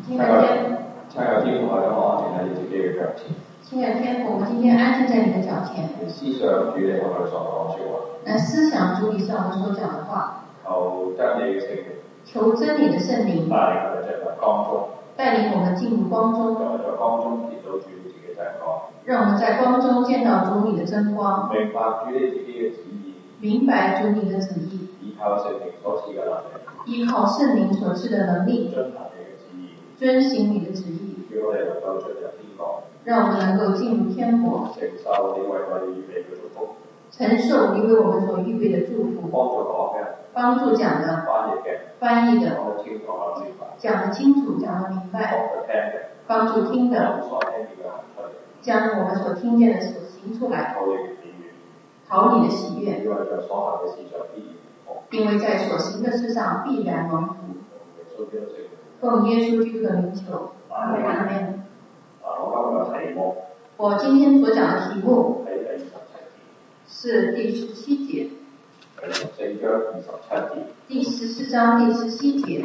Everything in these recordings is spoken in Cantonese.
亲爱的天父，我哋安靜喺你自己嘅腳前。 亲爱的天父，我们今天安静在你的脚前， 思想主你向我哋所講説話。 来思想主你向我们所讲的话。 求真理嘅聖靈， 求真理的聖靈帶領我哋進入光中， 帶領我們進入光中， 讓我哋在光中見到主你自己真光。 讓我們在光中見到主你的真光， 明白主你自己嘅旨意， 明白主你的旨意， 依靠聖靈所賜嘅能力， 依靠聖靈所賜的能力， 遵行你嘅旨意， 遵行你的旨意， 叫我哋能夠進入天國， 讓我們能夠進入天國， 承受你為我哋預備嘅祝福， 承受你為我們所預備的祝福， 幫助講嘅， 幫助講的，翻譯的， 講得清楚明白， 講得清楚，講得明白，幫助聽的，將我們所聽見的所行出來，討你的喜悅，因為在所行的事上必然蒙福。奉耶穌基督的名求，阿門。我今天所講的題目是第17節。第14章第17節。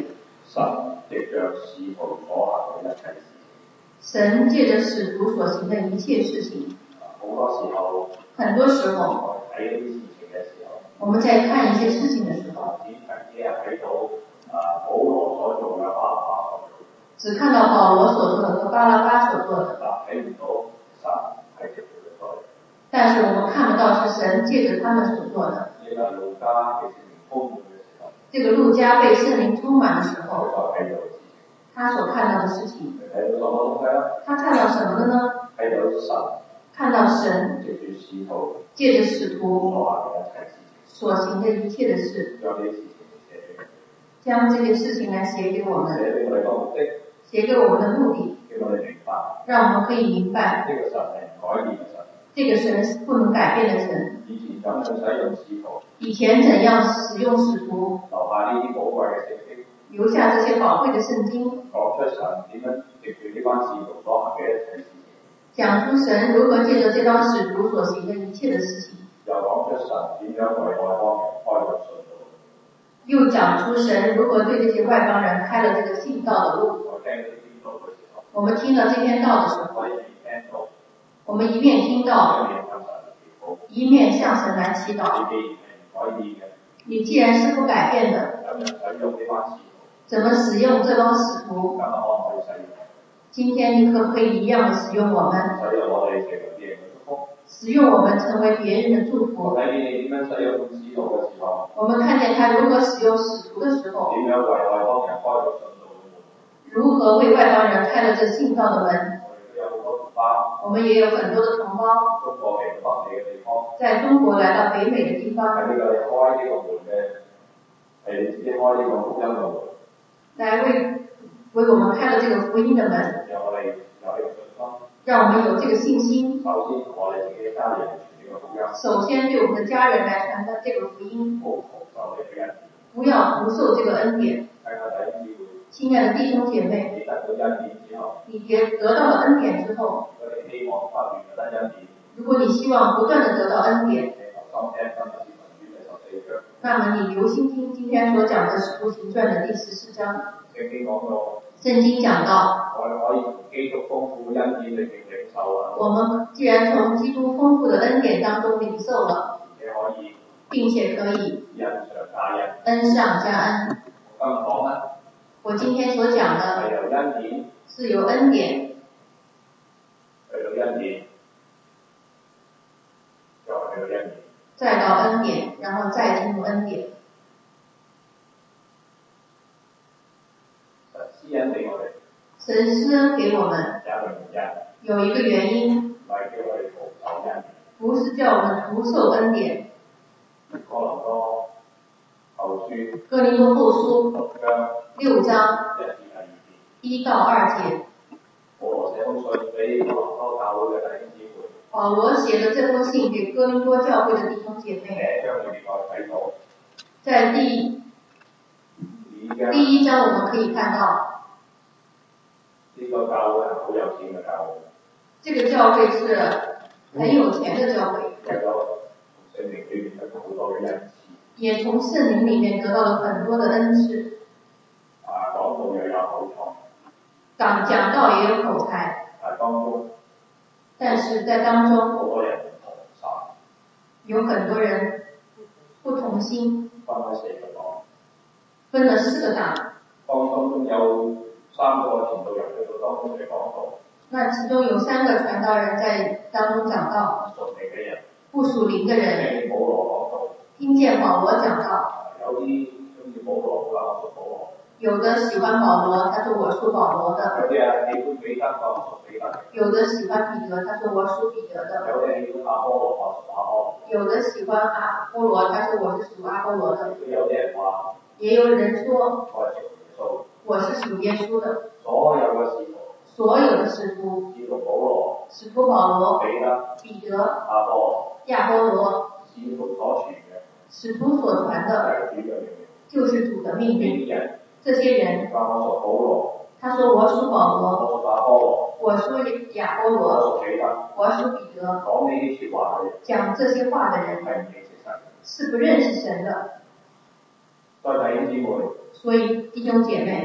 神藉着使徒所行的一切事情。很多時候，我們在看一些事情的時候，只看到保羅所做的和巴拉巴所做的，但是我們看不到是神借着他們所做的。這個路加被聖靈充滿的時候，他所看到的事情，他看到什麼了呢？看到神借着使徒所行的一切的事，將這些事情來寫給我們，寫給我們的目的，讓我們可以明白這個神是不能改變的神。以前怎樣使用使徒，留下這些寶貴的聖經，講出神如何借着這幫使徒所行的一切的事情，又講出神如何對這些外邦人開了這個信道的路。我們聽了這篇道的時候，我們一面聽到，一面向神來祈禱。你既然是不改變的，怎麼使用這幫使徒？今天你可不可以一樣的使用我們？使用我們成為別人的祝福。我們看見他如何使用使徒的時候，如何為外邦人開了這信道的門。我們也有很多的同胞，在中國來到北美的地方，來為我們開了這個福音的門，讓我們有這個信心。首先對我們的家人來傳達這個福音，不要不受這個恩典。親愛的弟兄姐妹，你得到了恩典之後，如果你希望不斷地得到恩典，那麼你留心聽今天所講的使徒行傳的第14章。聖經講到，我們既然從基督豐富的恩典當中領受了，並且可以恩上加恩。我今天所講的是由恩典，再到恩典，然後再進入恩典。神施恩給我們，有一個原因，不是叫我們徒受恩典。哥林多後書6章1到2節，保羅寫了這封信給哥林多教會的弟兄姐妹。在第1章我們可以看到，這個教會是很有錢的教會，也從聖靈裡面得到了很多的恩賜。 讲道也有口才，但是在当中有很多人不同心，分了4个档。 當中有3個傳道人去到當中嚟講道。 那其中有3個傳道人在當中講道。不屬靈的人。 保羅講道。 聽見保羅講道。 有啲中意保羅，話我屬保羅。 有的喜歡保羅，他說我屬保羅的。 有啲人喜歡彼得，話我屬彼得。 有的喜歡彼得，他說我屬彼得的。 有啲喜歡阿波羅，話屬阿波羅。 有的喜歡阿波羅，他說我是屬阿波羅的。 有啲人話。 也有人說。我是屬耶穌的。 所有嘅使徒。 所有的使徒。 使徒保羅。 使徒保羅。 彼得。阿波羅。 亞波羅。 使徒所傳嘅。 使徒所傳的。就是主的命令。這些人。 話我屬保羅。 他說我屬保羅。 我屬阿波羅。 我屬亞波羅。 我屬彼得。 我屬彼得。 講呢啲説話嘅人。 講這些話的人。 係唔認識神。 是不認識神的。所以弟兄姐妹，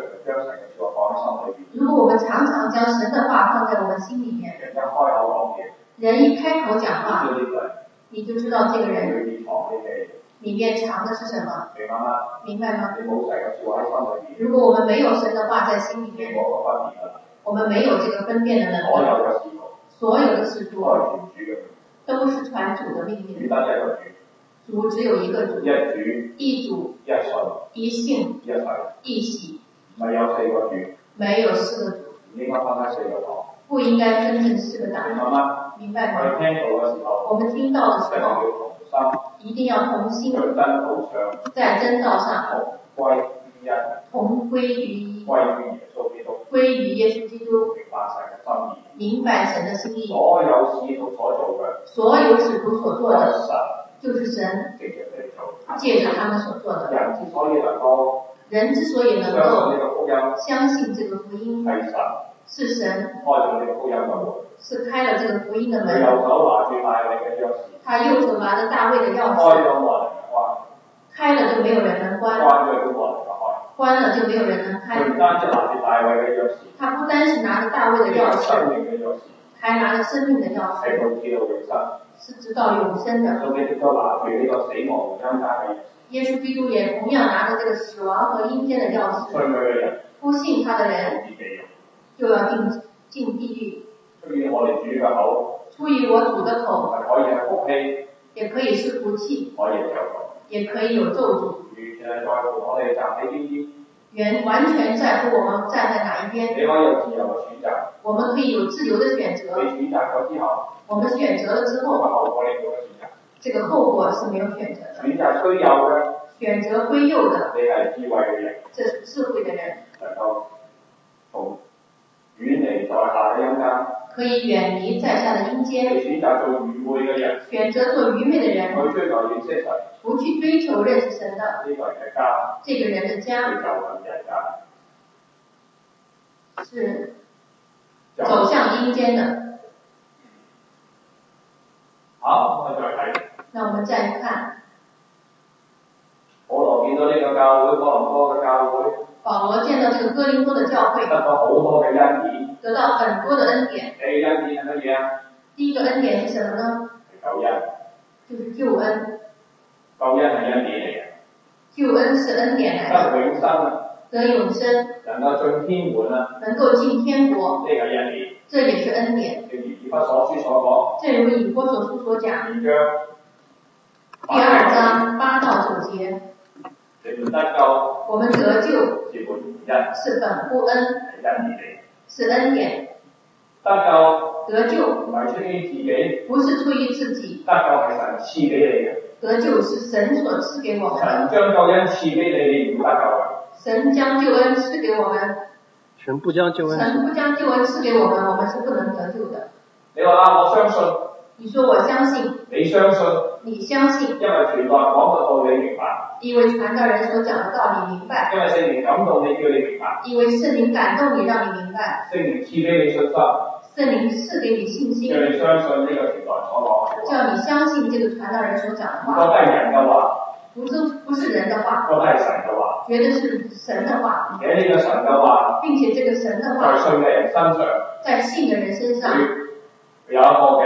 如果我們常常將神的話放在我們心裏面，人一開口講話，你就知道這個人裏面藏的是什麼，明白嗎？如果我們沒有神的話在心裏面，我們沒有這個分辨的能力，所有的使徒都是傳主的命令。主只有一個主，一主，一信，一洗，沒有4個主，不應該分成4個檔，明白嗎？我們聽到的時候，一定要同心，在真道上，同歸於一，歸於耶穌基督，明白神的心意，所有使徒所做的，就是神借着他們所做的。人之所以能夠相信這個福音，是神是開了這個福音的門。他右手拿着大衛的鑰匙，開了就沒有人能關，關了就沒有人能開。他不單是拿着大衛的鑰匙，還拿着生命的鑰匙，是直到永生的。耶穌基督也同樣拿着這個死亡和陰間的鑰匙，不信他的人就要進地獄。出於我主的口，也可以是福氣，也可以有咒詛。完全在乎我們站在哪一邊。我們可以有自由的選擇。我們選擇了之後，這個後果是沒有選擇的。選擇歸右的，這是智慧的人。可以遠離在下的陰間。選擇做愚昧的人，不去追求認識神的，這個人的家是走向陰間的。 好，我哋再睇。 那我們再看。 保羅見到呢個教會，哥林多嘅教會。 保羅見到這個哥林多的教會， 得到好多嘅恩典。 得到很多的恩典。 第一個恩典係乜嘢啊？ 第一個恩典是什麼呢？ 救恩。 就是救恩。 救恩係恩典嚟嘅。 救恩是恩典嚟嘅。 得永生啊！ 得永生。 能夠進天門啊！ 能夠進天國。 呢個係恩典。 這也是恩典。 正如以弗所書所講。 正如以弗所書所講。第2章8到9節。我們得救是本乎恩，是恩典。得救不是出於自己，得救是神所賜給我們。 神將救恩賜給你，你唔得救嘅。 神將救恩賜給我們， 神不將救恩賜給我們，我們是不能得救的。 你話啊，我相信。 你說我相信。 你相信。 你相信。 因為傳道講嘅道理明白。 因為傳道人所講的道理明白。 因為聖靈感動你，叫你明白。 因為聖靈感動你，讓你明白。 聖靈賜俾你信心。 聖靈賜給你信心。 叫你相信呢個傳道人所講嘅話。 叫你相信這個傳道人所講的話。 如果係人嘅話。 不是人的話， 覺得係神嘅話， 覺得是神的話， 而且呢個神嘅話， 並且這個神的話， 在信嘅人身上， 在信嘅人身上， 有一個嘅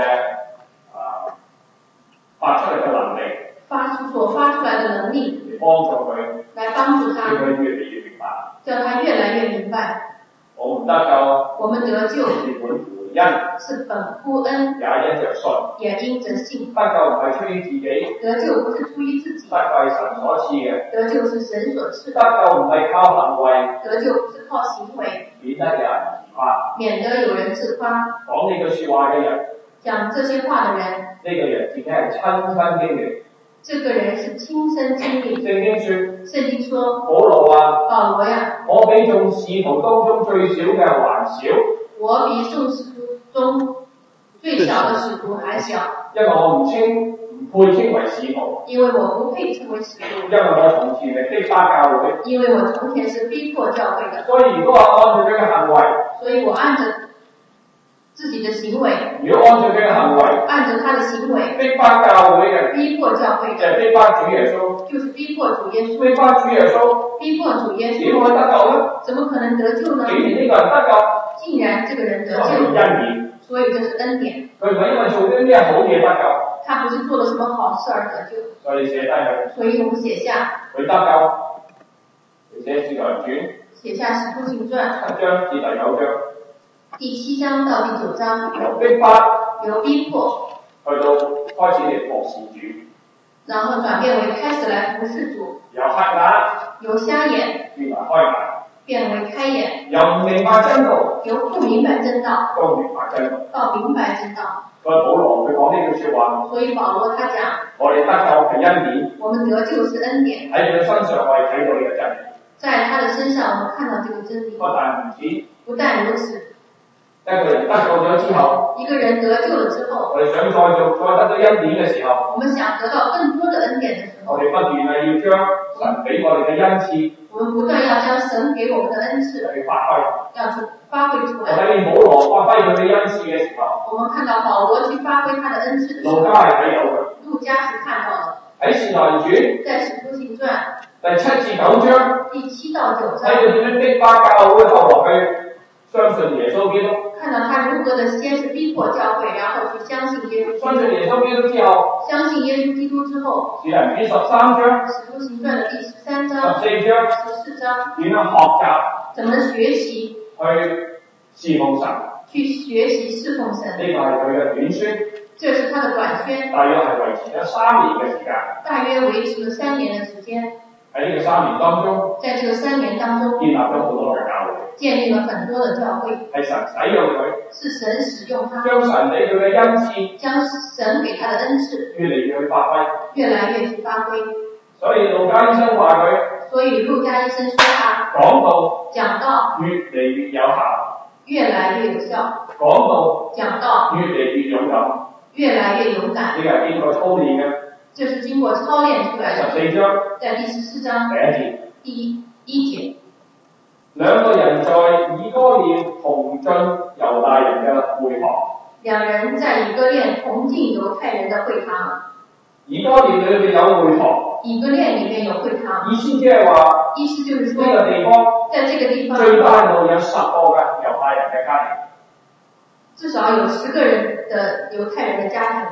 發出嚟嘅能力， 所發出來的能力， 幫助佢， 來幫助他， 叫佢越嚟越明白， 叫他越來越明白。 我們得救， 我們得救是本乎恩， 是本乎恩， 也因着信， 也因着信。 得救唔係出於自己， 得救不是出於自己， 得救係神所賜嘅， 得救是神所賜得的， 救唔係靠行為， 得救不是靠行為， 免得有人自誇。 免得有人自誇。 講呢句説話嘅人， 講這些話的人， 呢個人自己係親身經歷。 這個人是親身經歷。聖經說， 保羅啊， 保羅呀， 我比眾使徒當中最小嘅還小。 我比眾使徒中最小的使徒還小。 因為我唔配稱為使徒。 因為我不配稱為使徒。 因為我從前係逼迫教會。 因為我從前是逼迫教會的。 所以如果我按照佢嘅行為， 所以我按照自己的行為， 如果按照佢嘅行為， 按照他的行為， 逼迫教會嘅， 逼迫教會就係逼迫主耶穌， 就是逼迫主耶穌， 逼迫主耶穌， 逼迫主耶穌， 點可以得救呢？ 怎麼可能得救呢？ 竟然呢個人得救， 竟然這個人得救， 恩典， 所以這是恩典。 佢唔係因為做啲咩好嘢得救， 他不是做了什麼好事而得救， 所以寫低佢， 所以我們寫下， 佢得救，寫《使徒行傳》， 寫下《使徒行傳》 7章至第9章。 第7章到第9章， 由逼迫， 由逼迫， 去到開始嚟服侍主， 然後轉變為開始來服侍主， 由瞎眼， 由瞎眼變為開眼， 變為開眼， 由唔明白真道， 由不明白真道到明白真道， 到明白真道。 所以保羅佢講呢句説話， 所以保羅他講， 我哋得救係恩典， 我們得救是恩典， 喺佢身上我哋睇到呢個真理， 在他的身上我們看到這個真理。 不但如此， 不但如此， 一個人得救咗之後， 一個人得救了之後， 我哋想再得到恩典嘅時候， 我們想得到更多的恩典的時候， 我哋不斷係要將神俾我哋嘅恩賜， 我們不斷要將神給我們的恩賜去發揮， 要去發揮出我來。 睇見保羅發揮佢嘅恩賜嘅時候， 我們看到保羅去發揮他的恩賜的時候， 路加係睇到嘅， 路加是看到了。 喺《使徒行傳》 在《使徒行傳》 第7至9章， 第7到9章， 睇到點樣逼迫教會後來去相信耶穌基督， 看到他如何的先是逼迫教會，然後去相信耶穌， 相信耶穌基督之後， 相信耶穌基督之後， 使徒行傳13章、 使徒行傳的第13章、 14章， 14章， 點樣學習， 怎麼學習去侍奉神， 去學習侍奉神， 呢個係佢嘅短宣， 這是他的短宣， 大約係維持咗3年嘅時間。 大約維持了3年的時間。 喺呢個3年當中， 在這個3年當中， 建立咗好多嘅教會， 建立了很多的教會， 係神使用佢， 是神使用他， 將神俾佢嘅恩賜， 將神給他的恩賜越嚟越去發揮， 越來越去發揮。 所以路加醫生話佢， 所以路加醫生說他講道越嚟越有效， 越來越有效， 講道越嚟越勇敢， 越來越勇敢。 呢個係經過操練嘅。 這是經過操練出來的。 14章， 在第14章第1節， 第1節， 兩個人在以哥念同進猶大人嘅會堂。 兩人在以哥念同進猶太人的會堂。 以哥念裏面有會堂。 以哥念裡面有會堂。 意思即係話， 意思就是說， 呢個地方， 在這個地方， 最多度有10個嘅猶太人嘅家庭。 至少有10個人的猶太人的家庭。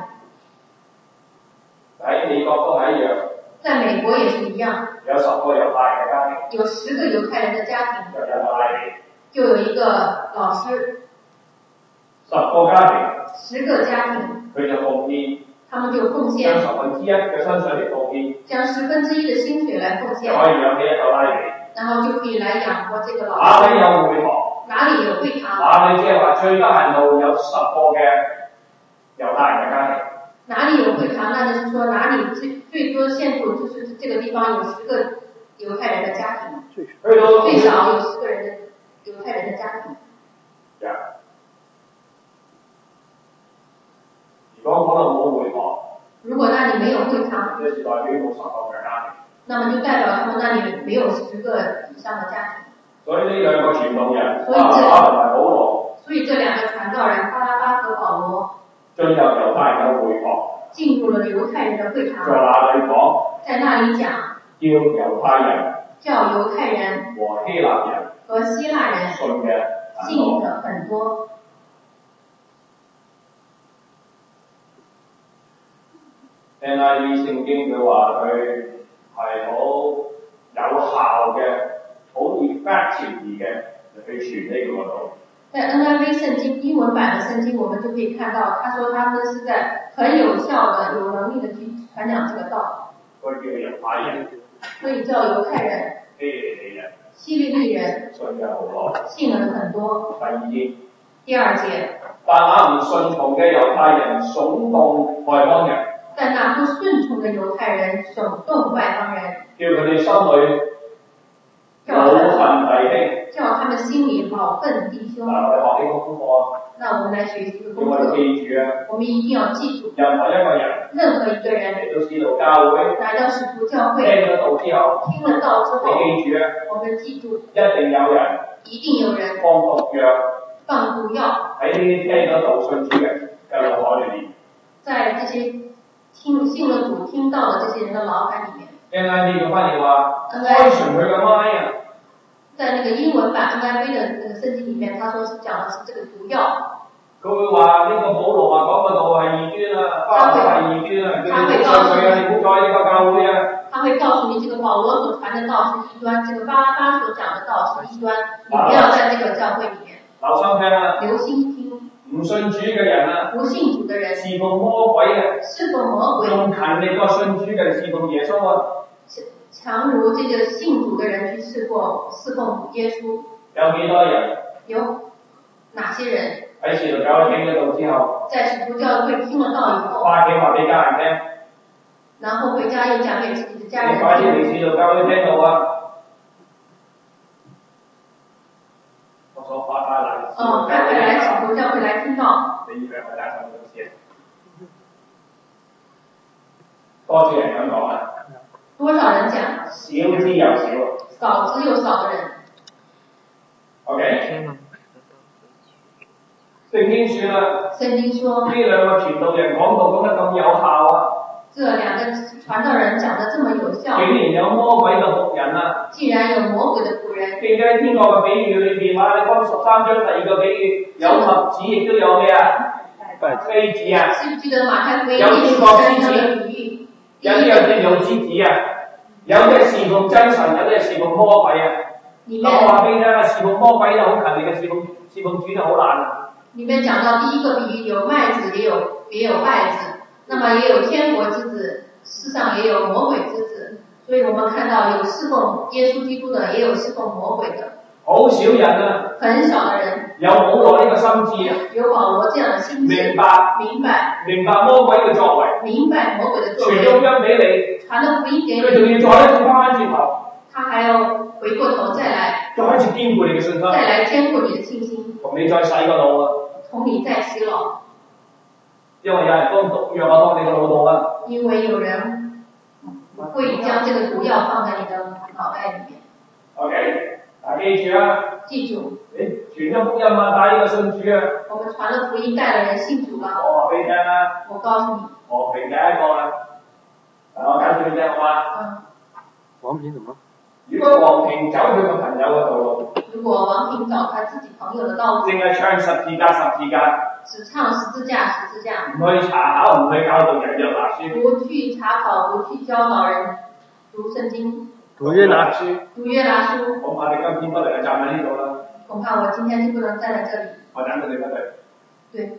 喺美國都係一樣， 在美國也是一樣， 有10個猶太人嘅家庭， 有10個猶太人的家庭， 就有個拉比， 就有一個老師 10個家庭 ，10個家庭， 佢就奉獻， 他們就奉獻， 將1/10嘅薪水嚟奉獻， 將1/10的薪水來奉獻， 就可以養起一個拉比， 然後就可以來養活這個老師。 哪裡有會堂？ 哪裡有會堂？ 哪裡即係話最低限度有10個嘅猶太人嘅家庭。 哪裡有會堂？那就是說哪裡最多限度就是這個地方有10個猶太人的家庭，最少有10個人的猶太人的家庭。 如果可能冇會堂， 如果那裡沒有會堂， 即係代表冇10個嘅家庭。 那麼就代表他們那裡沒有10個以上的家庭。 所以呢兩個傳道人，巴拿巴同埋保羅， 所以這兩個傳道人巴拿巴和保羅進入猶太人嘅會堂， 進入了猶太人的會堂， 在那裡講， 在那裡講， 叫猶太人叫猶太人和希臘人和希臘人信的很多。 NIV 聖經佢話佢係好有效嘅，好 effective 嘅去傳呢個道。 在 NIV 聖經英文版的聖經，我們就可以看到，他說他們是在很有效的、有能力的去傳講這個道。 所以叫猶太人， 所以叫猶太人、希利利人信咗好耐， 信了很多。第二節， 但那唔順從嘅猶太人聳動外邦人。 但那不順從的猶太人聳動外邦人， 叫佢哋心裏惱恨弟兄， 叫他們心裏惱恨弟兄。 嗱，我哋學呢個功課， 那我們來學習這個功課。 我哋記住啊， 我們一定要記住， 任何一個人嚟到使徒教會， 來到使徒教會， 聽咗道之後，你記住啊， 我們記住， 一定有人放毒藥喺呢啲聽咗道信主嘅腦海裏面， 在這些信了主聽到的這些人的腦海裡面。 NIV 嘅翻譯話，開純佢嘅麥啊。 在那個英文版 NIV 的那個聖經裡面，他說是講的是這個毒藥。 佢會話呢個保羅話講嘅道係異端啊，巴比係異端啊，叫你唔信佢啊，你唔好再呢個教會啊。 他會告訴你，這個保羅所傳的道是異端，這個巴拉巴所講的道是異端，你不要在這個教會裡面。 留心聽啊！ 留心聽。 唔信主嘅人啊， 不信主的人， 侍奉魔鬼嘅， 侍奉魔鬼， 仲勤力過信主嘅侍奉耶穌啊！ 強如這個信主的人去侍奉耶穌。 有幾多人？ 有哪些人？ 喺使徒教會聽咗道之後， 在使徒教會聽了道以後， 翻屋企話俾家人聽， 然後回家又講給自己的家人聽。 你快啲嚟使徒教會聽道啊！我所發開來。 哦，快快來使徒教會來聽道。 你以為我打手公司啊？多少人咁講啊？ 多少人講？ 少之又少。 少之又少的人。 OK。聖經說啦。 聖經說。 呢兩個傳道人講道講得咁有效啊！ 這兩個傳道人講得這麼有效。 竟然有魔鬼嘅僕人啊！ 既然有魔鬼嘅僕人。 記得喺天國嘅比喻裏邊話，你講13章第二個比喻，有麥子亦都有咩啊？稗子啊！ 記唔記得馬太福音有天國之子，有啲有正有之子啊，有啲係侍奉真神，有啲係侍奉魔鬼啊。咁我話俾你聽啊，侍奉魔鬼就好勤力嘅，侍奉主就好懶啊。 裡面講到第一個比喻，有麥子，也有稗子，那麼也有天國之子，世上也有魔鬼之子。所以我們看到有侍奉耶穌基督的，也有侍奉魔鬼的。 好少人啊！ 很少的人。 有保羅呢個心志啊！ 有保羅這樣的心志。明白魔鬼嘅作為。 明白魔鬼的作為。 傳福音俾你。 傳咗福音給你。 佢仲要再一次翻轉頭。 他還要回過頭再來。 再一次堅固你嘅信心。 再來堅固你的信心。 同你再洗個腦啊！ 同你再洗腦。 因為有人當毒藥當你個腦度啊！ 因為有人會將這個毒藥放在你的腦袋裡面。 OK，記住啊！ 記住。 你傳咗福音啊，帶呢個信主啊！ 我們傳了福音，帶了人信主啦。 我話俾你聽啦。 我告訴你。 和平第一個啦。我介紹你聽好嗎？ 王平怎麼？ 如果王平走佢個朋友嘅道路。 如果王平找他自己朋友的道路。 淨係唱十字架。 只唱十字架。 唔去查考，唔去教導人約拿書。 不去查考，不去教導人讀聖經。 讀約拿書。 恐怕你今天不能站喺呢度啦。 恐怕我今天就不能站在這裡。 我等到你嗰度。 對。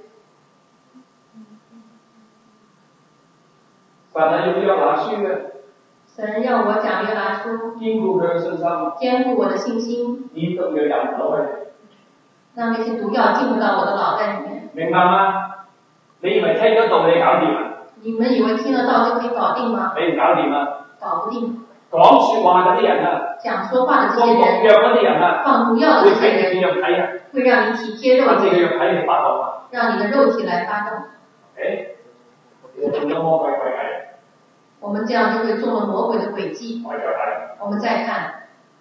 神係用約拿書嘅。 神要我講約拿書。 堅固佢嘅信心。 堅固我的信心。 以毒藥入唔到去。 讓那些毒藥進入到我的腦袋裡面。 明白嗎？你以為聽咗道你搞掂啊？ 你們以為聽得到就可以搞定嗎？ 你唔搞掂啊？ 搞不定。 講說話嗰啲人啊， 講說話的這些人， 放毒藥嗰啲人啊， 放毒藥的這些人， 會睇你肉體啊， 會讓你體貼肉體， 你嘅肉體嚟發動啊， 讓你的肉體來發動。 我中咗魔鬼詭計。 我們這樣就會中了魔鬼的詭計。我們再看。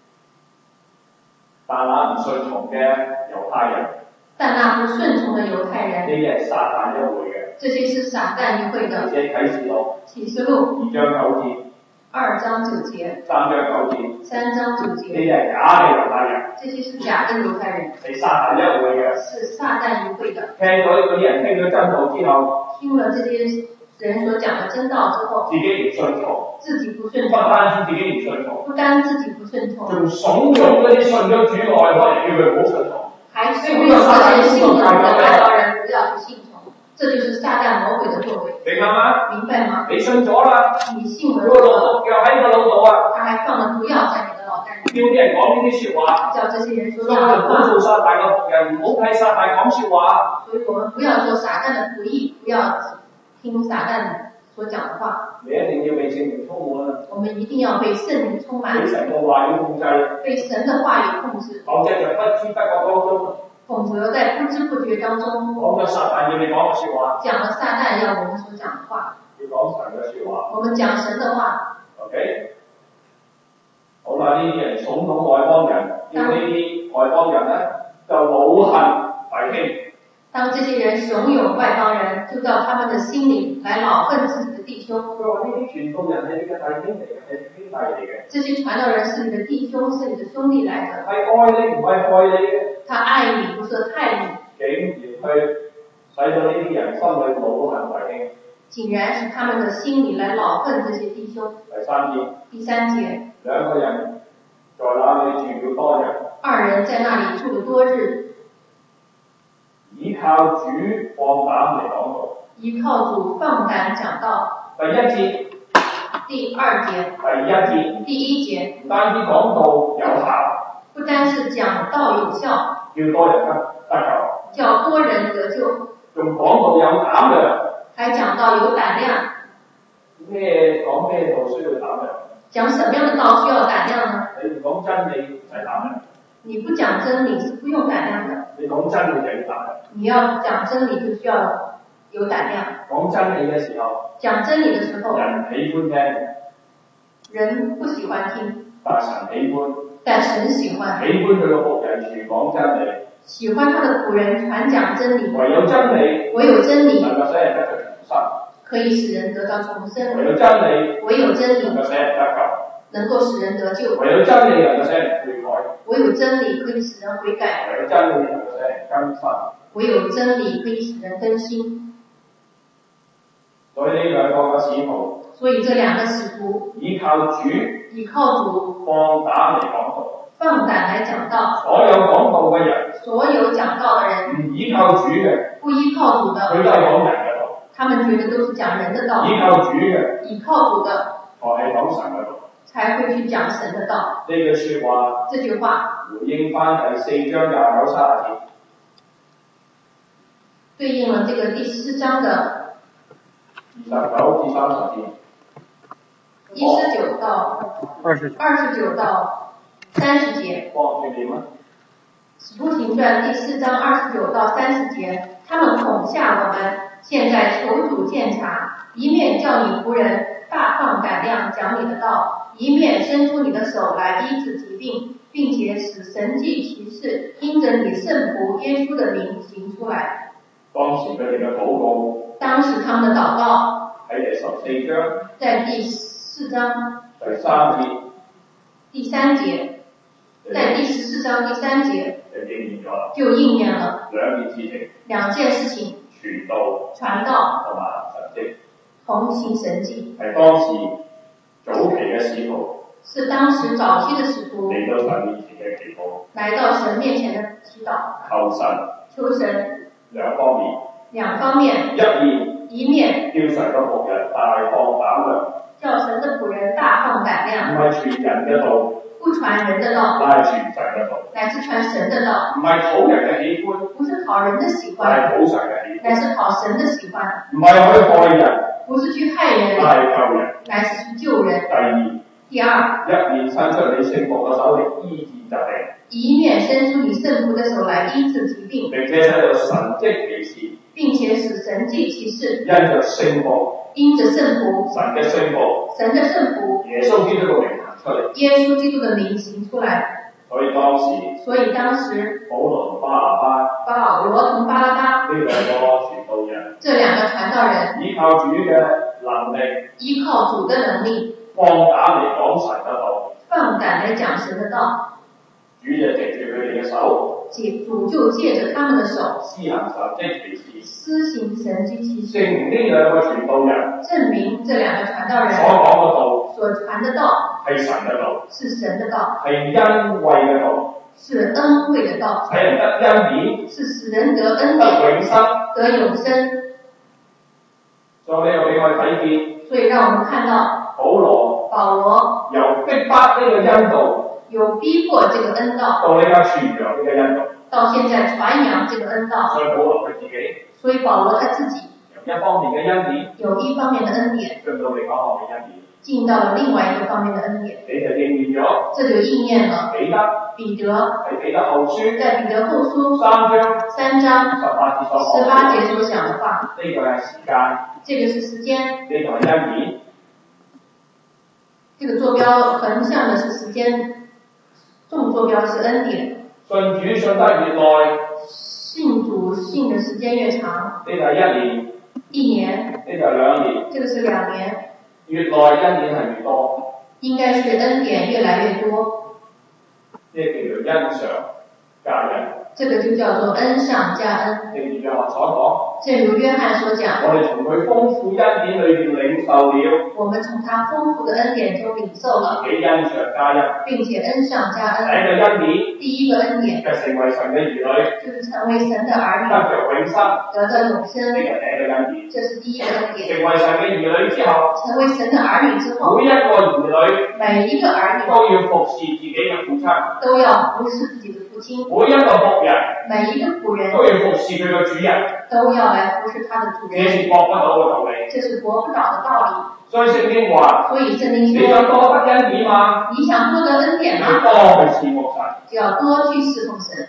但那唔順從嘅猶太人。 但那不順從的猶太人。 呢啲係撒旦一會嘅。 這些是撒旦議會的。 啟示錄啟示錄 2章9節。 2章9節。3 章9節。 3章9節。 呢啲係假嘅猶太人。 這些是假的猶太人。 係撒旦議會嘅。 是撒旦議會的。 聽咗嗰啲人聽咗真道之後， 聽了這些人所講的真道之後， 自己唔順從， 自己不順從， 不單止自己唔順從， 不單自己不順從， 仲慫恿嗰啲信咗主嘅外邦人叫佢唔好順從， 還慫恿那些信了主的外邦人不要去信從，這就是撒旦魔鬼的作為。 明白嗎？ 明白嗎？ 你信咗啦， 你信了， 嗰個毒藥喺個腦度啊， 他還放了毒藥在你的腦袋裏， 叫啲人講呢啲説話， 叫這些人說所以我哋唔好做撒旦嘅僕人，唔好睇撒旦講説話。 所以我們不要做撒旦的僕役，不要聽撒旦所講的話。 你一定要被聖靈充滿啊！ 我們一定要被聖靈充滿， 被神嘅話語控制， 被神的話語控制， 否則就不知不覺當中， 否則在不知不覺當中講咗撒旦要你講嘅説話， 講了撒旦要我們所講的話， 要講神嘅説話。 我們講神的話。 OK， 好啦，呢啲人慫恿外邦人，叫呢啲外邦人咧就惱恨弟兄。 當這些人慫恿外邦人，就到他們的心裏來惱恨自己的弟兄。 佢話呢啲傳道人係你嘅弟兄嚟嘅，係兄弟嚟嘅。 這些傳道人是你的弟兄，是你的兄弟來的。 係愛你唔係害你嘅。 他愛你，不是害你。 竟然去使到呢啲人心裏惱恨弟兄。 竟然是他們的心裏來惱恨這些弟兄。 第三節。兩個人在那裏住了多日。 二人在那裏住了多日。 依靠主放膽嚟講道。 依靠主放膽講道。 第一節。 第二節。 第一節。 第一節。 唔單止講道有效。 不單是講道有效。 叫多人得救。 叫多人得救。 仲講道有膽量。 還講到有膽量。 講咩道需要膽量？ 講什麼樣的道需要膽量呢？ 你唔講真理就係膽量。 你不講真理是不用膽量的。 你講真理就要膽量。 你要講真理就需要有膽量。 講真理嘅時候。 講真理嘅時候。 人喜歡聽。 人不喜歡聽。 但神喜歡。 但神喜歡。 喜歡佢嘅僕人傳講真理。 喜歡他的僕人傳講真理。 唯有真理。 唯有真理。 能夠使人得到重生。 可以使人得到重生。 唯有真理。 唯有真理。 能夠使人得救。 能夠使人得救。 唯有真理能夠使人悔改。 唯有真理可以使人悔改。 唯有真理能夠使人更新。 唯有真理可以使人更新。 所以呢兩個嘅使徒。 所以這兩個使徒。 依靠主。 依靠主。 放膽嚟講道。 放膽來講道。 所有講道嘅人。 所有講道嘅人。 唔依靠主嘅。 不依靠主的。 佢都係講人嘅道。 他們覺得都是講人的道。 依靠主嘅。 依靠主的。 我係講神嘅道。 才會去講神的道。 呢句説話。 這句話。 回應翻第4章29、30節。 對應了這個第4章的 29至30節。 19到29到30節。 幫住你嗎？ 使徒行傳第4章29到30節，他們恐嚇我們，現在求主鑒察，一面叫你僕人大放膽量講你的道，一面伸出你的手來醫治疾病，並且使神蹟奇事因着你聖僕耶穌的名行出來。 當時佢哋嘅禱告。 當時他們的禱告。 喺第14章。 在第4章。 第3節。 第3節。在第14章第3節。就應驗了。兩件事情。傳道。同行神蹟。 係當時早期嘅使徒。 是當時早期的使徒。 嚟到神面前嘅祈禱。 來到神面前的祈禱。求神。 兩方面。 一面。 叫神嘅僕人大放膽量。 叫神的僕人大放膽量。 唔係傳人嘅道。 不傳人的道。 乃係傳神嘅道。 乃是傳神的道。 唔係討人嘅喜歡。 不是討人的喜歡。 乃係討神嘅喜歡。 乃是討神的喜歡。 唔係去害人。 不是去害人。 乃係救人。 乃是去救人。第二。 一面伸出你聖僕嘅手嚟醫治疾病。 一面伸出你聖僕的手來醫治疾病。 並且使到神蹟奇事。 並且使神蹟奇事。 因着聖僕。 因着聖僕。 神嘅聖僕。 神的聖僕。 耶穌基督嘅名行出嚟。 耶穌基督的名行出來。所以當時。 保羅同巴拿巴。 保羅同巴拿巴。 呢兩個傳道人。 这兩個傳道人依靠主嘅能力， 依靠主的能力， 放膽嚟講神嘅道， 放膽嚟講神的道。 主就藉住佢哋嘅手， 主就借着他們的手， 施行神蹟奇事， 施行神蹟奇事， 證明呢兩個傳道人證明這兩個傳道人所講嘅道， 所傳的道係神嘅道， 是神的道， 係恩惠嘅道， 是恩惠的道， 使人得恩典， 是使人得恩得典， 永生， 得永生。 所以呢個俾我哋睇見， 所以讓我們看到保羅由逼迫呢個恩道， 有逼迫這個恩道， 到呢家傳揚呢個恩道， 到現在傳揚這個恩道。 所以保羅佢自己， 所以保羅他自己由一方面嘅恩典， 有一方面的恩典， 進到另一方面嘅恩典， 進到了另外一個方面的恩典， 你就應驗咗。 這就應驗了彼得喺彼得後書在彼得後書 3章18節所講的話， 呢個係時間， 這個是時間， 呢個係恩典， 這個坐標橫向的是時間，縱坐標是恩典。 信主信得越耐， 信主信的時間越長， 呢個係一年， 呢個係2年， 這個是2年， 越耐恩典係越多， 應該是恩典越來越多， 呢個叫做恩上加恩。 這個就叫做恩上加恩。 正如約翰所講， 正如約翰所講， 我哋從佢豐富恩典裏邊領受了， 我們從他豐富的恩典中領受了， 俾恩上加恩， 並且恩上加恩。 第一個恩典， 第一個恩典就成為神嘅兒女， 就是成為神的兒女， 得着永生， 得到永生， 呢個第一個恩典。 這是第一個恩典。 成為神嘅兒女之後， 成為神的兒女之後， 每一個兒女每一個兒女都要服侍自己嘅父親， 都要服侍自己的父親， 每一個僕人每一個僕人都要服侍佢嘅主人， 都要來服侍他的主這人， 是駁不到嘅道理。 這是駁不倒的道理。 所以聖經話， 所以聖經你想多得恩典嗎？ 你想多得恩典你嗎？ 多去侍奉神， 就要多去侍奉神。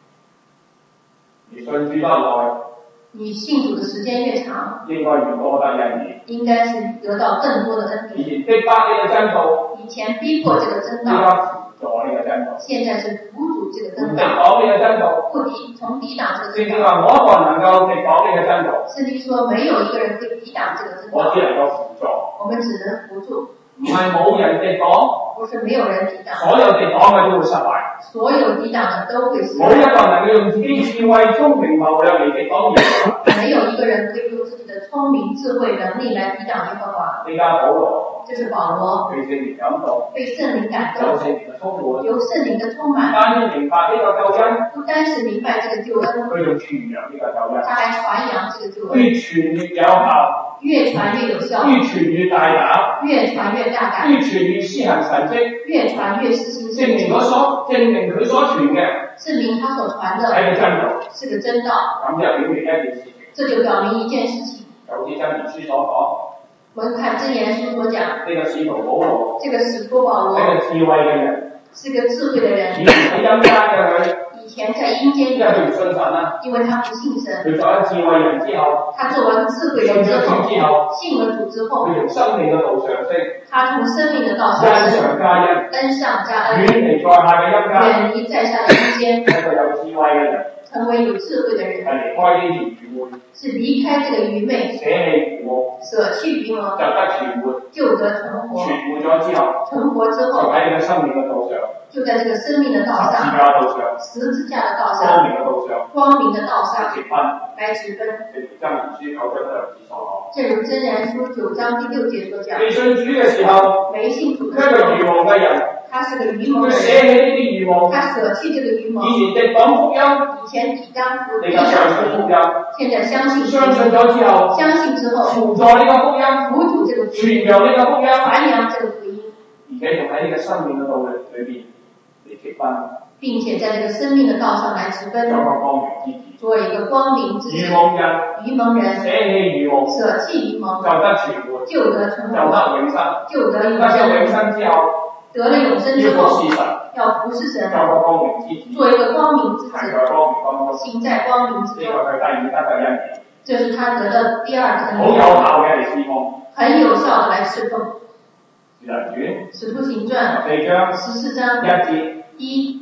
而信主得耐， 你信主的時間越長， 應該越多得恩典。 應該是得到更多的恩以典。 前逼迫呢個真道， 以前逼迫這個真依道， 家輔助呢個真道， 現在是輔助這個真敵道， 擋呢個真道。 從抵擋這個聖真道。 經話我一個人能夠敵擋呢個真道， 聖經說沒有一個人可以抵擋這個真道， 我只能夠輔助， 我們只能輔助， 唔係冇人敵擋。 不是沒有人抵擋， 所有敵擋嘅都會失敗， 所有抵擋的都會失冇一個人敗。 能夠用自己智慧、聰明、謀略嚟敵擋耶和華。 沒有一個人可以用自己的聰明、智慧、能力來抵擋耶和華。 呢家保羅這是保羅被聖靈感動， 被聖靈感有動， 聖靈嘅充滿， 由聖靈的充滿， 單要明白呢個救恩， 不單是明白這個救恩， 佢仲傳揚呢個救恩， 他還傳揚這個救恩， 越傳越有效， 越傳越有效， 越傳越大膽， 越傳越大膽， 越傳越施行神蹟， 越傳越施行神蹟， 證明佢所傳嘅證明他所傳的係個真道， 是個真道， 咁就表明一件事情。 這就表明一件事情。 就好似箴言書所我們看箴言書所講， 講，呢個使徒保羅這個使徒保羅係個智慧嘅人， 是個智慧的人， 以前喺陰間嘅佢， 以前在陰間因為佢唔信神啦， 因為他不信神， 佢做咗智慧人之後， 他做完智慧人之後，信了主之後， 佢從生命嘅道上升， 他從生命的道上恩升， 上加恩， 恩上加恩， 遠離在下嘅陰間， 遠離在下的陰間， 係個有智慧嘅人， 成為有智慧的人， 係離開呢條愚昧， 是離開這個愚昧， 捨棄愚妄， 捨棄愚蒙， 就得存活， 就得存活， 存活咗之後， 存活之就後， 喺呢個生命嘅道上， 就在這個生命的道十字上， 架道上， 十字架的道光上， 明嘅道上， 光明的道上直分。 來直分。 正如箴言書9章6節所講。 正如箴言書9章第6節所講， 未信主嘅時候， 沒信主的一個時候， 愚妄嘅人， 他是個愚蒙佢的人， 捨棄呢啲愚妄， 他捨棄這個愚蒙， 以前敵擋福音， 以前抵擋你就相信福音， 現在相信相信咗之後， 相信之後， 輔助呢個福音， 輔助這個福音， 傳揚呢個福音， 傳揚這個福音， 而且仲喺呢個生命嘅道路裏邊嚟結婚， 並且在這個生命的道上來直奔， 有個光明之子。 做一個光明之子。 愚妄人， 愚蒙人捨棄愚妄， 捨棄愚蒙， 就得存活， 就得存就活， 得永生。 就得永得咗永生。 生之後， 得了永生之要服後， 侍神， 要服侍神， 有個光明之子， 做一個光明之子， 行在光明當中。 行在光明之呢中。 個佢第二得嘅恩典， 這是他得的第二個恩好有典， 效嘅嚟侍奉。 很有效的來侍奉。 使徒行傳使徒行傳 14章 14章 1節 1 同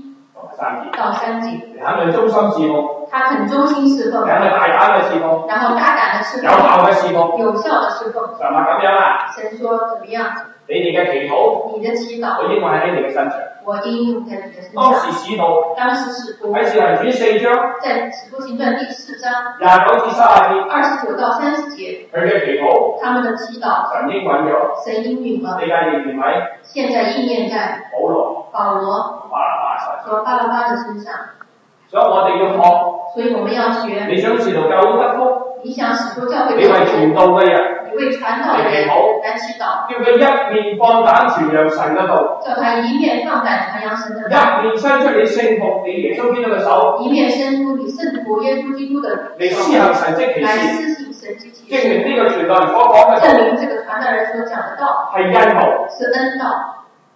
3節到3節。 你肯去忠心侍奉， 他肯忠心侍奉， 然後大膽嘅侍奉， 然後大膽的侍奉， 有效嘅侍奉， 有效的侍奉。 神話咁樣啊？ 神說怎麼樣？ 你哋嘅祈禱， 你的祈禱， 我應用喺你哋嘅身上。 我應用在你的身上。 當時使徒， 當時使徒喺使徒行傳4章， 在使徒行傳第4章 29至30節 ，29到30節， 佢嘅祈禱， 他們的祈禱， 神應允咗， 神應允了。 你家應驗喺現在應驗在保羅、 巴拉巴和巴拉巴的身上。 所以我哋要學， 所以我們要學。 你想使徒教會得福， 你想使徒教會你為傳道嘅人， 你為傳道的人來祈禱， 叫佢一面放膽傳揚神嘅道， 叫他一面放膽傳揚神的道， 一面伸出你聖服你耶穌基督嘅手， 一面伸出你聖服耶穌基督的嚟施行神蹟奇來事， 施行神蹟奇事， 證明呢個傳道人所講嘅道， 證明這個傳道人所講的道係恩道， 是恩道。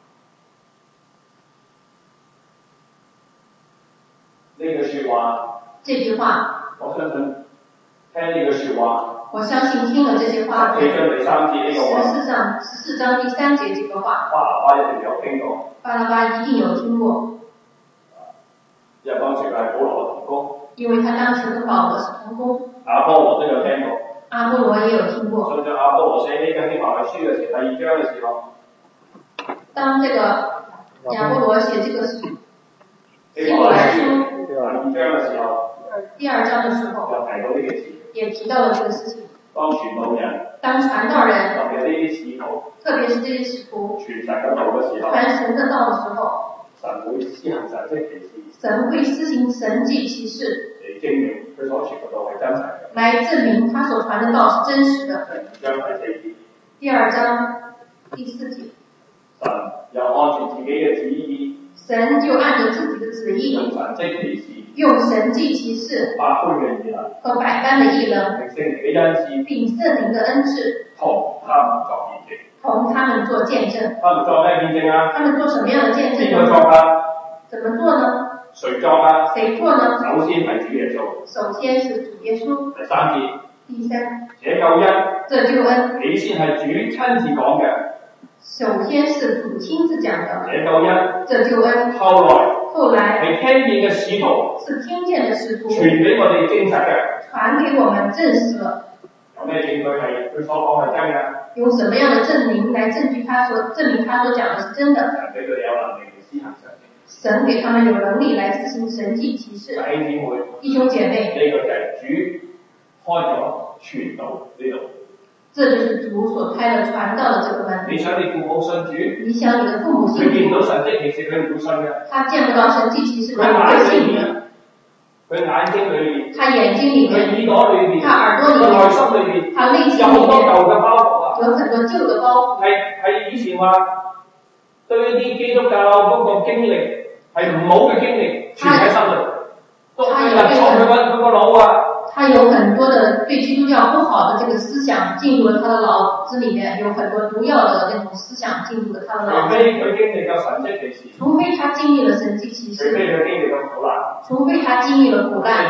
呢句説話， 這句話， 我相信聽呢句説話， 我相信聽了這些話， 第3節呢個話 14章第3節這個話， 巴拿巴一定有聽過， 巴拉巴一定有聽過， 因為當時佢係保羅嘅同工， 因為他當時跟保羅是同工， 亞波羅都有聽過， 阿波羅也有聽過。 所以亞波羅寫呢個希伯來書嘅第2章嘅時候， 當這個亞波羅寫這個希伯來書第2章嘅時候， 第2章的時候， 又提到呢件事， 也提到了這個事情。 當傳道人， 當傳道人， 特別呢啲使徒， 特別是這些使徒傳神嘅道嘅時候， 傳神的道的時候， 神會施行神蹟奇事， 神會施行神蹟奇事， 嚟證明佢所傳嘅道係真實嘅。 來證明他所傳的道是真實的。 第2章第4節， 第2章第4節， 神又按照自己嘅旨意， 神就按照自己的旨意， 用神蹟奇事， 用神蹟奇事， 百般嘅異能和百般的異能， 並聖靈嘅恩賜， 並聖靈的恩賜， 同他們作見證。 同他們做見證。 他們作咩見證啊？ 他們做什麼樣的見證邊個作呢？ 啊？ 怎麼做呢？ 誰作啊？ 誰做呢？ 首先係主耶穌。 首先是主耶穌。 第3節， 第3， 這救恩， 這救恩， 起先係主親自講嘅。 首先是主親自講的。 這救恩， 這救恩， 後來係聽見嘅使徒， 是聽見的使徒， 傳俾我哋證實嘅。 傳給我們證實了。 有咩證據係佢所講係真嘅？ 用什麼樣的證明來證明他所講的是真的？ 神俾佢哋有能力嚟施行神蹟。 神給他們有能力來施行神蹟奇事。弟兄姐妹， 呢個就係主開咗傳道呢度。 這就是主所開了傳道的這個門。 你想你父母信主？ 你想你的父母信主？ 佢見到神蹟奇事，佢唔會信嘅。 他見不到神蹟奇事，他不會信的。 佢眼睛裏面， 他眼睛裏面， 佢耳朵裏面， 他耳朵裏面， 佢內心裏面， 他內心有好多裏面舊嘅包袱啊！ 有很多舊的包袱。 係以前話對啲基督教嗰個經歷係唔好嘅經歷，存喺心裏，都入咗佢個腦啊！ 他有很多的對基督教不好的這個思想進入了他的腦子裏面，有很多毒藥的那種思想進入了他的腦子。 除非佢經歷咗神蹟奇事， 除非他經歷了神蹟奇事， 除非佢經歷咗苦難， 除非他經歷了苦難，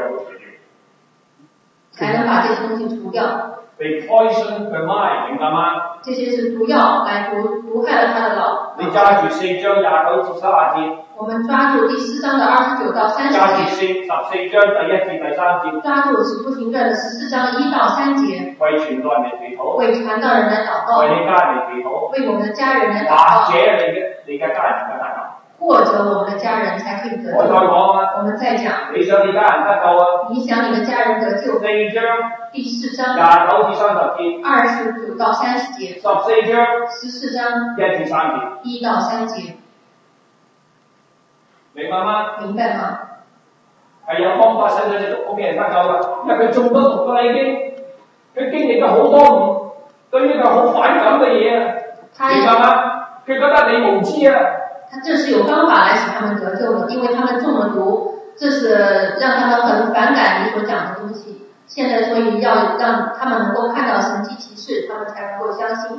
才能把這些東西除掉。 被 poison her mind，明白嗎？ 這些是毒藥來毒害了他的腦。 你揸住4章29至30節。 我們抓住第4章的29到30節。 揸住14章第1至第3節。 抓住使徒行傳的14章1到3節。 為傳道人嚟祈禱。 為傳道人來禱告。 為你家人嚟祈禱。 為我們的家人來禱告。 或者你嘅家人嘅得救。 或者我們的家人才可以得救。 我再講啊。 我們再講。 你想你家人得救啊？ 你想你的家人得救。 4章。 第4章 29至30節。 29到30節。 14章。 14章 1至3節。 1到3節。 明白嗎？ 明白嗎？ 係有方法使到你屋企人得救㗎，因為佢中咗毒㗎啦已經，佢經歷咗好多對呢個好反感嘅嘢啊，明白嗎？佢覺得你無知啊。 他這是有方法來使他們得救的，因為他們中了毒，這是讓他們很反感你所講的東西。現在所以要讓他們能夠看到神蹟奇事，他們才能夠相信。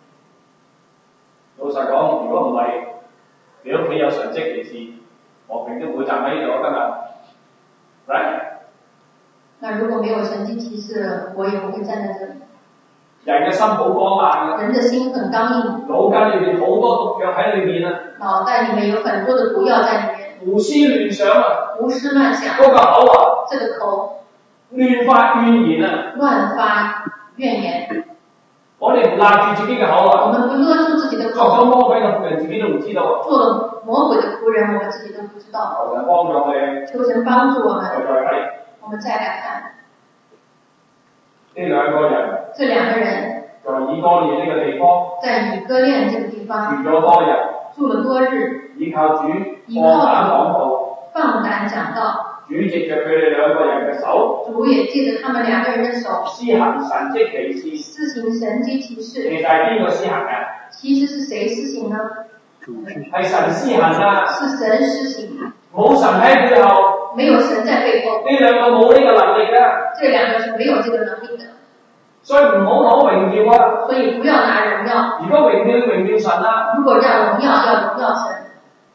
老實講，如果唔係，你屋企有神蹟奇事，我平都唔會站喺呢度今日。Right？ 那如果沒有神蹟奇事，我也不會站在這裡。 人嘅心好剛硬嘅。 人的心很剛硬。 腦筋裏面好多毒藥喺裏面啊。 腦袋裡面有很多的毒藥在裡面。 胡思亂想啊， 胡思亂想， 嗰個口啊， 這個口亂發怨言啊， 亂發怨言。 我哋唔勒住自己嘅口啊， 我們不勒住自己的口， 作咗魔鬼嘅僕人，自己都唔知道。 做了魔鬼的僕人，我們自己都不知道。 求神幫助我哋， 求神幫助我們。 我們再來看呢兩個人， 這兩個人在以哥念呢個地方， 在以哥念這個地方住咗多日， 住了多日， 依靠主放膽講道， 放膽講道。 主藉着佢哋兩個人嘅手， 主也借着他們兩個人的手施行神蹟奇事。 施行神蹟奇事。 其實係邊個施行嘅？ 其實是誰施行呢？ 係神施行啊！ 是神施行。 冇神喺背後， 沒有神在背後。 呢兩個冇呢個能力嘅。 這兩個是沒有這個能力的。 所以唔好攞榮耀啊！ 所以不要拿榮耀。 如果榮耀神啊！ 如果要榮耀，要榮耀神。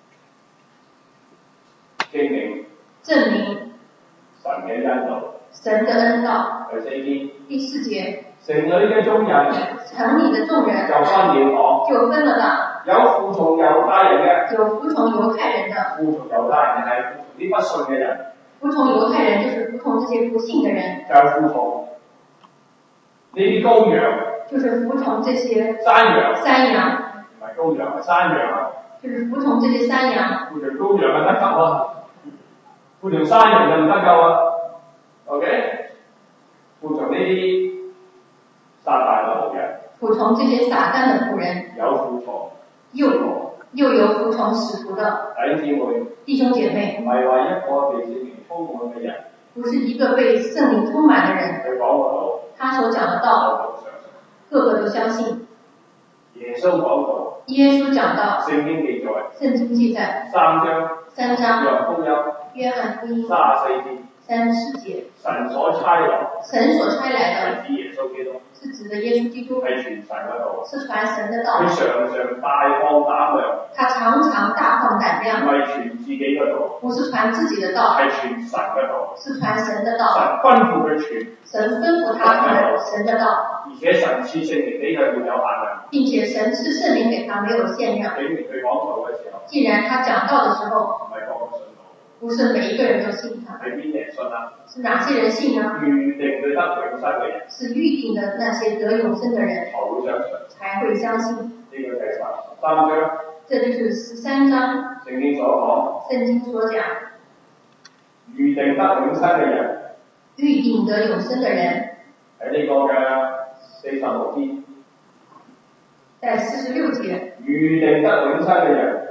證明神嘅恩道。 神的恩道。 第四節。 城裏嘅眾人。 城裏的眾人。 就分了黨。 就分了黨。 有服從猶太人嘅。 有服從猶太人的。 服從猶太人係服從啲不信嘅人。 服從猶太人就是服從這些不信嘅人。 就服從呢啲羔羊。就是服從這些山羊。 山羊。 唔係羔羊，係山羊啊。 就是服從這些山羊。 服從羔羊係得救啊！服從山羊就唔得救啊 ，OK？ 服從呢啲撒旦嘅僕人， 服從這些撒旦嘅僕人， 有服從， 又有服從使徒的弟兄姐妹， 唔係話一個被聖靈充滿嘅人， 不是一個被聖靈充滿嘅人， 佢講嘅道， 他所講嘅道，個個都相信。 耶穌講道， 耶穌講道， 聖經記載，3章，約翰福音34節，神所差來的，係指耶穌基督， 是指的耶穌基督， 係傳神嘅道， 是傳神的道， 佢常常大放膽量， 他常常大放膽量， 唔係傳自己嘅道， 不是傳自己的道， 係傳神嘅道， 是傳神的道， 神吩咐佢傳， 神吩咐他傳神的道， 而且神賜聖靈俾佢沒有限量， 並且神賜聖靈給他沒有限量， 證明佢講道嘅時候， 既然他講道的時候， 唔係個個信道， 不是每一個人都信他， 係邊啲人信啊？ 是哪些人信呢？ 預定佢得永生嘅人， 是預定的那些得永生的人才會相信。 呢個第13章， 這就是13章聖經所講， 聖經所講， 預定得永生嘅人， 預定得永生的人， 喺呢個嘅46節， 在46節， 預定得永生嘅人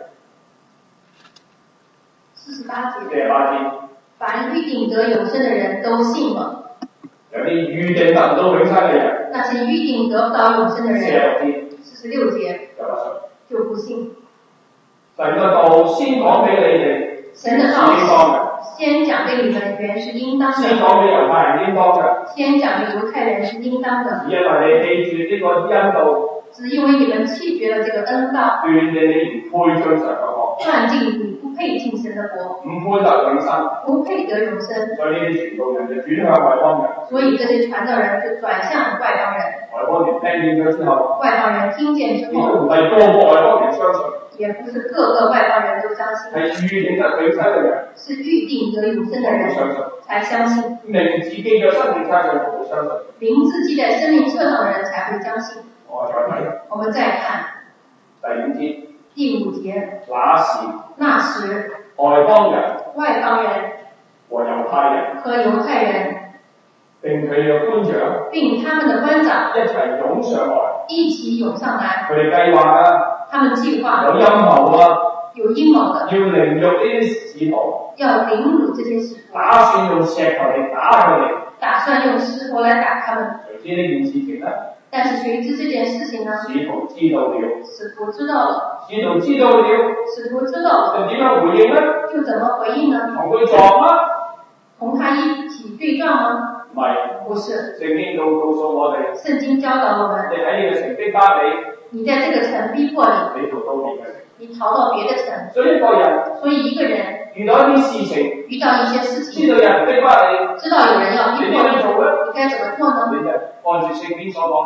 ，48節， 凡預定得永生的人都信了。 有啲預定得唔到永生嘅人， 那些預定得不到永生的人，46節，就不信。 神嘅道先講俾你哋， 神的道先講俾你們，原是應當的。 先講俾猶太人應當嘅。 先講俾猶太人是應當的。 因為你記住呢個恩道， 只因為你們棄絕了這個恩道， 斷定你唔配進神嘅國， 斷定你不配進神的國， 唔配得永生， 不配得永生。 所以呢啲傳道人就轉向外邦人。 所以這些傳道人就轉向外邦人。 外邦人聽見咗之後， 外邦人聽見之後， 唔係個個外邦人相信， 也不是各個外邦人都相信， 係預定得永生嘅人， 是預定得永生的人才相信。 名字記在生命冊上嘅人相信， 名字記在生命冊上的人才會相信。我們再看第5節，那時外邦人和猶太人並佢嘅官長， 並他們的官長一齊湧上來， 一起湧上來。 佢哋計劃啊， 他們計劃有陰謀啊， 有陰謀的， 要凌辱呢啲使徒， 要凌辱這些使徒， 打算用石頭嚟打佢哋， 打算用石頭來打他們。 誰知呢件事情呢？ 但是誰知這件事情呢？ 使徒知道了， 使徒知道了， 使徒知道了， 使徒知道了， 就點樣回應呢？ 就怎麼回應呢？ 同佢撞嗎？ 同他一起對撞嗎？ 唔係， 不是。 聖經都告訴我哋， 聖經教導我們， 你喺呢個城逼巴你， 你在這個城逼迫你， 你逃到別嘅城， 你逃到別的城。 所以一個人， 所以一個人遇到一啲事情， 遇到一些事情， 知道有人逼巴你， 知道有人要逼迫你， 你點樣做呢？ 你該怎麼做呢？ 你就按住聖經所講嘅去做。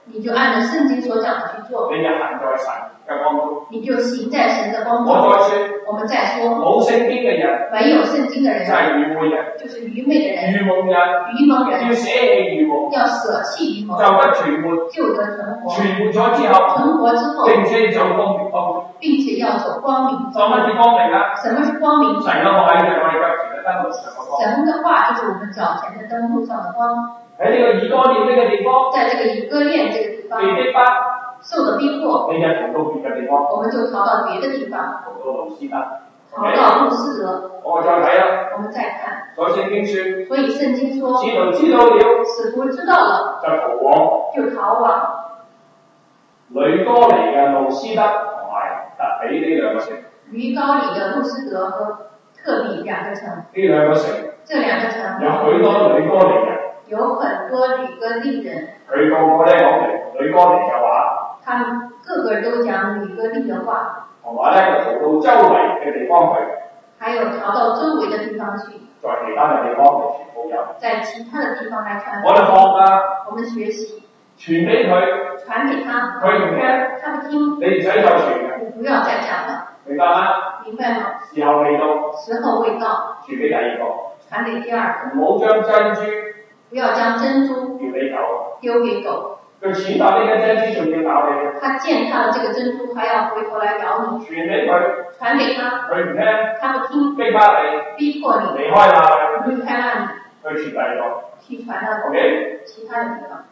你就按照聖經所講的去做。 你就行在神嘅光中。 你就行在神的光中。我們再說， 冇聖經嘅人， 沒有聖經的人， 就係愚昧人， 就是愚昧的人， 愚蒙人，要捨棄愚蒙， 要捨棄愚蒙， 就得存活， 就得存活。 存活咗之後， 存活之後， 並且走光明方， 並且要走光明。 什麼是光明啊？ 什麼是光明？ 神嘅話就係我哋腳前嘅燈路上嘅光。 神的話就是我們腳前的燈路上的光。 喺呢個以哥念呢個地方， 在這個以哥念這個地方， 被逼迫， 受的逼迫， 你就逃到別嘅地方， 我們就逃到別的地方， 逃到路斯德， 逃到路斯德。 我再睇啦， 我們再看， 所以聖經說， 所以聖經說， 使徒知道了， 使徒知道了，就逃往呂哥尼嘅路斯德同埋特比呢兩個城。 呂高里的路斯德和特比兩個城。 呢兩個城， 這兩個城有許多呂哥尼人。 有很多呂哥利人， 佢個個咧講呂哥尼嘅話， 他們個個都講呂哥利嘅話， 同埋咧就逃到周圍嘅地方去， 還有逃到周圍嘅地方去， 在其他嘅地方嚟傳福音， 在其他嘅地方來傳。 我哋學啊， 我們學習， 傳俾佢， 傳給他， 佢唔聽， 他不聽， 你唔使再傳嘅， 你不要再講了， 明白嗎？ 明白嗎？ 時候未到， 時候未到， 傳俾第二個， 傳給第二個， 唔好將珍珠。 不要將珍珠丟給狗。佢踐踏呢個珍珠，仲要咬你。他踐踏了這個珍珠，還要回頭來咬你。傳俾佢，傳給他，佢唔聽，他不聽，逼迫你，逼迫你，離開那裡，離開那裡，去傳第二個，去傳到其他的地方。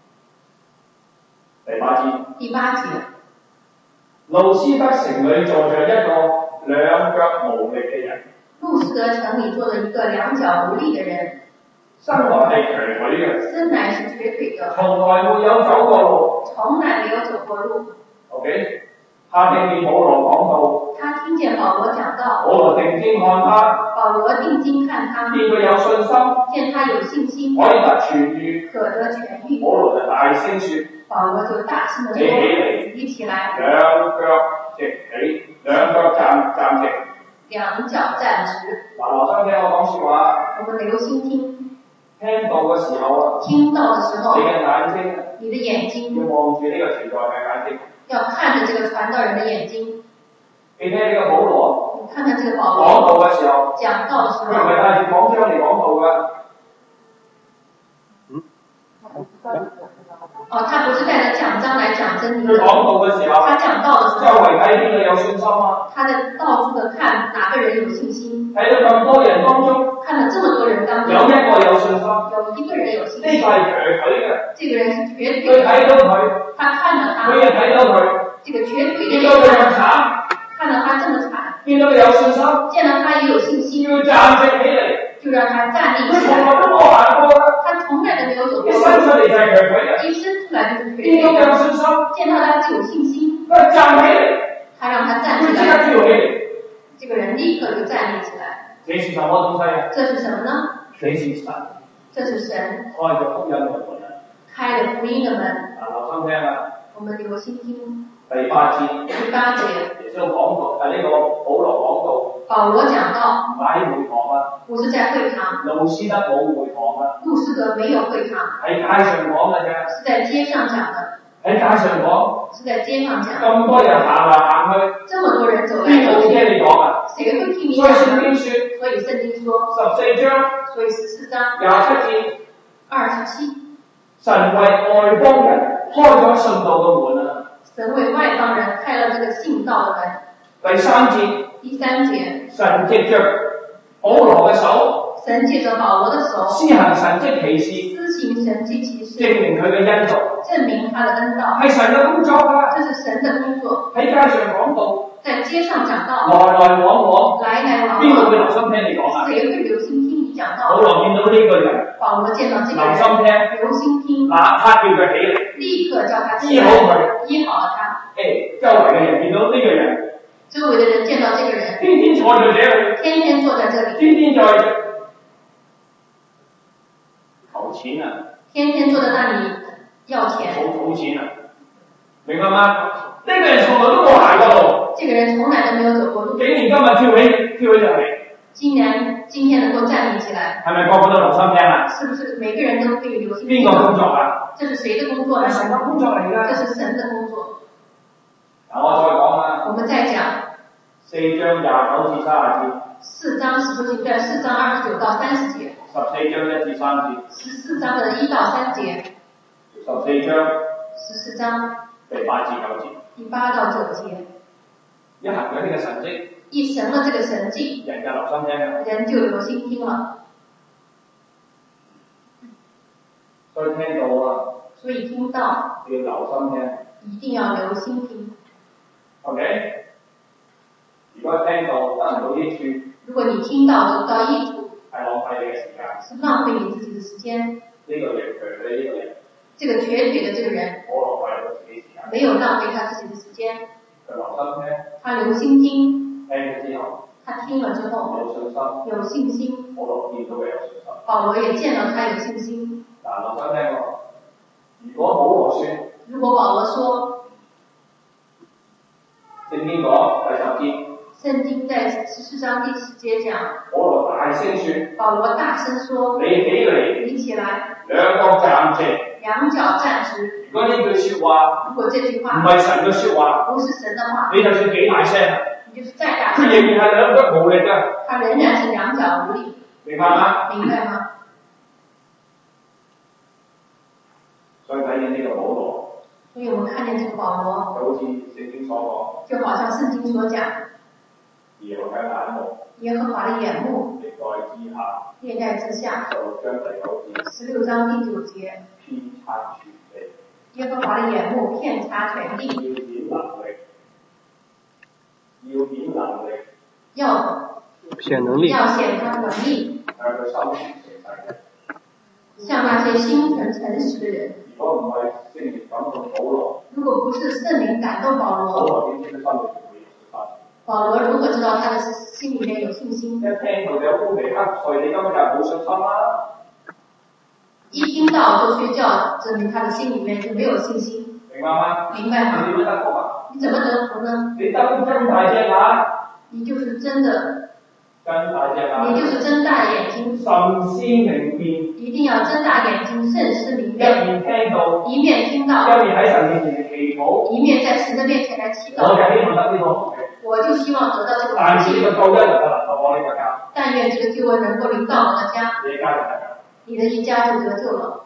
第八節，路斯德城裡坐着一個兩腳無力嘅人。路斯德城裡坐着一個兩腳無力嘅人。生來係瘸腿嘅，生來是瘸腿的，從來沒有走過路，從來沒有走過路。OK， 他聽見保羅講道，他聽見保羅講道，保羅定睛看他，保羅定睛看他，見佢有信心，見他有信心，可以得痊癒，可得痊癒。保羅就大聲說，保羅就大聲地說，你起來，兩腳直起，兩腳站直，兩腳站直。嗱，留心聽我講說話，我們留心聽。聽到嘅時候啊，聽到嘅時候，你嘅眼睛，你的眼睛要望住呢個傳道人嘅眼睛，要看着這個傳道人的眼睛。你聽呢個保羅，你看看這個保羅講道嘅時候，講道嘅時候，佢唔係帶住講章嚟講道㗎。哦，他不是帶着講章來講真理。佢講道嘅時候，他講道嘅時候，周圍睇邊個有信心啊？他在到處的看哪個人有信心。睇到咁多人當中，看了這麼多人當中，有一個有信心，有一個人有信心。呢個係瘸腿嘅，這個人是瘸腿。佢睇到佢，他看了他，佢又睇到佢，這個瘸腿嘅見到佢咁慘，看到他這麼慘，見到佢有信心，見到他也有信心，要站直起嚟。就讓他站立起來。他從來都沒有走過。一生出嚟就係瘸腿嘅。一生出來就是瘸腿。見到有信心，見到他就有信心。佢站起嚟。他讓他站起來。即刻跳起嚟。這個人立刻就站立起來。這是什麼東西啊？這是什麼呢？這是神。這是神。開咗福音嘅門。開了福音嘅門。留心聽啊。我們留心聽。第八節。第八節。耶穌講道，呢個保羅講道。保羅講道。唔係喺會堂啊。不是在會堂。路斯德冇會堂啊。路斯德沒有會堂。喺街上講嘅啫。是在街上講的。喺街上講。是在街上講。咁多人行嚟行去。這麼多人走來走去。邊個會聽你講啊？誰會聽你講？所以聖經說。所以聖經說。14章。所以14章。27節。27。神為外邦人開咗信道嘅門啊。神為外邦人開了這個信道的門。第三節。第三節。神藉着保羅嘅手。神藉着保羅的手。施行神蹟奇事。施行神蹟奇事。證明佢嘅恩道。證明他的恩道。係神嘅工作啊。這是神的工作。喺街上講道。在街上講道。來來往往。來來往往。邊個會留心聽你講啊？誰會留心聽你講道？保羅見到呢個人。保羅見到這個人。留心聽。留心聽。立刻叫佢起嚟。立刻叫他起來。醫好佢。醫好了他。周圍嘅人見到呢個人。周圍的人見到這個人，天天坐在這裏，天天坐在這裏，天天在求錢啊，天天坐在那裏要錢，儲錢啊，明白嗎？呢個人從來都冇行過路，這個人從來都沒有走過路，竟然今日跳起就嚟， 今天能够站立起來， 係咪個個都留心聽啊？ 是不是每個人都可以留心聽？ 邊個工作啊？ 這是誰的工作呢？ 係神嘅工作嚟㗎。 這是神的工作。 嗱，我再講啦。 我們再講。 4章29至30節。 4章使徒行傳4章29到30節。 14章1至3節。 14章的1到3節。14章第8至9節。 第8到9節。 一行咗呢個神蹟。 一行了這個神蹟， 人就留心聽啦。 人就留心聽了。 所以聽到啊。 所以聽到。 要留心聽。 一定要留心聽。 OK。如果聽到得唔到益處， 如果你聽到得不到益處， 係浪費你嘅時間。 是浪費你自己的時間。 呢個人佢呢個人。 這個瘸腿的這個人， 冇浪費佢自己時間。 沒有浪費他自己的時間。 佢留心聽。 他留心聽。 聽咗之後， 他聽了之後有信心。 保羅見到佢有信心。 保羅也見到他有信心。 嗱，留心聽喎。如果保羅說，聖經講第10節。 聖經在14章第10節講。 保羅大聲說。 保羅大聲說。 你起來。兩腳站直。 兩腳站直。 如果呢句説話， 如果這句話唔係神嘅説話， 不是神的話， 你就算幾大聲， 你就是再大聲， 佢仍然係兩腳無力㗎。 他仍然是兩腳無力。 明白嗎？ 明白嗎？ 所以睇見呢個保羅， 所以我們看見這個保羅， 就好似聖經所講，就好像聖經所講， 耶和華嘅眼目， 耶和華的眼目， 歷代之下 ，16章第9節， 遍察全地， 耶和華的眼目遍察全地， 要顯能力， 要顯能力，要顯他能力，向那些心存誠實的人。 如果唔係聖靈感動保羅， 如果不是聖靈感動保羅，保羅如何知道他的心裡面有信心？ 一聽到有烏眉黑水，你根本就係冇信心啦。 一聽到就睡覺，證明他的心裡面就沒有信心。 明白嗎？ 明白嗎？ 你點得福啊？ 你怎麼得福呢？ 你瞪大隻眼， 你就是真的。 睜大隻眼， 你就是睜大眼睛， 慎思明辨， 一定要睜大眼睛，慎思明辨。 一面聽到， 一面聽到， 一面喺神面前祈禱， 一面在神的面前來祈禱。 我就希望得呢個， 我就希望得到這個福氣。 但是呢個救恩能夠臨到我呢個家， 但願這個救恩能夠臨到我的家， 你的家就得救， 你的一家就得救了。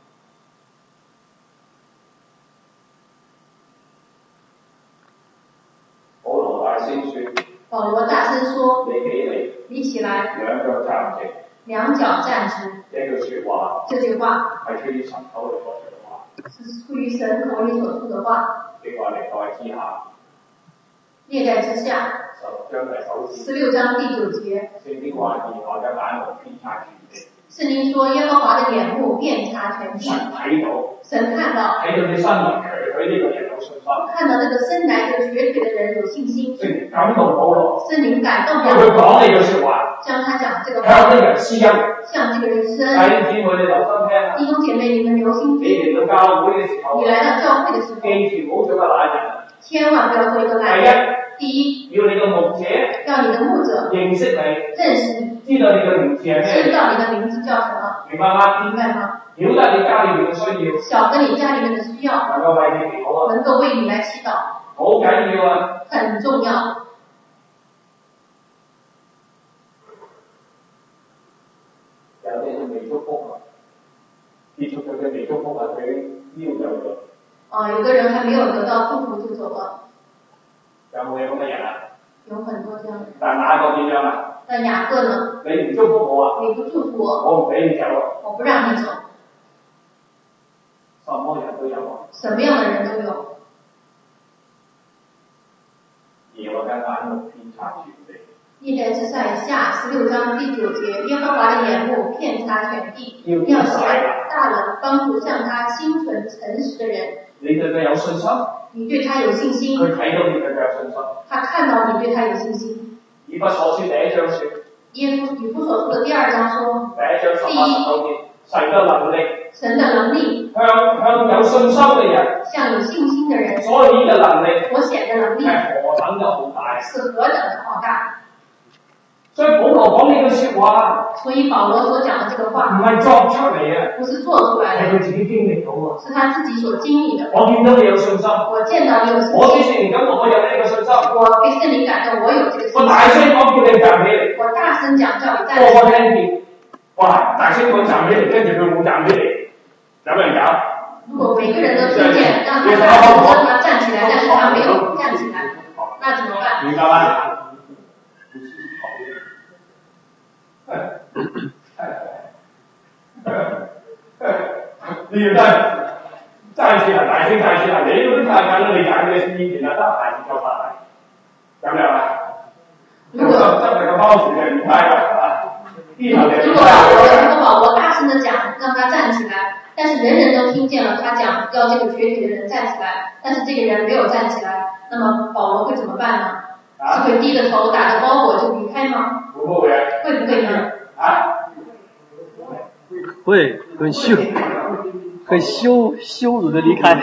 保羅大聲說：你起來， 兩腳站直， 兩腳站直。這句話係出於神口裏所出嘅話， 是出於神口裏所出的話。 嘅話歷代之下， 歷代之下。16章第9節。 聖經話耶和華嘅眼目遍察全地。 聖經說耶和華的眼目遍察全地。 神睇到， 神看到， 睇到你身為佢呢個人有信心。 看到這個生來就瘸腿的人有信心。 聖靈感動保羅， 聖靈感動保羅， 佢講呢句説話， 將他講這個話， 向呢個人施恩， 向這個人施恩。 弟兄姊妹你留心聽啊！ 弟兄姐妹你們留心聽。 你嚟到教會嘅時候， 你來到教會嘅時候， 記住唔好做個懶人。 千萬不要做一個懶人。第一， 要你個牧者， 要你的牧者認識你， 認識你， 知道你嘅名字係咩， 知道你的名字叫什麼， 明白嗎？ 明白嗎？ 曉得你家裏面嘅需要， 曉得你家裏面嘅需要， 能夠為你祈禱啊， 能夠為你來祈禱， 好緊要啊， 很重要。 有啲人未祝福啊，結束佢嘅未祝福啊，佢腰有咗。 有個人還沒有得到祝福就走了。 有冇咁嘅人啊？ 有很多這樣的。 但雅各點樣啊？ 但雅各呢？ 你唔祝福我啊？ 你不祝福我， 我唔俾你走啊！ 我不讓你走。 什麼人都有啊。 什麼樣的人都有。 耶和華嘅眼目遍察全地。 歷代之下16章第9節，耶和華的眼目遍察全地，要顯大能，幫助向他心存誠實的人。 你對佢有信心？ 你對他有信心。 佢睇到你對佢有信心。 他看到你對他有信心。 以弗所書第1章說。 以弗所書的第2章說。 第1章18節，神嘅能力。 神的能力。 向有信心嘅人。 向有信心的人。 所顯嘅能力。 所顯的能力。 係何等嘅浩大。 是何等的浩大。 所以保羅講呢句説話， 所以保羅所講的這個話， 唔係作出嚟嘅， 不是做出來的， 係佢自己經歷到啊。 是他自己所經歷的。 我見到你有信心， 我見到你有信心， 我俾聖靈感動，我有呢個信心。 我被聖靈感動，我有這個信心。 我大聲講叫你站起嚟， 我大聲講叫你站起來。 我聽見，哇！大聲講站起嚟，跟住佢冇站起嚟，有冇人搞？ 如果每個人都聽見，讓他站起來，但是他沒有站起來，那怎麼辦？ 明白嗎？你要站起來，大聲站起來，你都睇緊啦，你揀嘅面前啊，得閒就翻嚟，咁樣啊？如果真係個包住嘅唔係啊，如果保羅大聲的講，讓他站起來，但是人人都聽見了他講要這個瘸腿的人站起來，但是這個人沒有站起來，那麼保羅會怎麼辦呢？是會低着頭打着包裹就離開嗎？ 會不會呢？ 會很羞辱的離開。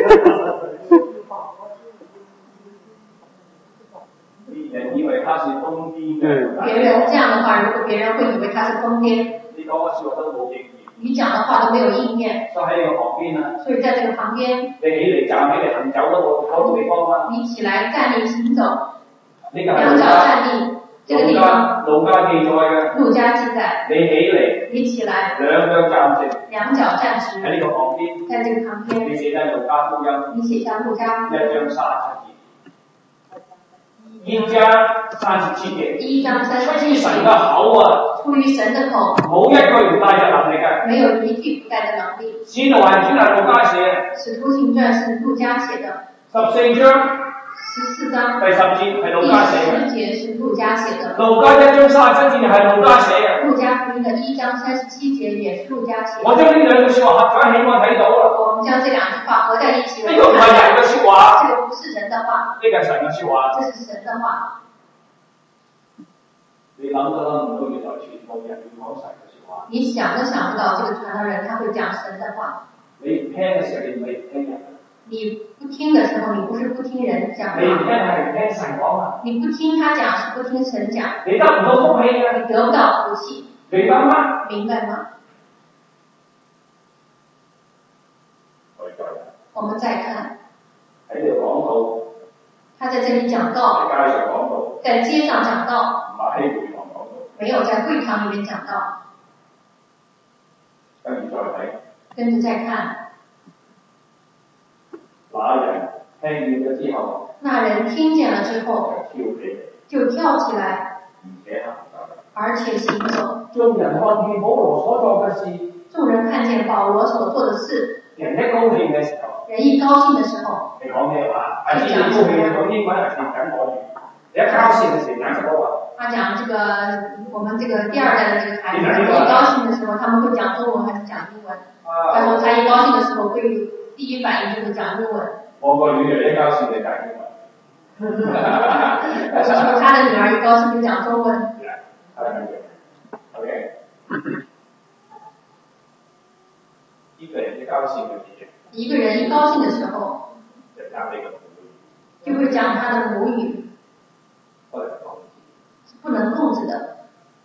人以為他是瘋癲。 別人這樣的話，如果別人會以為他是瘋癲。 你講嘅説話都冇應驗。 你講的話都沒有應驗。 所以喺呢個旁邊啊。 所以在這個旁邊。 你起嚟站起嚟行走都好多地方啊。 你起來站立行走。 兩腳站立。這個地方。 路加記載嘅。 路加記載。 你起嚟。 你起來。 兩腳站直。 兩腳站直。 喺呢個旁邊。 在這個旁邊。 你寫低路加福音。 你寫下路加。 1章37節。1章37節。 1章37節。 出於神嘅口啊。 出於神的口。 冇一句唔帶着能力嘅。 沒有一句不帶着能力。 使徒行傳係路加寫嘅。 使徒行傳是路加寫的。 14章。 14章第10節係路加寫嘅。 第10節是路加寫的。 路加1章37節係路加寫嘅。 路加福音的1章37節也是路加寫的。 我將呢兩句説話合在一起，我睇到啦。 我們將這兩句話合在一起。 呢個唔係人嘅説話。 這個不是人的話。 呢個係神嘅説話。 這是神的話。 你諗都諗唔到，原來傳道人要講神嘅説話。 你想都想不到，這個傳道人他會講神的話。 你唔聽嘅時候，你唔係聽人。 你不聽的時候，你不是不聽人講話。 你唔聽係唔聽神講啊。 你不聽他講，是不聽神講。 你得唔到福氣啊！ 你得不到福氣。 明白嗎？ 明白嗎？我們再看。 喺呢度講到。 他在這裡講道。 喺街上講道。 在街上講道。 唔係喺會堂講道。 沒有在會堂裡面講道。 跟住再睇。 跟住再看。 那人聽見咗之後。 那人聽見了之後。就跳起來。而且行走。 眾人看見保羅所做嘅事。 眾人看見保羅所做的事。 人一高興嘅時候。 人一高興的時候。 你講咩話？阿知你高興講英文係講緊我語。你一高興嘅時候講什麼話？ 他講這個我們這個第二代的這個孩子，一高興的時候，他們會講中文還是講英文？他說他一高興的時候會第一反應就是講英文。 我個女兒一高興就講英文。 他說他的女兒一高興就講中文。 OK。一個人一高興嘅時候。 一個人一高興的時候。就會講他的母語。是不能控制的。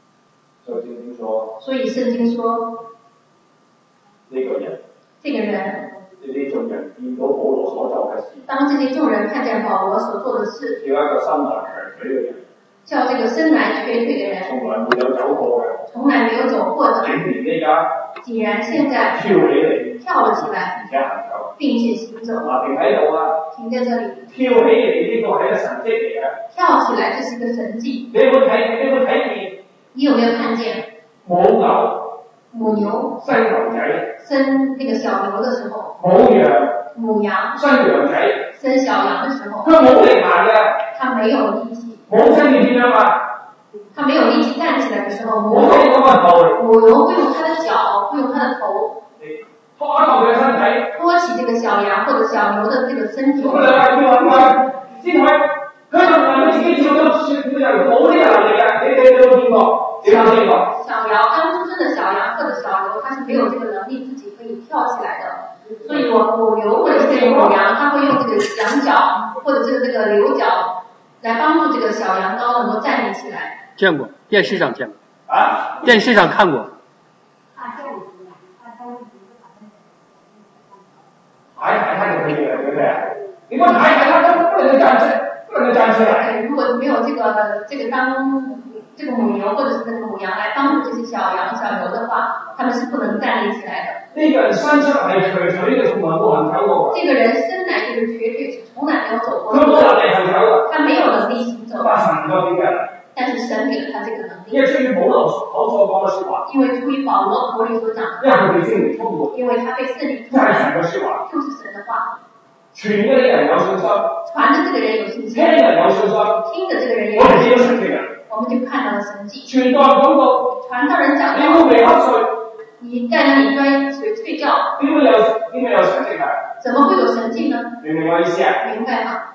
所以聖經說。 呢個人。 這個人。 呢啲眾人見到保羅所做嘅事。 當這些眾人看見保羅所做的事。 叫一個生來瘸腿嘅人。 叫這個生來瘸腿的人。 從來沒有走過嘅。 從來沒有走過的。竟然現在。 跳起嚟。 跳了起來。 而且行走。 並且行走。 停喺度啊。 停在這裡。 跳起嚟呢個係一個神蹟嚟嘅。 跳起來這是一個神蹟。 你有冇睇見？ 你有沒有看見？ 母牛生牛仔。 生那個小牛的時候。母羊生羊仔。 生小羊的時候。 佢冇力行嘅。 他沒有力氣。 冇身體點樣啊？ 他沒有力氣站起來的時候，母牛會用他的腳，會用他的頭。 拖住佢嘅身體， 拖起這個小羊或者小牛的這個身體。 先睇，佢就佢自己跳咗雪，佢就冇呢個能力嘅。你有冇見過？你有冇見過？ 小羊剛出生的小羊或者小牛，它是沒有這個能力自己可以跳起來的。所以母牛或者是這個母羊，它會用這個羊角或者是這個牛角來幫助這個小羊羔能夠站立起來。 见过，电视上见过。 啊？ 电视上看过。 抬他就可以了，对不对？你不抬他不能站起来。 如果没有这个当这个母牛或者是那个母羊来帮助这些小羊小牛的话，他们是不能站立起来的。 那个人生出来瘸腿的，从来不能走过。 这个人生来就是瘸腿，是从来没有走过的。他没有能力行走。但是神给了他这个能力。因为出于保罗口里所讲的话，因为他被圣灵充满，就是神的话。传的这个人有信心，听的这个人有信心，我们就看到了神迹。传道人讲到，你在那里钻水睡觉，怎么会有神迹呢？明白我意思啊？明白吗？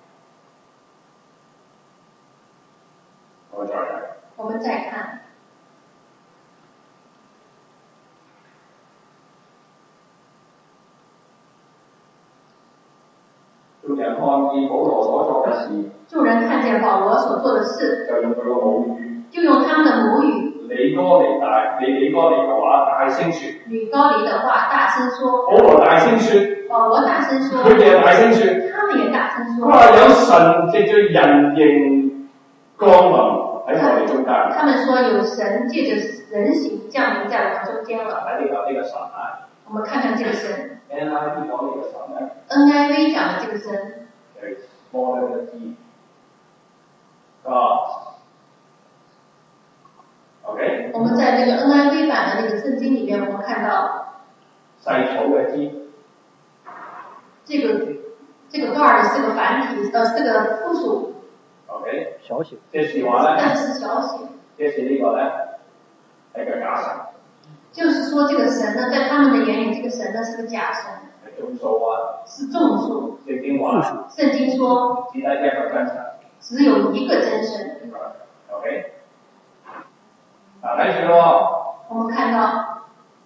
我们再看。众人看见保罗所做的事，就用他们的母语。吕哥尼的話大聲説。吕高尼的話大聲說。保羅大聲説。佢哋大聲説。他們也大聲說。佢話有神藉著人形降臨喺我哋中間。他們說有神借着人形降臨在我們中間了。睇呢個神啊。我們看看這個神。NIV 講呢個神咧。NIV 講的這個神。OK， 我們在這個 NIV 版的那個聖經裡面，我們看到細草嘅枝，這個段是個繁體，是個複數。OK， 小寫。 這是話咧， 但是小寫。 這是呢個咧係個假神。 就是說，這個神呢，在他們的眼裡，這個神呢是個假神。 係眾數啊。是眾數。聖經話。 聖經說。 只得一個真神。只有一個真神。 OK。睇住咯。 我們看到。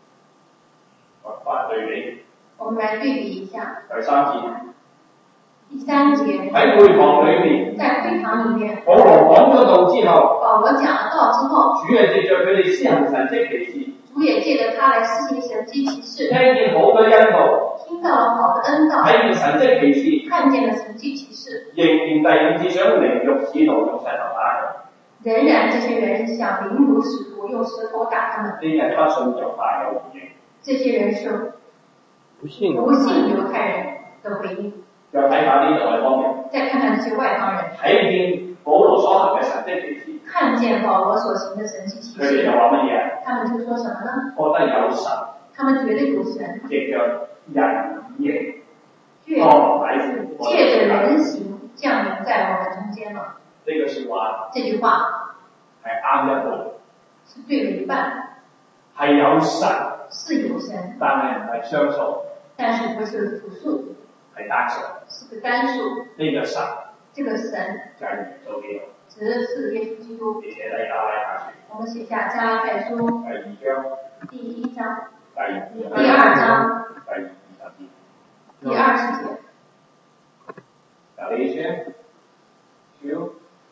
翻對比。 我們來對比一下。 第三節。 第三節。 喺會堂裡面。 在會堂裡面。 保羅講咗道之後。 保羅講了道之後。 主係藉著佢哋施行神蹟奇事。 主也借着他來施行神蹟奇事。 聽見好嘅恩道。 聽到了好的恩道。 睇見神蹟奇事。 看見了神蹟奇事。 仍然第五節想凌辱使徒用石頭打佢。 仍然這些人想凌辱使徒，用石頭打他們。 呢啲係不信猶太嘅回應。 這些人是不信猶太人的回應。 再睇下呢度外邦人。 再看看這些外邦人。 睇見保羅所行嘅神蹟奇事。 看見保羅所行的神蹟奇事。 佢哋又話乜嘢？ 他們就說什麼呢？ 覺得有神。 他們覺得有神。 藉着人形。 借着人形降臨在我們中間了。 呢個説話。 這句話。 係啱一半。 是對了一半。 係有神。 是有神。 但係唔係雙數。 但是不是複數。 係單數。 是個單數。 呢個神。 這個神。 就係耶穌基督。 只是耶穌基督。 你寫低加拉太書。 我們寫下加拉太書。 第2章。 第二章。第20節。 Galatians 2:1。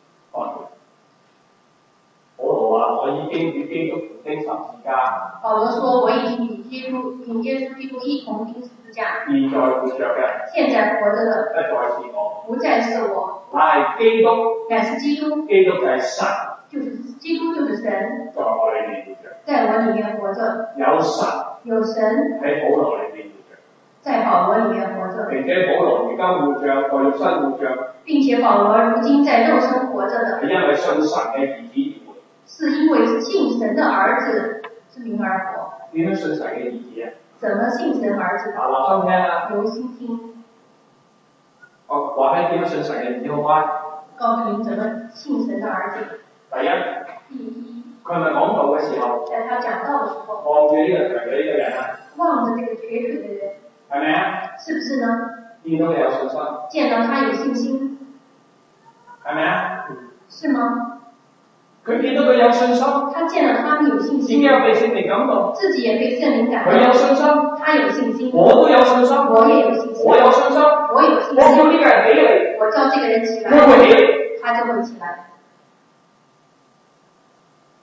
保羅話：我已經與基督同釘十字架。 保羅說：我已經與耶穌基督一同釘十字架。 現在活着嘅。 現在活着的。 不再是我。 不再是我。 乃係基督。 乃是基督。 基督就係神。 就是基督就是神。 在我裏面活着。 在我裏面活着。 有神。 有神。 喺保羅裏面活着。 在保羅裏面活着。 並且保羅如今活着，在肉身活着。 並且保羅如今在肉身活着的。 係因為信神嘅兒子而活。是因為信神的兒子之名而活。 點樣信神嘅兒子啊？ 怎麼信神兒子？ 立心聽啊！ 留心聽。 我話俾你點樣信神嘅兒子好嗎？ 告訴你怎麼信神的兒子。 第一。佢係咪講道嘅時候？ 在他講道嘅時候。 望住呢個瘸腿嘅人啊！ 望着這個瘸腿嘅人。 係咪啊？ 是不是呢？ 見到佢有信心。 見到他有信心。 係咪啊？ 是嗎？ 佢見到佢有信心。 他見到他們有信心。 自己又被聖靈感動。 自己也被聖靈感動。 佢有信心。 他有信心。 我都有信心。 我也有信心。 我有信心。 我有信心。 我叫呢個人起嚟。 我叫這個人起來。 佢會起嚟。 他就會起來。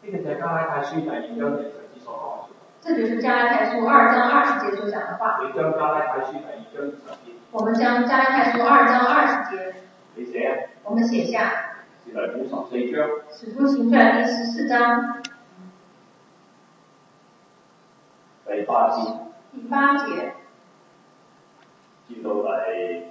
呢個就係加拉太書第2章第10節所講。 这就是加拉太書2章20節所講的話。 你將加拉太書第2章20節。 我們將加拉太書2章20節。 你寫啊。 我們寫下。 使徒行傳14章。 使徒行傳第14章。 第8節。 第8節。 至到第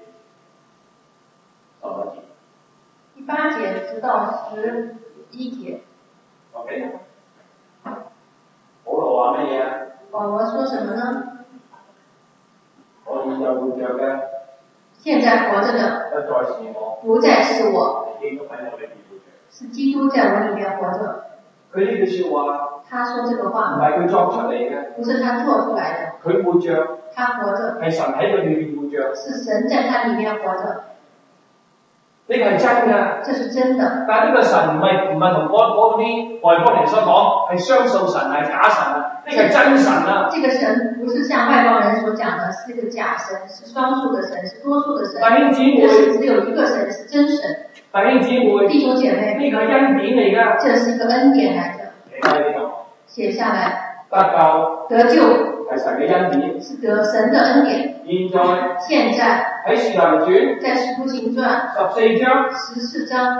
11節。 第8節直到11節。 OK。保羅話乜嘢啊？ 保羅說什麼呢？ 我現在活着嘅， 現在活着的， 不再是我， 不再是我， 基督喺我裏面活着， 是基督在我裏面活着。 佢呢句説話， 他說這個話， 唔係佢作出嚟嘅， 不是他做出來的， 佢活着， 他活着， 係神喺佢裏面活着， 是神在他裏面活着。 呢個係真㗎， 這是真的。 但係呢個神唔係同嗰啲外國人所講係雙數神係假神啊，呢個係真神啊。 這個神不是像外邦人所講的，是一個假神，是雙數的神，是多數的神。 弟兄姊妹， 這是只有一個神，是真神。 弟兄姊妹， 弟兄姐妹， 呢個係恩典嚟㗎。這是一個恩典嚟嘅。 寫下來。 得救。 得救。 係神嘅恩典。 是得神的恩典。現在。 喺使徒行傳， 在使徒行傳14章，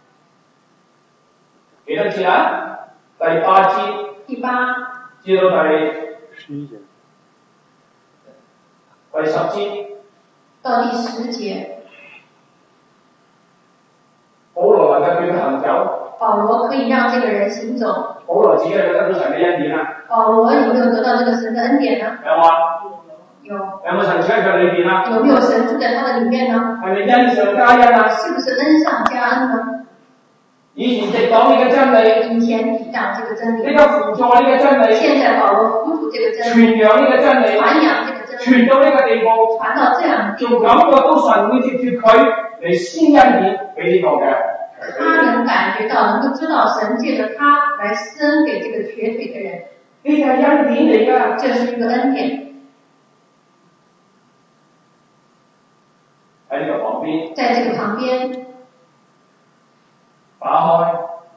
幾多節啊？第8節， 第8 至到第 11節， 第10節， 到第10節。 保羅能夠叫佢行走， 保羅可以讓這個人行走。 保羅自己係得到神嘅恩典啊。 保羅有沒有得到這個神的恩典呢？ 有啊。 有冇神住喺佢裏邊啊？ 有沒有神住在他的裏面呢？ 係咪恩上加恩啊？ 是不是恩上加恩呢？ 以前抵擋呢個真理， 以前抵擋這個真理， 呢個輔助呢個真理， 現在保羅輔助這個真理， 傳揚呢個真理， 傳揚這個真理， 傳到呢個地步， 傳到這樣地步， 仲感覺到神會接住佢嚟施恩典俾呢個嘅。 他能感覺到，能夠知道神借着他來施恩給這個瘸腿的人， 呢個係恩典嚟㗎， 這是一個恩典。 喺呢個旁邊， 在這個旁邊， 打開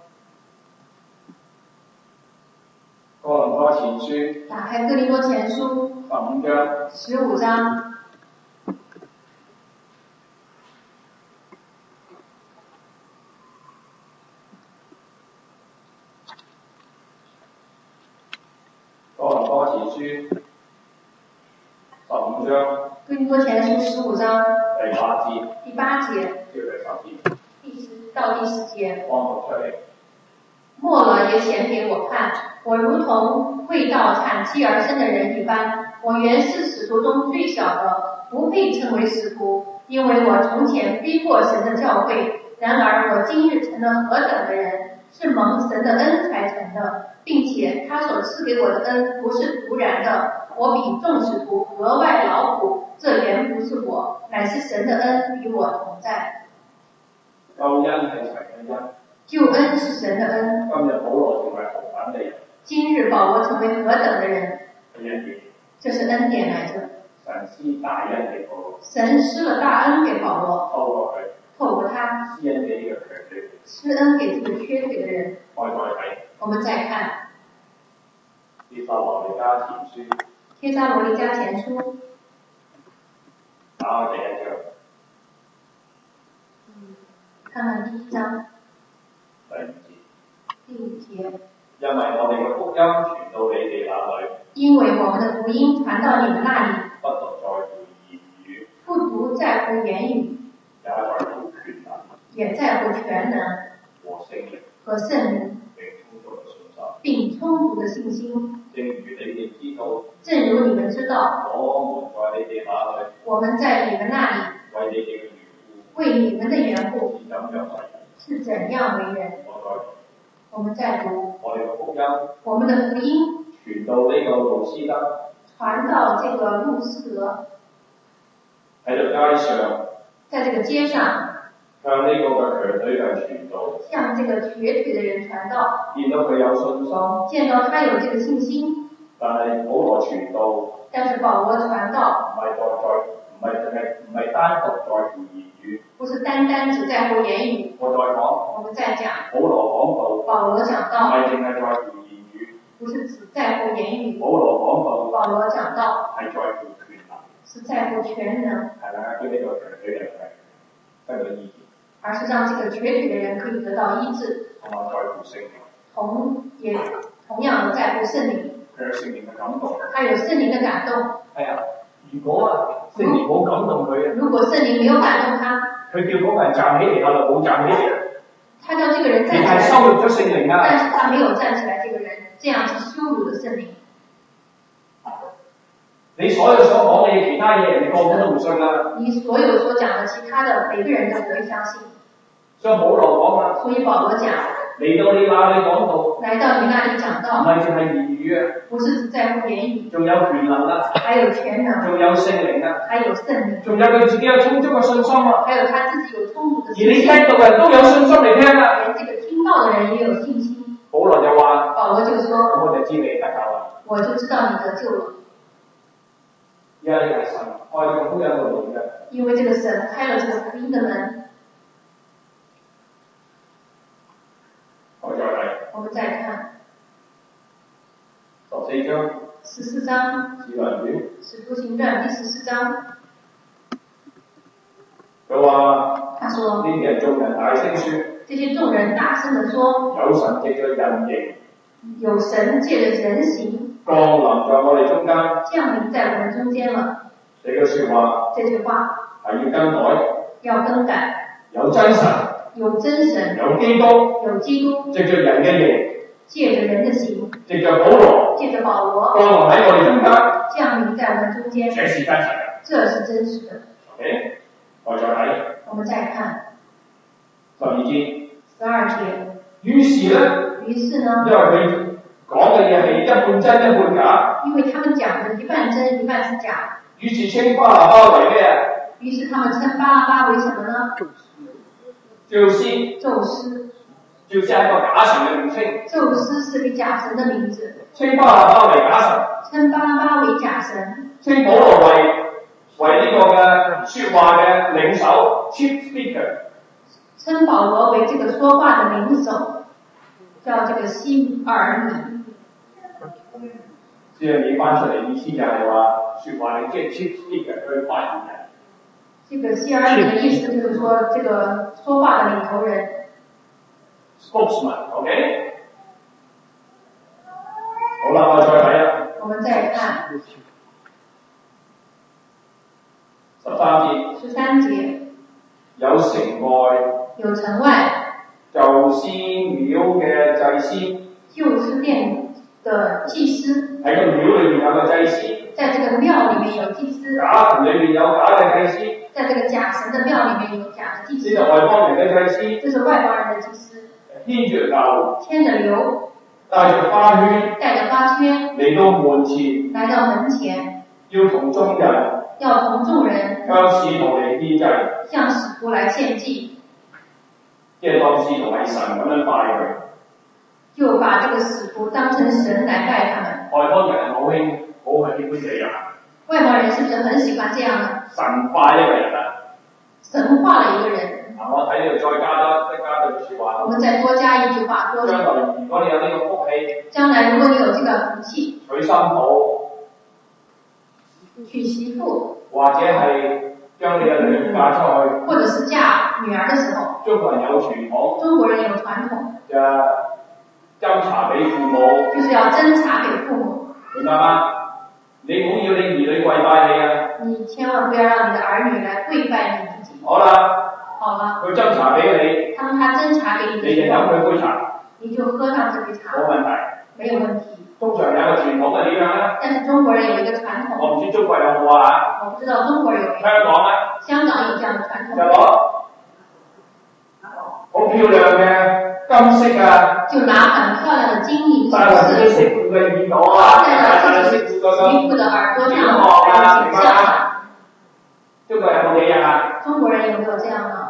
哥林多前書， 打開哥林多前書15章。 哥林多前書15章。 哥林多前書15章第8節， 第8節， 第10 到第10節， 幫我出嚟。 末了也顯給我看，我如同未到產期而生的人一般，我原是使徒中最小的，不配稱為使徒，因為我從前逼迫神的教會，然而我今日成了何等的人，是蒙神的恩才成的，並且他所賜給我的恩不是徒然的，我比眾使徒格外勞苦，這原不是我，乃是神的恩與我同在。 救恩係神嘅恩。 救恩是神的恩。 今日保羅成為何等嘅人？ 今日保羅成為何等的人？ 係恩典。 這是恩典來着。 神施大恩給保羅。 神施了大恩給保羅。透過他。 施恩給呢個瘸腿。 施恩給這個瘸腿的人。 我再睇。 我們再看。 帖撒羅尼迦前書。 帖撒羅尼迦前書。 打開第1章。 看看第1章。 第5節。 因為我哋嘅福音傳到你哋那裏， 因為我們的福音傳到你們那裏， 不獨在乎言語， 不獨在乎言語，也在乎權能和聖靈，並充足的信心。正如你們知道，我們在你們那裏，為你們的緣故，是怎樣為人。我們再讀，我們的福音傳到呢個路斯德，傳到這個路斯德，喺度街上，在這個街上，向呢個嘅瘸腿嘅傳道，向這個瘸腿的人傳道，見到佢有信心，見到他有這個信心，但係保羅傳道，但是保羅傳道，唔唔係單獨在乎言語。 不是單單只在乎言語。 我再講。 我們再講。 保羅講道。 保羅講道。 唔係淨係在乎言語。 不是只在乎言語。 保羅講道。 保羅講道。 係在乎權能。 是在乎全能。 係啦，叫呢個長腿人得到醫治。 而是讓這個瘸腿的人可以得到醫治。 同埋在乎聖靈。 同樣的在乎聖靈。 佢有聖靈嘅感動。 他有聖靈的感動。 係啊，如果聖靈冇感動佢啊， 如果聖靈沒有感動他， 佢叫嗰個人站起嚟，我就冇站起嚟。 他叫這個人站起來， 你係羞辱咗聖靈啊！ 但是他沒有站起來，這個人這樣是羞辱了聖靈。 你所有所講嘅嘢，其他嘢人哋個個都唔信啦。 你所有所講的其他的，每個人都不會相信。 所以保羅講啊， 所以保羅講， 嚟到你那裡講道， 來到你那裡講道， 唔係淨係言語啊， 不是只在乎言語， 仲有權能啊， 還有全能， 仲有聖靈啊， 還有聖靈， 仲有佢自己有充足嘅信心啊， 還有他自己有充足的而信心。 你聽到嘅人都有信心嚟聽啊， 連這個聽到的人也有信心。 保羅就話， 保羅就說， 咁我就知你得救啦， 我就知道你得救了。 因為呢個係神開咗個福音嘅門嘅。 因為這個神開了這個福音的門。我們再看 14章。 14章。使徒行傳第14章。 佢話。 他說。 呢啲人眾人大聲說。 這些眾人大聲地說。 有神藉着人形。 有神借着人形。 降臨在我哋中間。 降臨在我們中間了。 這個說話。 這句話。 係要更改。 要更改。 有真神。 有真神。 有基督。 有基督。 藉着人嘅形。 借着人的形， 藉着保羅， 借着保羅， 降臨喺我哋中間， 降臨在我們中間， 這是真實的， 這是真實的。 OK，我再睇， 我們再看 12節， 於是呢， 因為佢講嘅嘢係一半真一半假， 因為他們講的一半真一半是假， 於是稱巴拿巴為咩啊？ 於是他們稱巴拿巴為什麼呢？ 宙斯。就是一個假神嘅名稱。 宙斯是個假神的名字。 稱巴拿巴為假神。 稱巴拿巴為假神。 稱保羅為呢個嘅説話嘅領袖 ，chief speaker。 稱保羅為這個說話的領袖，叫這個西爾米。 西爾米翻出嚟意思就係話説話嘅即係 chief speaker 去發言人。 這個西爾米的意思就是說，這個說話的領頭人。 Spokesman，OK？ 好啦，我再睇啦。 我們再看13節。 有城外。 有城外。 祭司廟嘅祭司。 祭司殿的祭司。 喺個廟裏面有個祭司。 在這個廟裡面有祭司。 假神裏面有假嘅祭司。 在這個假神的廟裡面有假的祭司。 呢個外邦人嘅祭司。 這是外邦人的祭司。 牽着牛，帶着花圈，嚟到門前，要同眾人，向使徒嚟獻祭，即係當使徒係神咁樣拜佢。 就把這個使徒當成神來拜他們。 外邦人好喜歡這樣。 外邦人是不是很喜歡這樣呢？ 神化一個人啊！ 神化了一個人。 我睇呢度再加句説話。 我們再多加一句話， 將來如果你有呢個福氣， 將來如果你有這個福氣， 娶新婦、 娶媳婦， 或者係將你嘅女嫁出去， 或者是嫁女兒的時候， 中國人有傳統， 中國人有傳統， 就斟茶俾父母， 就是要斟茶給父母， 明白嗎？你唔好要你兒女跪拜你啊！ 你千萬不要讓你的兒女來跪拜你自己。 好啦。 好了， 佢斟茶俾你， 當他斟茶給你， 你就飲佢杯茶， 你就喝上這杯茶， 冇問題， 沒有問題。 通常有個傳統係點樣咧？ 但是中國人有一個傳統， 我唔知中國有冇啊？ 我不知道中國有沒有。 香港啊？ 香港有這樣的傳統。 就攞好漂亮嘅金色啊！ 就拿很漂亮的金銀首飾， 戴落自己媳婦嘅耳朵啊，戴落自己媳婦的耳朵上， 啊，明白嗎？中國有冇這樣啊？ 中國人有沒有這樣呢？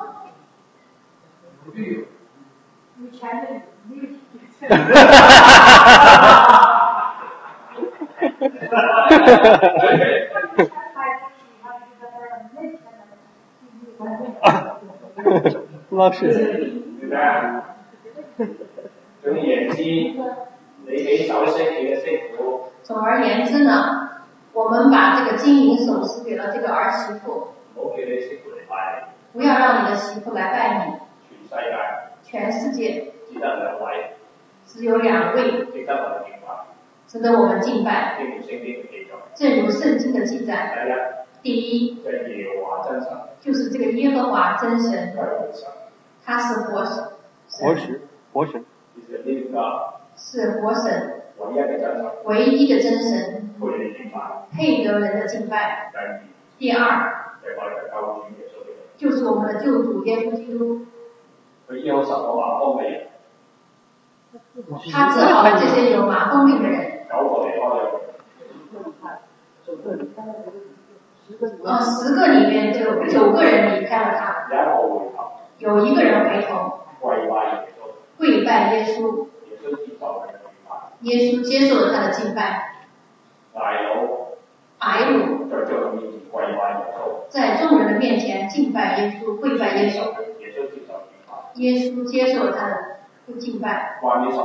以前的老师。 對唔對啊？總言之，你俾首飾你嘅媳婦。 總而言之呢，我們把這個金銀首飾給了這個兒媳婦。 唔好叫你媳婦嚟拜你。 不要讓你的媳婦來拜你。 全世界。 全世界。 只有兩位。 只有2位。值得我們敬拜。正如聖經的記載。第一。就是這個耶和華真神。他是活神。 活神。 是活神。唯一的真神。配得人的敬拜。第二。就是我們的救主耶穌基督。他治好了這些有麻風病的人。10個裡面就有9個人離開了他。有1個人回頭。跪拜耶穌。耶穌接受了他的敬拜。白鷺在眾人的面前敬拜耶穌，跪拜耶穌。耶穌接受了他的敬拜。患了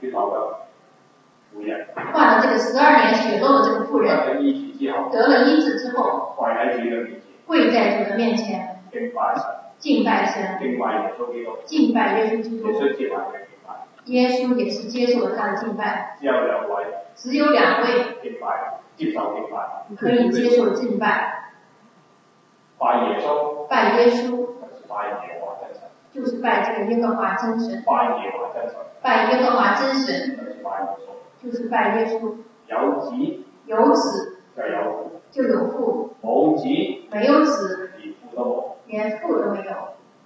這個12年血漏的這個婦人，得了醫治之後，跪在主的面前敬拜神，敬拜耶穌基督。耶穌也是接受了他的敬拜。只有2位可以接受敬拜。拜耶穌就是拜這個耶和華真神。拜耶和華真神就是拜耶穌。有子就有父，沒有子連父都沒有。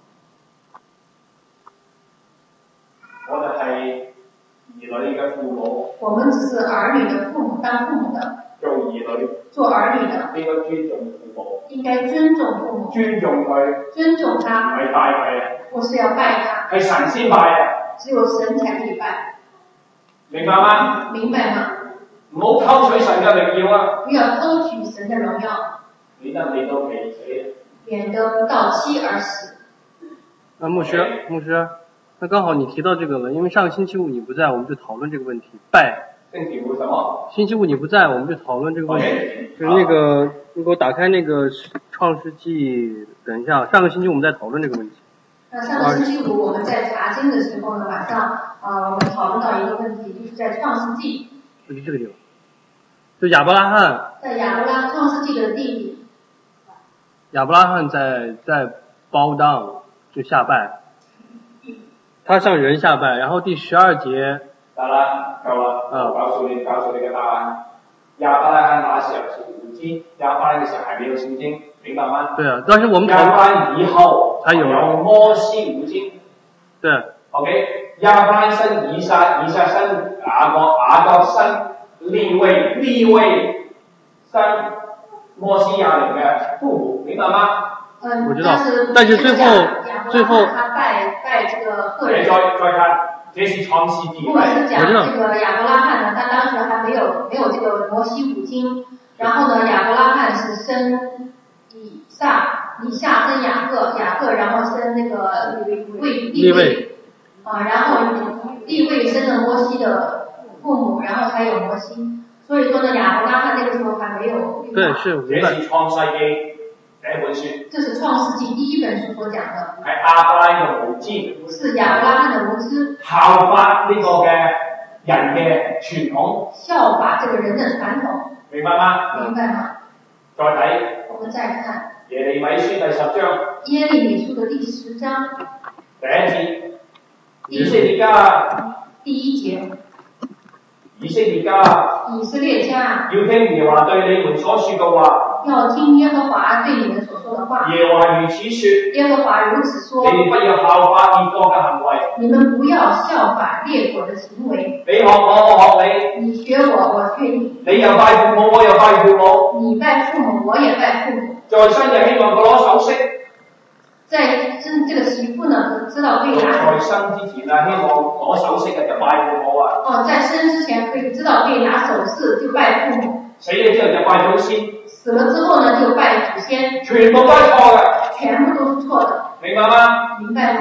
我哋係兒女嘅父母。 我們只是兒女的父母，當父母的。做兒女的。 應該尊重父母。 應該尊重父母。 尊重佢。 尊重他。 唔係拜佢啊。 不是要拜他。 係神先拜啊。 只有神才可以拜。 明白嗎？ 明白嗎？ 唔好偷取神嘅榮耀啊！ 不要偷取神的榮耀。免得不到期而死。 牧師。那剛好你提到這個了，因為上個星期五你不在，我們就討論這個問題。拜。星期五你不在，我們就討論這個問題。就是那個，你給我打開那個創世紀，等一下，上個星期我們在討論這個問題。 那上個星期五我們在查經的時候呢，晚上我們討論到一個問題，就是在創世紀。 就是這個地方。就亞伯拉罕。 在創世紀的地。 亞伯拉罕在包當就下拜。他向人下拜，然後第12節。 夠了。我告訴你個答案。亞伯拉罕那時候是無知，亞伯拉罕的時候還沒有聖經，明白嗎？ 對啊，但是我們亞伯拉罕以後才有摩西五經。 對。 OK， 亞伯拉罕生以撒，以撒生雅各，雅各生利未生摩西亞倫嘅父母，明白嗎？ 我知道，但是最後他拜這個赫人。 再看，這是創世紀。 牧師講這個亞伯拉罕呢，他當時還沒有這個摩西五經，然後呢，亞伯拉罕是生以撒生雅各然後生那個利未，然後利未生了摩西的父母，然後才有摩西。所以說呢，亞伯拉罕那個時候還沒有。 對，是明白。 這是創世紀。第一本書， 這是創世紀第一本書所講的。 係亞伯拉罕嘅無知， 是亞伯拉罕的無知。 效法呢個嘅人嘅傳統。 效法這個人的傳統。 明白嗎？ 明白嗎？ 再睇。 我們再看。 耶利米書第10章。 耶利米書的第10章。 第1節。以色列家。 第1節。 以色列家。要聽耶和華對你們所說嘅話。 要聽耶和華對你們所說的話。 耶和華如此說。 耶和華如此說。 你們不要效法列國嘅行為。 你們不要效法列國的行為。 你學我，我學你。 你學我，我學你。 你又拜父母，我又拜父母。 你拜父母，我也拜父母。 在生就希望佢攞首飾。 在生這個媳婦呢，知道可以拿。 在生之前啊，希望攞首飾嘅就拜父母啊。 在生之前可以知道可以拿首飾就拜父母。 死咗之後就拜祖先。 死了之後呢，就拜祖先。 全部都係錯嘅。 全部都是錯的。 明白嗎？ 明白嗎？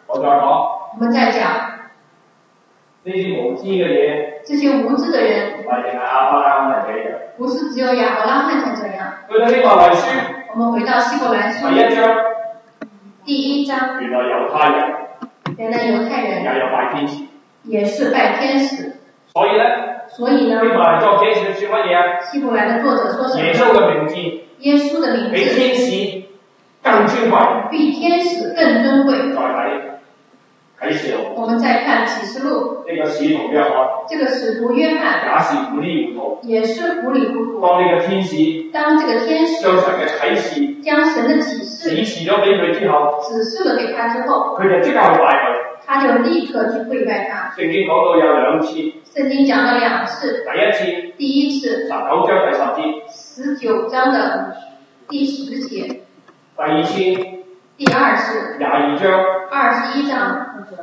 我们再讲呢啲無知嘅嘢， 这些无知的人， 唔係淨係亞伯拉罕係這樣。 不是只有亞伯拉罕才這樣。 去到希伯來書， 我們回到希伯來書第1章， 第1章， 原來猶太人也有拜天使，也是拜天使。 所以呢， 希伯來作者說乜嘢啊？ 希伯來的作者說什麼？ 耶穌嘅名字， 耶穌的名字比天使更尊貴， 比天使更尊貴。 再睇啟示錄， 我們再看啟示錄， 呢個使徒約翰， 這個使徒約翰也是糊裡糊塗， 也是糊裡糊塗。 當呢個天使， 當這個天使將神嘅啟示， 將神的啟示指示咗俾佢之後， 指示了給他之後， 佢就即刻去拜佢。 他就立刻去跪拜他。 聖經講到有2次， 聖經講了2次， 第一次19章第10節 ，19章的第10節， 第二次 22次 22章 ，21章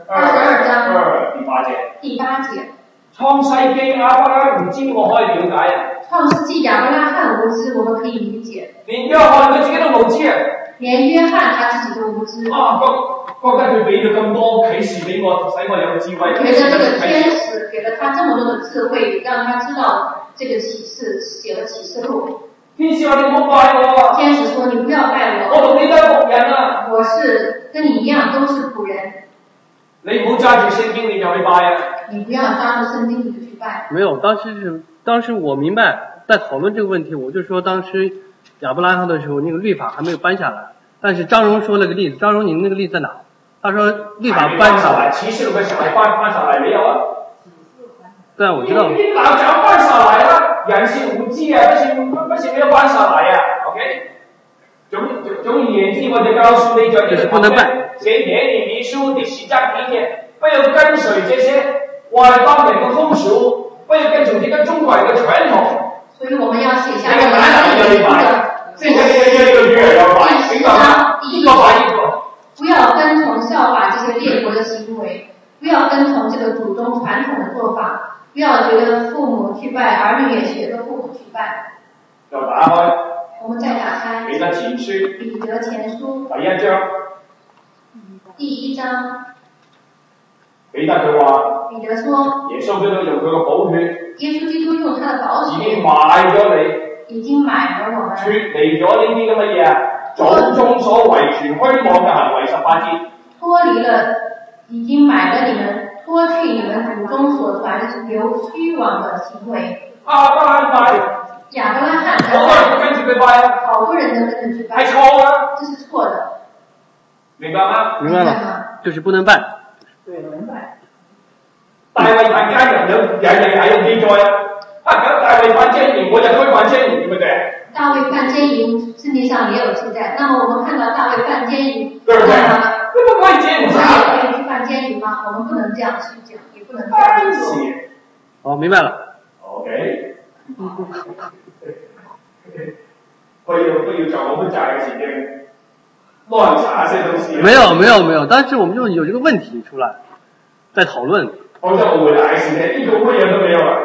，22章第8節。 創世記亞伯拉罕唔知我可以了解啊。 創世記亞伯拉罕無知，我們可以理解。 連約翰佢自己都無知啊。 連約翰他自己都無知。 啊，覺得佢俾咗咁多啟示俾我，使我有智慧。 覺得這個天使給了他這麼多的智慧，讓他知道這個啟示，寫了啟示錄。 天使話你唔好拜我啊。 天使說你不要拜我。 我同你都係僕人啊。 我是跟你一樣都是僕人。 你唔好揸住聖經你就去拜啊。 你不要抓住聖經你就去拜。 沒有，當時我明白，在討論這個問題，我就說當時亞伯拉罕的時候，那個律法還沒有搬下來。但是張榮說了個例子，張榮你那個例子在哪？他說律法搬下來。 啟示錄嘅時候係搬上來沒有啊？ 對啊，我知道。 你老講搬上來了，人是無知啊，不是沒有搬上來啊 ，OK？總而言之，我就告訴你在這個方面，寫耶利米書第10章第1節，不要跟隨這些外邦人的風俗，不要跟從這個中國人的傳統。 所以我們要寫下這個男人要禮拜，這個女人要拜，明白嗎？一個拜一個。 不要跟從效法這些列國的行為，不要跟從這個祖宗傳統的做法，不要覺得父母去拜，兒女也學着父母去拜。 就打開。 我們再打開。 彼得前書。 彼得前書。 第1章。 第1章。 彼得佢話。 彼得說。 耶穌基督用佢個寶血。 耶穌基督用他的寶血。 已經買咗你。 已經買了我們。脫離咗呢啲咁嘅嘢啊！祖宗所遺傳虛妄嘅行為18節。脫離了， 已經買了你們，脫去你們祖宗所傳流虛妄的行為。 亞伯拉罕拜。 亞伯拉罕。 好多人都跟住佢拜啊。 好多人都跟住去拜。 係錯啊！ 這是錯的。 明白嗎？ 明白了，就是不能拜。 對，能拜。 大衛犯奸淫有記載啊！咁大衛犯奸淫，我就推犯奸淫，對不對？ 大衛犯奸淫，聖經上也有記載。那麼我們看到大衛犯奸淫， 對不對？那麼可以奸淫啥？ 可以去犯奸淫嗎？我們不能這樣去講，也不能這樣做。 哦，明白了。 OK。不要找我們講嘅時間亂查些東西。 沒有，當時我們就有這個問題出來，在討論。 好像我來時間一個會員都沒有了。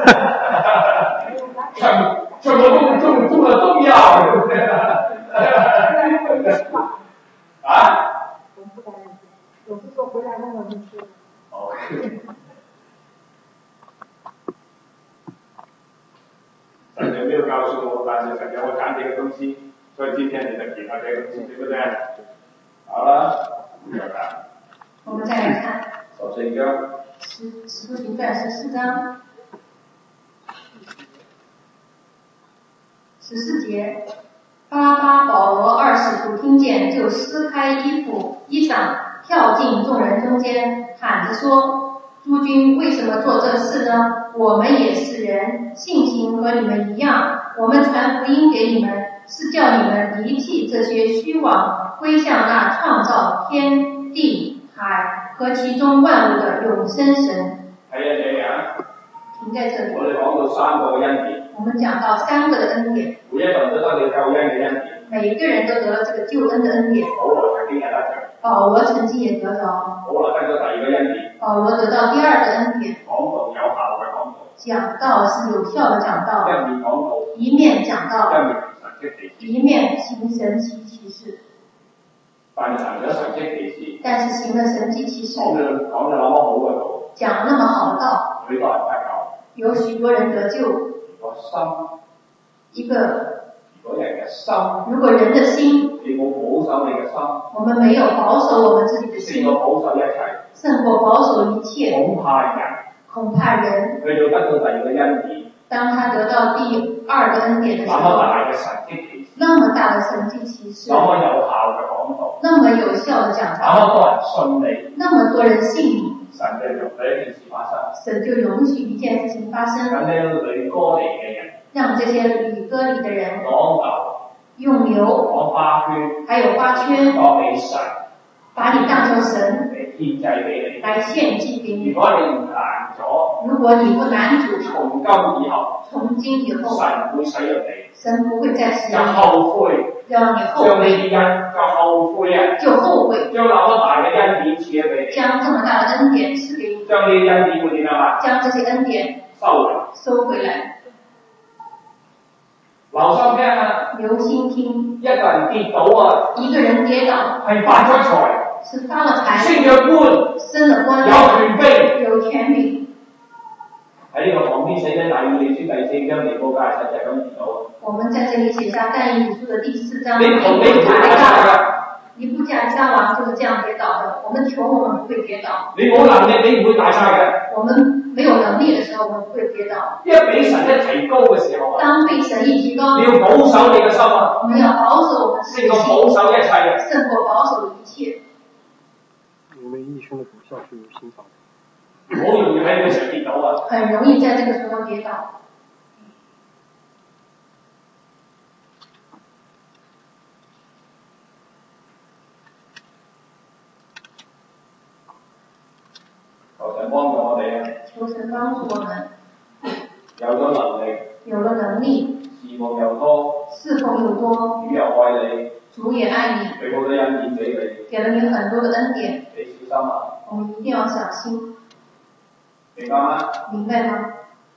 什麼中了中藥，對不對？啊？ 我是說回來問我們吃。 OK。神有沒有告訴我？但是神叫我講這個東西，所以今天你就給他這個東西，對不對？好了， 我們再來看。 首先一個。 使徒行傳14章14節，巴拉巴、保羅二使徒聽見，就撕開衣裳，跳進眾人中間，喊着說：諸君為什麼做這事呢？我們也是人，性情和你們一樣。我們傳福音給你們，是叫你們離棄這些虛妄，歸向那創造天地海和其中萬物的永生神。停在這裡。 我哋講到3個恩典。 我們講到3個的恩典。 每一個人都得了救恩嘅恩典。 每一個人都得了這個救恩的恩典。 保羅曾經也得着。 保羅曾經也得着。 保羅得到第2個恩典。 保羅得到第2個恩典。 講道有效嘅講道。 講道是有效的講道。 一面講道。 一面講道。 一面一面行神奇奇事。 但是行了神迹奇事， 講咗那麼好嘅道， 講那麼好的道， 許多人得救， 有許多人得救。 如果人嘅心，你冇保守你嘅心， 我們沒有保守我們自己的心， 勝過保守一切， 勝過保守一切，恐怕人， 佢要得到第二個恩典， 當他得到第二個恩典的時候， 那麼大嘅神蹟奇事， 那麼有效嘅講道， 那麼有效的講道， 那麼多人信你， 那麼多人信你， 神就容許一件事發生， 神就容許一件事情發生， 讓這些呂哥尼嘅人， 讓這些呂哥尼的人講牛， 用牛， 講花圈， 還有花圈， 當你神， 把你當作神嚟獻祭俾你， 來獻祭給你。 如果你唔攔咗， 如果你不攔阻， 從今以後， 從今以後， 神會使用你， 神不會再使用你， 後悔， 讓你後悔， 將呢啲恩就後悔啊， 就後悔， 將那麼大嘅恩典賜咗俾你， 將這麼大的恩典賜給你， 將呢啲恩典會點樣啊？ 將這些恩典收回來。 留心聽啊！ 留心聽， 一個人跌倒啊， 一個人跌倒係發咗財， 是發了財， 升咗官， 升了官， 有權柄， 有權柄。 喺呢個旁邊寫緊但以理書第4章，尼布甲尼撒就係咁跌倒。 我們在這裡寫下但以理書的第4章， 你同你唔會打㗎。 尼布甲尼撒王就是這樣跌倒的。我們窮，我們不會跌倒。 你冇能力，你唔會大晒嘅。 我們沒有能力的時候，我們不會跌倒。 一俾神一提高嘅時候， 當被神一提高， 你要保守你嘅心啊！ 我們要保守我們自己的心， 勝過保守一切嘅。 勝過保守一切。 因為一生的果效是由心發的。 好容易喺呢個時候跌倒啊！ 很容易在這個時候跌倒。 求神幫助我哋啊！ 求神幫助我們。 有咗能力。 有了能力。 侍奉又多。 侍奉又多。 主又愛你。主也愛你。 俾好多恩典俾你。 給了你很多的恩典。 你小心啊！ 我們一定要小心。 明白嗎？ 明白嗎？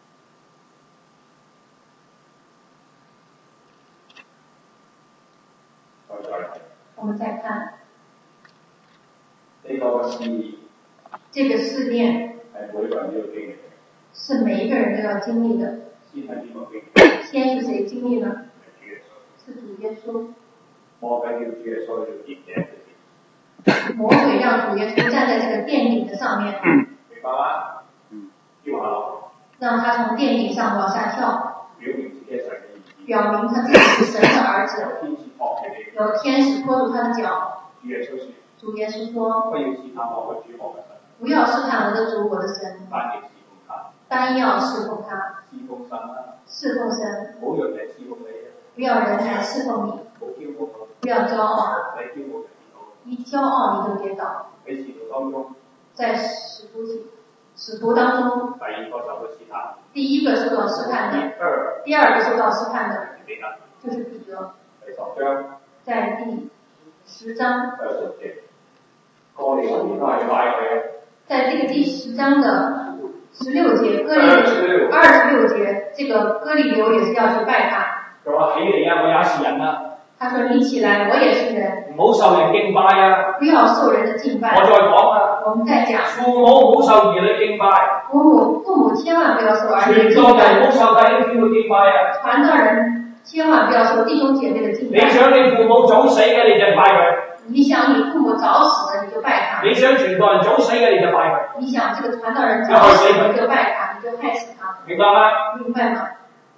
我們再看。 呢個試驗。 這個試煉。 係每個人都要經歷。 是每一個人都要經歷的。 先係邊個經歷？ 先是誰經歷呢？是主耶穌。 魔鬼叫主耶穌要掂嘅。 魔鬼讓主耶穌站在這個殿頂的上面。 明白嗎？跳下落。讓他從殿頂上往下跳。 表明自己係神嘅兒子。 表明他自己是神的兒子。 有天使托住他的腳。 主耶穌說。 主耶穌說。 不要試探我嘅主我嘅神。 不要試探我的主我的神。單要侍奉他。 侍奉神啊！ 侍奉神。 唔好讓人侍奉你啊！ 不要人來侍奉你。不要驕傲。一驕傲你就跌倒。 喺使徒當中。 在使徒當中。 第二個受到試探。 第一個受到試探的。第二個受到試探的。就是彼得。 第10章。 在第10章。 哥尼流都係拜佢。 在這個第10章的16節，哥尼流26節，這個哥尼流也是要去拜他。 佢話起嚟啊，我也是人啊。 他說你起來，我也是人。 唔好受人敬拜啊！ 不要受人的敬拜。 我再講啊。 我們再講。 父母唔好受兒女敬拜。 父母千萬不要受兒女敬拜。 傳道人唔好受弟兄姊妹敬拜啊。 傳道人千萬不要受弟兄姐妹的敬拜。 你想你父母早死嘅，你就拜佢。 你想你父母早死了，你就拜他。 你想傳道人早死嘅，你就拜佢。 你想這個傳道人早死了，你就拜他，你就害死他。 明白嗎？ 明白嗎？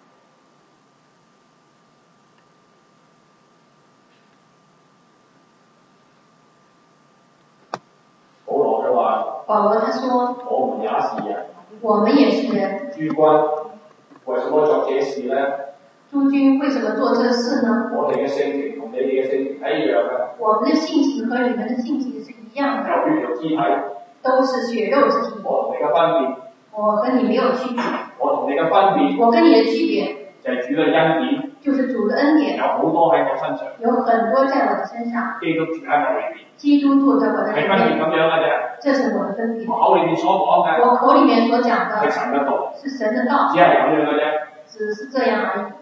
保羅他說： 我們也是人。 我們也是人。 諸君為什麼作這事呢？ 諸君為什麼做這事呢？ 我哋嘅性情同你哋嘅性情係一樣嘅。 我們的性情和你們的性情是一樣的。 有血肉之體。 都是血肉之體。 我同你嘅分別。 我跟你沒有區別。 我同你嘅分別。 我跟你的區別。 就係主嘅恩典。 就是主的恩典。 有好多喺我身上。 有很多在我的身上。 基督住喺我裏邊。 基督住在我的裏面。 係分別咁樣嘅啫。 這是我的分別。 我口裏面所講嘅。 我口裏面所講的。 係神嘅道。 是神的道。 只係咁樣嘅啫。 只是這樣而已。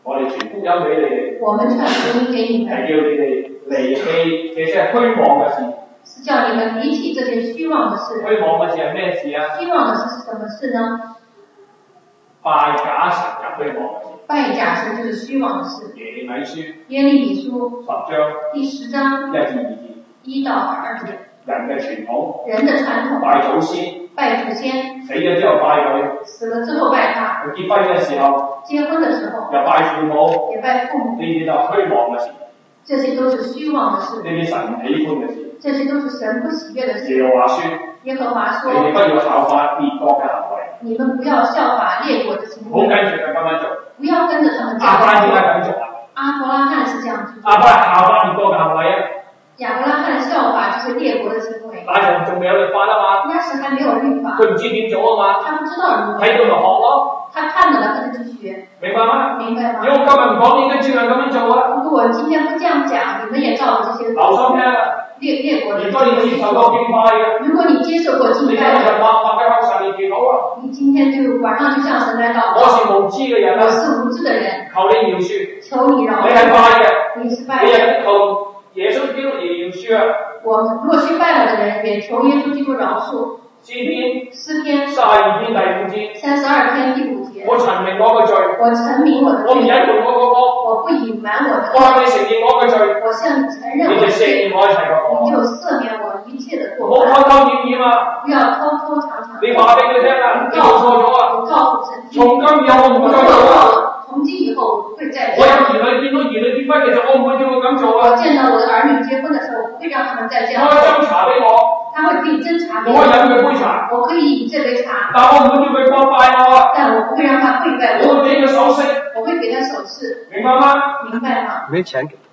我哋傳福音俾你哋， 我們傳福音給你們， 係叫你哋離棄這些虛妄嘅事。 是叫你們離棄這些虛妄的事。 虛妄嘅事係咩事啊？ 虛妄的事是什麼事呢？ 拜假神嘅虛妄嘅事。 拜假神就是虛妄的事。 耶利米書耶利米書 10章第10章 1至2節 1到2節。 人嘅傳統， 人的傳統， 拜祖先， 拜祖先， 死咗之後拜佢， 死了之後拜他， 佢結婚嘅時候， 結婚的時候， 又拜父母， 也拜父母， 呢啲就虛妄嘅事， 這些都是虛妄的事， 呢啲神唔喜歡嘅事， 這些都是神不喜悅的事。 耶和華說， 耶和華說， 你哋不要效法列國嘅行為， 你們不要效法列國的行為， 唔好跟住佢咁樣做， 不要跟着他們這亞伯拉罕點解樣咁做啊？ 阿伯拉罕是這樣做， 亞伯拉罕效法列國嘅行為啊， 亞伯拉罕效法這些列國的行為， 那時仲未有律法啊嘛， 那時還沒有律法， 佢唔知點做啊嘛， 他不知道如何， 睇到咪學咯， 他看了他就去學， 明白嗎？ 明白嗎？ 如果我今日唔講，你應該照樣咁樣做啊。 如果我今天不這樣講，你們也照着這些留心聽啊！ 列國的。 如果你接受過敬拜嘅， 如果你接受過敬你今日拜的， 默默嘅向神嚟祈禱啊！ 你今天就晚上就向神來禱告。 我是無知嘅人啊， 我是無知的人， 求你饒恕。 求你饒恕。 你係拜嘅， 你是拜你的。 係求耶穌基督而饒恕啊！ 我若是拜了的人，也求耶穌基督饒恕。 詩篇詩篇 32篇第5節， 32篇第5節。 我陳明我嘅罪， 我陳明我的罪。 我唔隱瞞我個惡， 我不隱瞞我的我向你承認我嘅罪， 我向你承認你就赦我的罪， 免我一切嘅過你就錯。 赦免我一切的過唔好犯。 偷偷掩掩啊！ 不要偷偷藏藏。 你話俾佢聽啊，你做錯咗啊！ 我告訴神， 從今以後我唔會再做啊！ 從今以後我不會再我有兒女見到兒女結婚，其實我唔會叫佢咁做啊！ 我見到我的兒女結婚的時候，我不會讓他們再這樣。 我可以斟茶俾我， 他會可以斟茶給我可以飲佢杯茶， 我可以飲這杯茶， 但我唔會叫佢過拜我啊！ 但我不會讓他跪拜我， 我會俾佢首飾， 我會給他首飾， 明白嗎？ 明白嗎？ 沒錢給，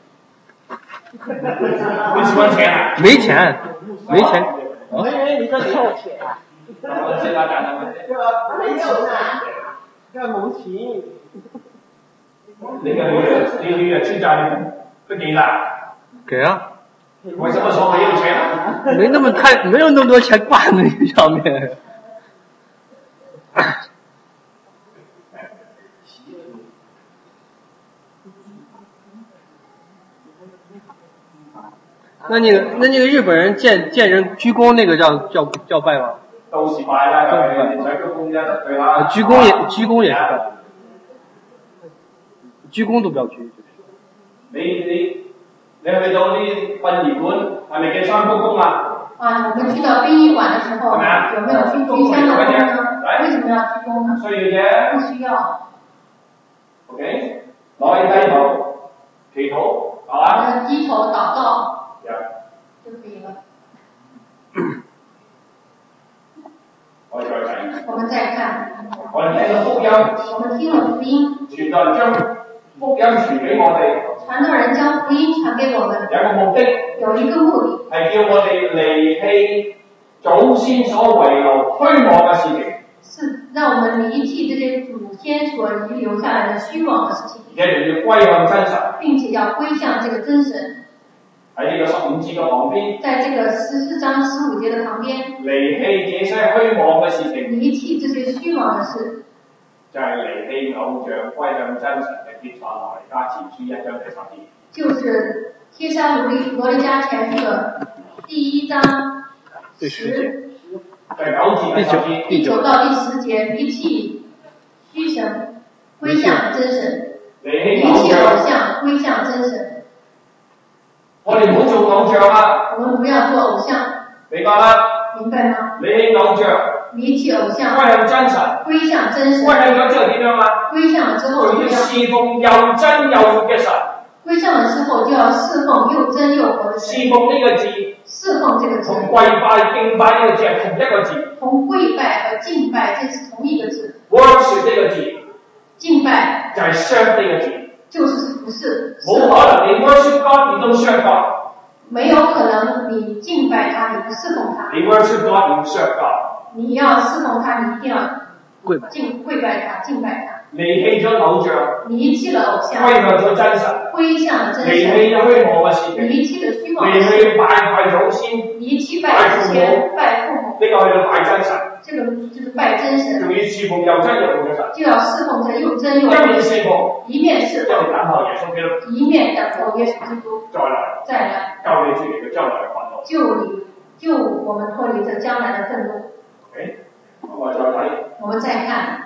你喜歡錢啊？ 沒錢，沒錢。 我以為你在湊錢啊， 我知大家的問題。 沒錢啊，要冇錢。 你個女兒出嫁不給啦？ 給啊。 為什麼說沒有錢啊？ 沒有那麼多錢掛在那上面。那個日本人見人鞠躬那個叫拜嗎？ 都是拜啦，你才鞠躬啫，對啦。 鞠躬也是拜，鞠躬都不要鞠。 你去到啲殯儀館，係咪嘅三鞠躬啊？ 啊，我們去到殯儀館的時候，有沒有去鞠三個躬呢？為什麼要鞠躬呢？ 需要啫。 不需要。 OK，攞起低頭祈禱，係嘛？ 低頭禱告。就可以了。 我哋再睇。 我們再看。 我哋聽到福音。 我們聽了福音。 傳道人將福音傳俾我哋。 傳道人將福音傳給我們。 有個目的。 有一個目的。係叫我哋離棄祖先所遺留虛妄嘅事情。是讓我們離棄這些祖先所遺留下來的虛妄的事情。 而且要歸向真神。 並且要歸向這個真神。 喺呢個15節嘅旁邊， 在這個14章15節的旁邊， 離棄這些虛妄嘅事情， 離棄這些虛妄的事， 就係離棄偶像歸向真神嘅帖撒羅尼迦前書1章第10節， 就是帖撒羅尼迦前書的第1章第9節， 第9到第10節，離棄虛神，歸向真神，離棄偶像，歸向真神。 我哋唔好做偶像啊！ 我們不要做偶像。 明白嗎？ 明白嗎？ 離棄偶像， 離棄偶像， 歸向真神， 歸向真神。 歸向咗之後點樣啊？ 歸向了之後就要侍奉又真又活嘅神。 歸向了之後就要侍奉又真又活的神。 侍奉呢個字， 侍奉這個字， 同跪拜敬拜呢個字係同一個字。 同跪拜和敬拜這是同一個字。 worship 呢個字， 敬拜就係 serve 呢個字。 就是服侍， 冇可能你 worship God 你都 serve God， 沒有可能你敬拜他你不侍奉他， 你 worship God 你 serve God， 你要侍奉他你一定要跪拜他敬拜他， 離棄咗偶像， 離棄了偶像， 歸向咗真神， 歸向了真神， 離棄咗虛妄嘅事情， 離棄了虛妄， 離棄拜祖先， 離棄拜祖先拜父母， 呢個去到拜真神， 这个就是拜真神。 仲要侍奉又真又活嘅神。 就要侍奉这又真又活。 一面侍奉， 一面侍奉。 一面等候耶穌基督。 一面等候耶穌基督。 再來。救你脱離嘅將來嘅憤怒。救我們脱離這將來的憤怒。OK， 我再睇。 我們再看。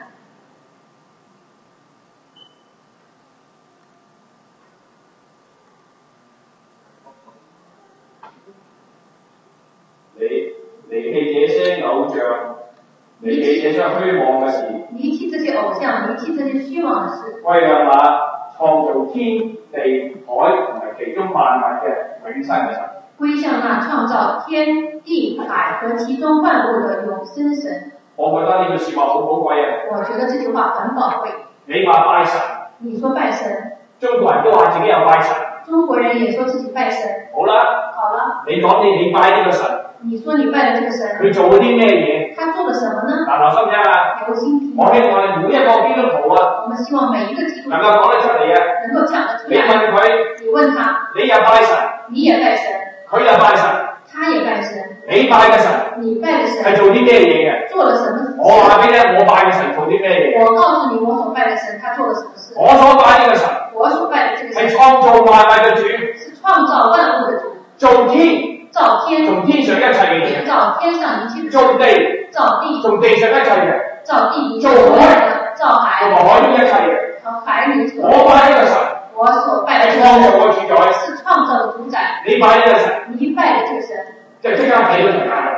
離棄這些偶像，離棄這些虛妄嘅事。 離棄這些偶像，離棄這些虛妄嘅事。 為了那創造天地海同埋其中萬物嘅永生嘅神。 歸向那創造天地海和其中萬物的永生神。 我覺得呢句説話好寶貴啊！ 我覺得這句話很寶貴。 你話拜神？ 你說拜神。 中國人都話自己有拜神。 中國人也說自己拜神。 好啦。 好了。 你講你拜呢個神。 你說你拜的這個神， 佢做咗啲咩嘢？ 他做了什麼呢？ 留心聽啊！ 留心聽。 我希望每一個基督徒啊， 我們希望每一個基督徒能夠講得出嚟啊， 能夠講得出來。 你問佢， 你問他， 你又拜神， 你也拜神， 佢又拜神， 他也拜神， 你拜嘅神， 你拜嘅神係做啲咩嘢嘅？ 做了什麼事？ 我話俾你聽，我拜嘅神做啲咩嘢？ 我告訴你，我所拜嘅神，他做了什麼事？ 我所拜呢個神， 我所拜的這個神係創造萬物嘅主， 是創造萬物的主， 造天。 造天， 從天上一切嘅嘢， 造天上一切嘅， 造地， 造地， 從地上一切嘅， 造地一切造海， 造海， 同埋海中一切嘅， 和海裏所， 我拜呢個神， 我所拜的係創造嘅主宰， 是創造的主宰， 你拜呢個神， 你拜的這個神， 就即刻睇到條解。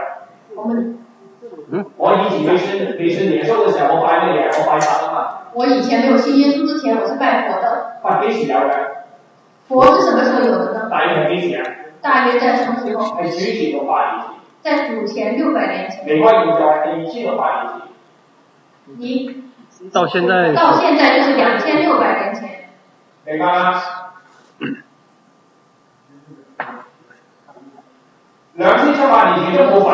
我以前未信耶穌嘅時候，我拜乜嘢？我拜神啊嘛。 我以前沒有信耶穌之前，我是拜佛的。 佛幾時有嘅？ 佛是什麼時候有的呢？ 大約係幾時啊？ 大約在什麼時候？ 係主前600年前。 在主前600年前。 離開現在係2600年前。 你到現在就是2600年前。 明白嗎？2700年前都冇佛。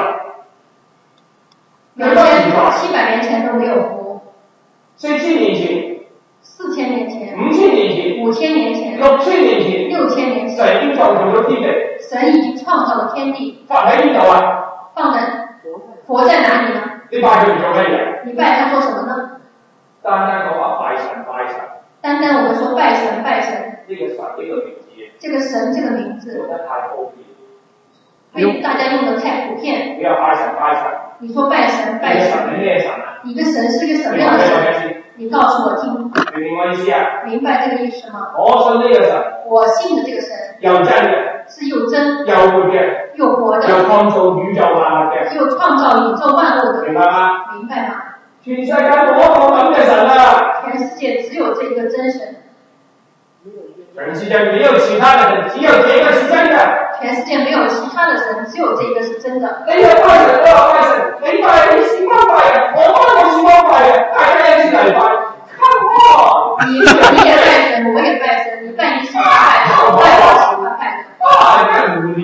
2700年前都沒有佛。 4000年前。 4000年前。 5000年前。 5000年前。 6000年前。 6000年前。 神已經創造咗天地。 神已經創造了天地。 佛喺邊度啊？ 佛在哪裡呢？ 你拜佢做乜嘢？ 你拜他做什麼呢？ 單講話拜神拜神。 單我們說拜神拜神。 呢個神呢個名字。 這個神這個名字。 用得太普遍。 被大家用得太普遍。 你話拜神拜神。你說拜神拜神。 你嘅神係咩神啊？ 你的神是個什麼樣的神？你告訴我聽。 明唔明我意思啊？ 明白這個意思嗎？ 我信呢個神。 我信的這個神。 又真嘅。 是又真。 又活嘅。 又活的。 又創造宇宙萬物嘅。 又創造宇宙萬物的。 明白嗎？ 明白嗎？ 全世界冇一個咁嘅神啊！ 全世界只有這個真神。 全世界沒有其他的神，只有這個是真的。 全世界沒有其他的神，只有這個是真的。 你係拜神，我係拜神，你拜你是幫拜嘅，我是幫拜嘅，大家一起嚟拜。Come on！ 你也拜神，我也拜神，你拜你喜歡拜的，我拜我喜歡拜的。 大家都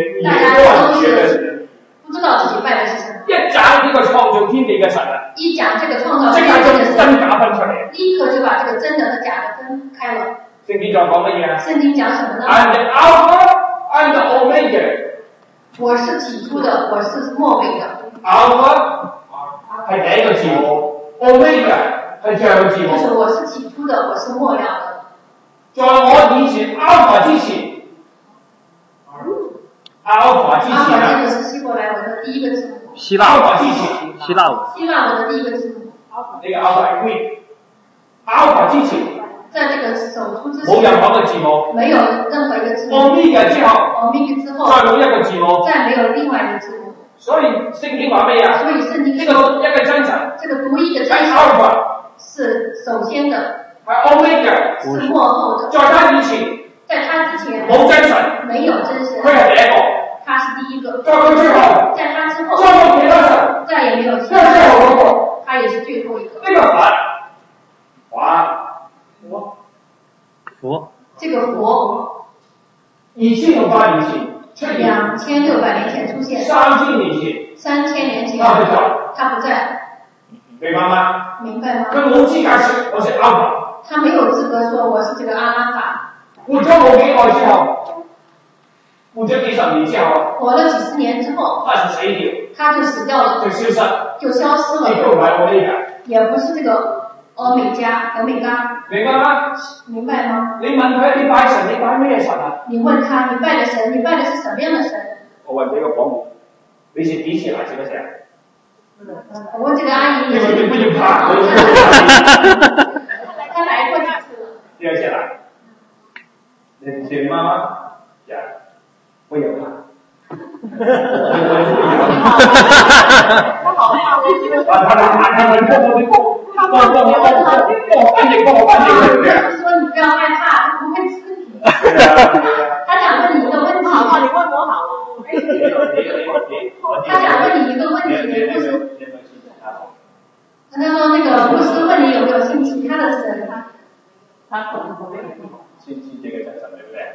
是不知道自己拜的是什麼。 一講呢個創造天地嘅神啊！ 一講這個創造天地嘅神， 真假分出嚟， 立刻就把這個真的和假的分開了。 聖經講乜嘢啊？ 聖經講什麼呢 ？I'm the Alpha and the Omega。 我是起初的，我是末尾的。 Alpha 係第一個字母 ，Omega 係最後個字母。 就是我是起初的，我是末了的。 在我以前 Alpha 之前 ，Alpha 之前啊。 這個是希伯來文的第一個字母。 希臘文之前，希臘文。 希臘文的第一個字母。 呢個 Alpha 係 Greek。Alpha 之前。 在這個首出之前， 冇任何嘅字母， 沒有任何一個字母。 Omega 之後 ，Omega 之後， 再冇一個字母， 再沒有另外一個字母。 所以聖經話咩啊？ 所以聖經呢個一個真神， 這個獨一的真神是首先的， 係 Omega， 是末後的。 在他以前， 在他之前冇真神， 沒有真神， 佢係第一個， 他是第一個。 在佢之後， 在他之後， 再冇其他神， 再也沒有其他最後嗰個， 他也是最後一個。 呢個佛， 佛， 這個佛 2600年前出現 ，2600年前出現 ，3000年前 ，3000年前他不在， 明白嗎？ 明白嗎？ 佢冇資格說我是 Alpha， 他沒有資格說我是這個阿拉法。 活咗冇幾耐之後， 活咗幾十年之後， 活了幾十年之後， 他就死掉， 他就死掉了， 就消失， 就消失了。 亦都唔係我呢個， 也不是這個歐美伽，明白嗎？明白嗎？ 你問佢你拜神，你拜咩神啊？ 你問他你拜的神，你拜的是什麼樣的神？ 我問你個保姆，你是幾時來這個城？ 我問這個阿姨， 你不要怕佢。 他來過幾次了？ 第二次來，你媽媽呀，不要怕。 他好像我記得。 就是說你不要害怕，他不會吃你。他想問你一個問題。 好，你問我好了。 他想問你一個問題，不是。他說那個牧師問你有沒有信其他的神，他可能不會。 信這個真神對不對？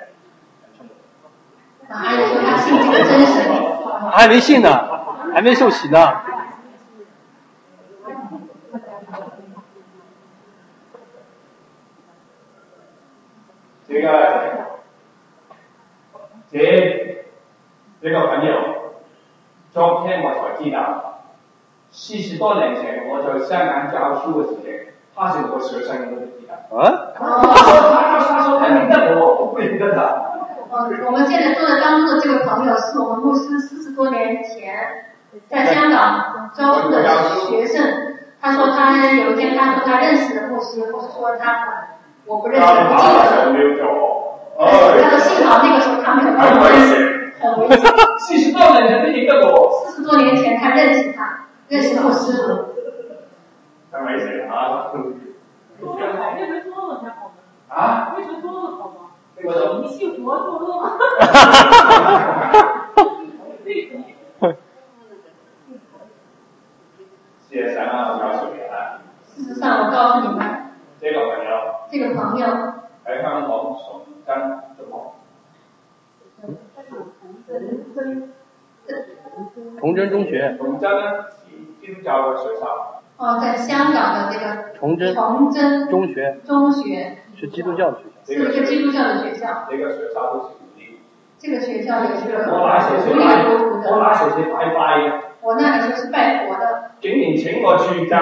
阿姨說他信這個真神。 還沒信呢，還沒受洗呢。 這個朋友，昨天我才知道，40多年前我在香港教書嘅時候，他是我學生，我都知道。啊？他說他認得我不認得他。 我們現在坐在當中的這個朋友是我們牧師40多年前在香港教書的學生。他說他有一天他說他認識的牧師，或是說他我不認識，不記得。他說幸好那個時候他沒有跟我認識，很危險。 40多年前他認得我。40 多年前他認識他，認識牧師。 太危險啊！ 為什麼說了才好呢？ 啊？ 為什麼說了好嗎？ 你信佛做樂嗎？ 事實上啊，我告訴你啊。 事實上，我告訴你們。 這個朋友喺香港崇真中學。 崇真中學。 崇真呢，基督教嘅學校。 哦，在香港的這個崇真中學。 中學。 是基督教的學校。 是一個基督教的學校。 這個學校都是獨立。 這個學校也是獨立國土的。我那時是拜拜嘅。 我那個時候是拜佛的。 竟然請我去教，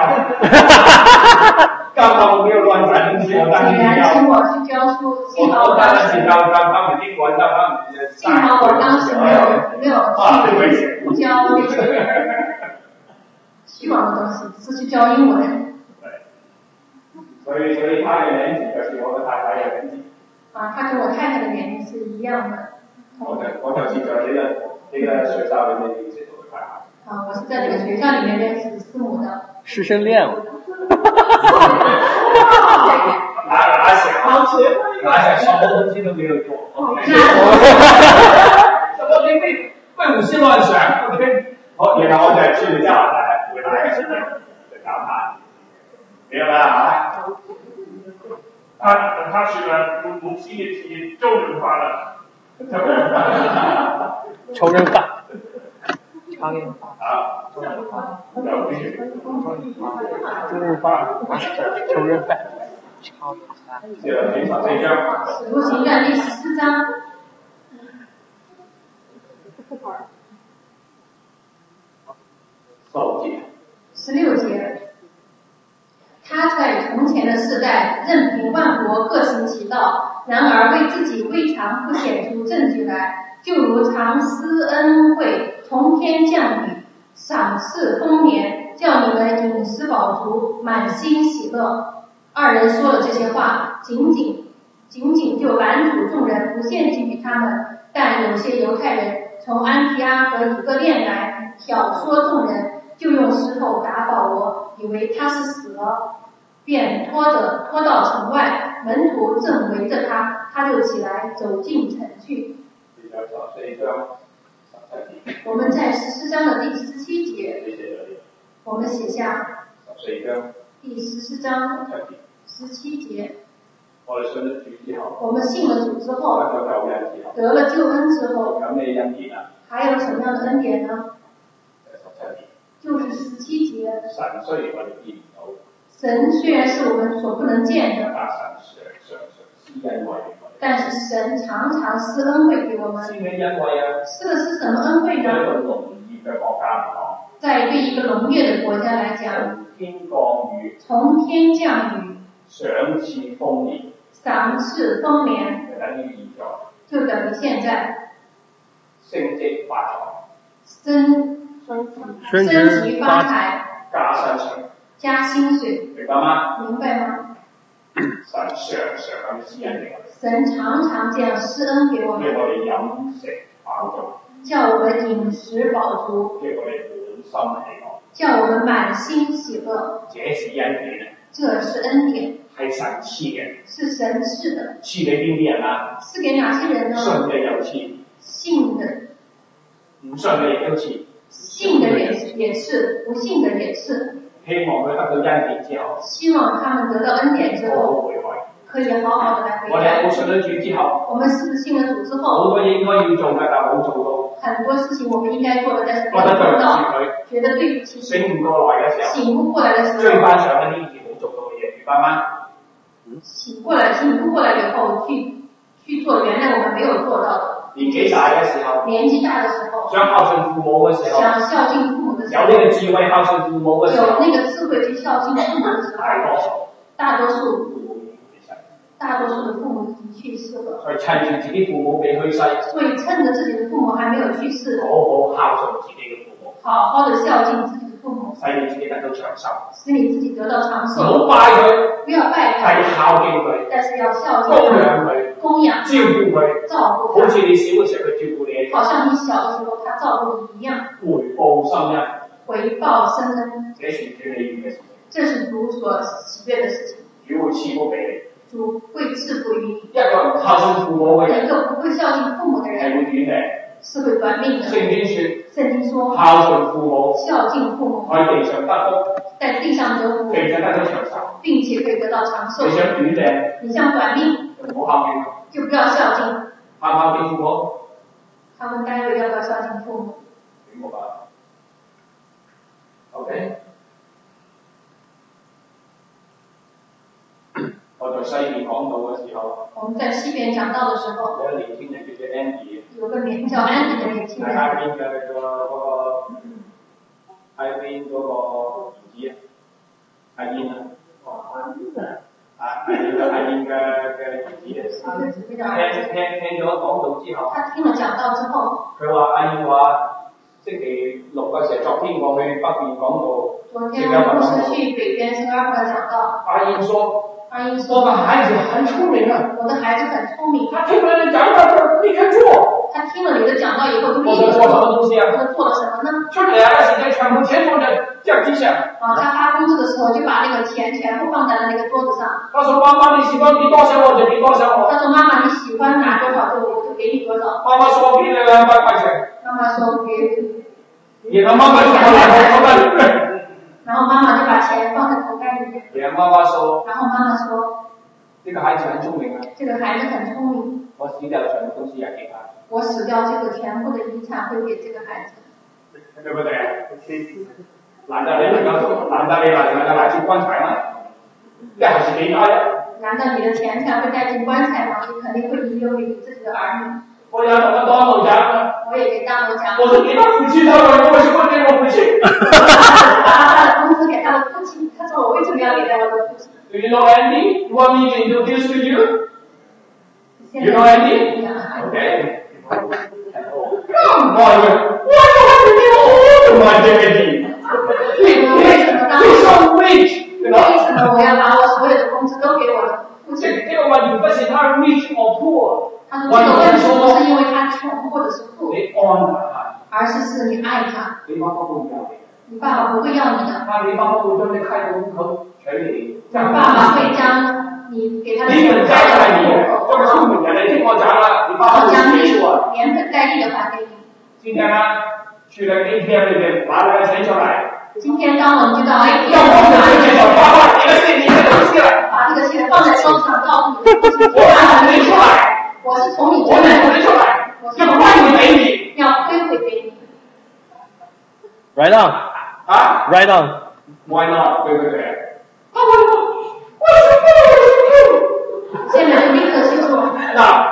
教到我沒有亂講東西，我當然要。 請我去教書，幸好我當時教他們英文，教他們。 幸好我當時沒有去教那些虛妄的東西，只是去教英文。 所以他的年紀就是我的太太的年紀。 啊，他跟我太太的年紀是一樣的。 我就是在這個學校裡面認識我的太太。 啊，我是在這個學校裡面認識師母的。師生戀了。 哪想什麼東西都沒有做。被武士亂想 ，OK。好，然後我就去加拿大回來嘅時候就搞他，明白啊？ 他學了母親也提周潤發了。 仇人犯。 啊，周潤發， 仇人犯。 使徒行傳第14章。16節。他在從前的世代，任憑萬國各行其道，然而為自己未嘗不顯出證據來，就如常施恩惠，從天降雨，賞賜豐年，叫你們飲食飽足，滿心喜樂。二人說了這些話，僅僅就攔阻眾人不獻祭於他們，但有些猶太人從安提阿和以哥念來挑唆眾人，就用石頭打保羅，以為他是死了，便拖到城外，門徒正圍着他，他就起來走進城去。我們在14章的第17節，我們寫下第14章17節。我們信了主之後，得了救恩之後，還有什麼樣的恩典呢？就是17節。神雖然是我們所不能見的， 但是神常常施恩惠给我们。施的是什么恩惠呢？在对一个农业的国家来讲，从天降雨，赏赐丰年，就等于现在升级发财，加薪水，明白吗？神常常这样施恩给我们，叫我们饮食饱足，叫我们满心喜乐。这是恩典，是神赐的。赐给边啲人啊？赐给哪些人呢？信嘅有赐，信的，唔信嘅亦都赐。信的也是，不信的也是。希望佢得到恩典之後，希望他們得到恩典之後，可以好好的來悔改。我哋冇信咗主之後，我們是不是信了主之後，好多嘢應該要做嘅，但冇做到。很多事情我們應該做的，但是沒有做到，覺得對不起。醒唔過來嘅時候，醒不過來嘅時候，追翻上一啲以前冇做到嘅嘢，明白嗎？醒不過來以後去做原來我們沒有做到的。年紀大嘅時候，想孝順父母嘅時候，有呢個智慧孝順父母嘅時候，有那個智慧去孝順父母嘅時候，大多數的父母已經去世了，所以趁住自己父母未去世，所以趁着自己的父母還沒有去世，好好孝順自己嘅父母，好好的孝敬自己的父母，使你自己得到長壽，使你自己得到長壽。唔好拜佢，不要拜他，係孝敬佢，但是要孝敬佢，供養照顧佢，照顧佢，好似你小嘅時候佢照顧你，好像你小嘅時候他照顧你一樣，回報深恩，回報深恩，這是主你願嘅事情，這是主所喜悅的事情，主會賜福俾你。主會賜福於你。一個唔孝順父母嘅人，一個不會孝敬父母的人，係會短命，是會短命的。聖經說，孝順父母，孝敬父母，喺地上得福，在地上得福，並且得到長壽，並且可以得到長壽。你想短命，你想短命，就唔好孝敬，就不要孝敬。孝唔孝敬父母？他們待會要不要孝敬父母？明白吧 ？OK。我在西邊講道嘅時候，我們在西邊講道嘅時候，有個年輕人叫做 Andy， 有個名叫 Andy 嘅年輕人，喺邊嘅嗰個喺邊嗰個兒子啊，阿燕啊，阿燕嘅兒子啊，聽咗講道之後，他聽了講道之後，佢話阿燕話星期六嘅時候，昨天我去北邊講道，昨天我不是去北邊星期二嘅講道，阿燕說。我的孩子很聰明啊！我的孩子很聰明。他聽了你講道就立刻做。他聽了你的講道以後就立刻做。我做什麼東西啊？他做了什麼呢？就兩個時間全部錢放在腳底下。他發工資的時候就把那個錢全部放在了那個桌子上。他說：媽媽，你喜歡給多少我就給多少我。他說：媽媽，你喜歡拿多少就我就給你多少。媽媽說：給了200塊錢。媽媽說：給。然後媽媽就把錢放在裡面。然後媽媽就把錢放在口袋裡面。然後媽媽說，這個孩子很聰明啊。這個孩子很聰明。我死掉全部東西也給他。我死掉這個全部的遺產會給這個孩子。對不對？難道你能夠帶進棺材嗎？這還是給他的。難道你的錢財會帶進棺材嗎？你肯定會遺留給你自己的兒女。我要怎麼當老講？我也給當老講。我是給他父親的，我為什麼給我父親？把他的工資給他的父親，他說我為什麼要給他的父親 ？Do you know Andy? You want me to introduce to you? You know Andy? Okay. Come on, what do you want my dignity? He's so rich. 為什麼我要把我所有的工資都給我的父親？這個問題不是他 rich or poor。他說這個問題不是因為他窮或者是富，而是你愛他。你爸爸不會要你。你爸爸不會要你的。你爸爸會將你開個戶口給你。你爸爸會將你給他的年本帶來你，這個出門人你聽我講了，你爸爸會給我。連本帶利的還給你。今天呢，去了 ATM 裏面拿了個錢出來。今天當我們就到 ATM 要我們的錢，爸爸，這個是你的東西了。把這個錢放在桌上，告訴你的父親。我拿你出來。我是從你這裡拿出來，要歸回給你，要歸回給你。 Right on. 啊 ？Right on. Why not？ 對不對？他問我，我是不。現在就立刻去做。那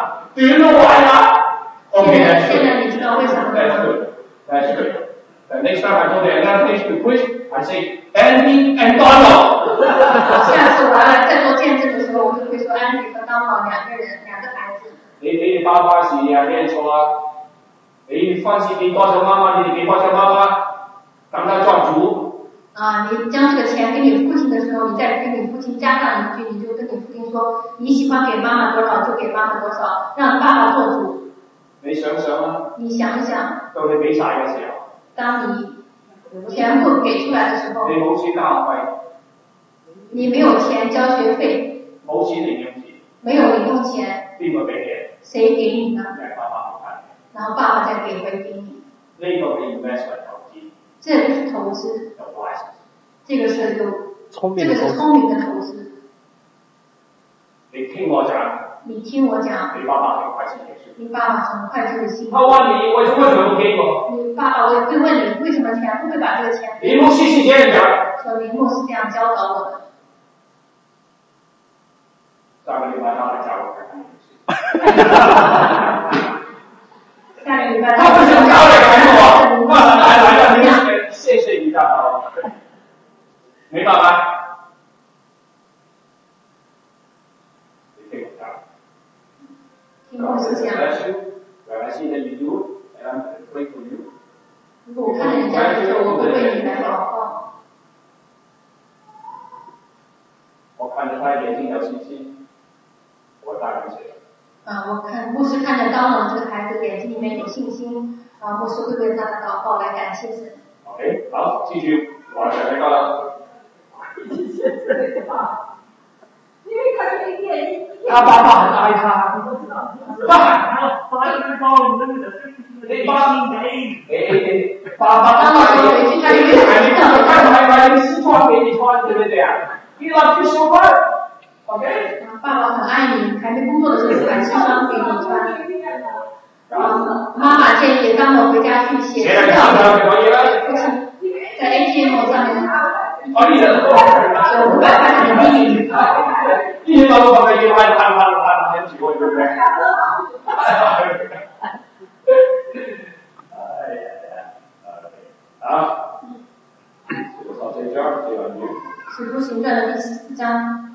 们就会说安迪和当宝两个孩子。 你哋爸爸是有咩錯啊？你放棄俾多少媽媽，你哋俾多少媽媽，等他做主。 啊，你將這個錢給你父親的時候，你再跟你父親加上一句，你就跟你父親說，你喜歡給媽媽多少就給媽媽多少，讓爸爸做主。 你想想啊？ 你想一想。 到你俾晒嘅時候。當你全部給出來的時候。 你冇錢交學費。 你沒有錢交學費。 冇錢零用錢。 沒有零用錢。 邊個俾你？誰給你呢？ 爸爸好看。 然後爸爸再給回給你。 呢個係 investment 投資。 這個是投資。這個是聰明的投資。 你聽我講。 你聽我講。 你爸爸很快就結束。 你爸爸很快就會信。 他問你為什麼全部給我？ 你爸爸會問你為什麼全部會把這個錢給我？ 林牧師是這樣講。 說林牧是這樣教導我的。 下個禮拜他來教我看看牧師。 下個禮拜他不想教你看我，那來了，你謝謝你的，明白嗎？你聽我講。 聽牧師講。 When I see that you do, and I'm pray for you. 如果我看見人家的時候，我會為你來禱告。 我看着他眼睛有信心，我大感謝。 牧師看着當我這個孩子眼睛裡面有信心，牧師會為他的禱告來感謝神。 OK， 好，繼續往下來了。 因為他這個眼， 他爸爸很愛他，爸爸，你爸爸當我說回去，他以為他買西裝給你穿，對不對啊？你老去上班 ，OK？ 爸爸很愛你，還沒工作的時候買西裝給你穿。媽媽建議當我回家去寫資料給父親，在 ATM 上面有500塊人民幣。 一天到晚把一萬錢取過去，對不對？啊，使徒行傳第二章， 使徒行傳的第14章。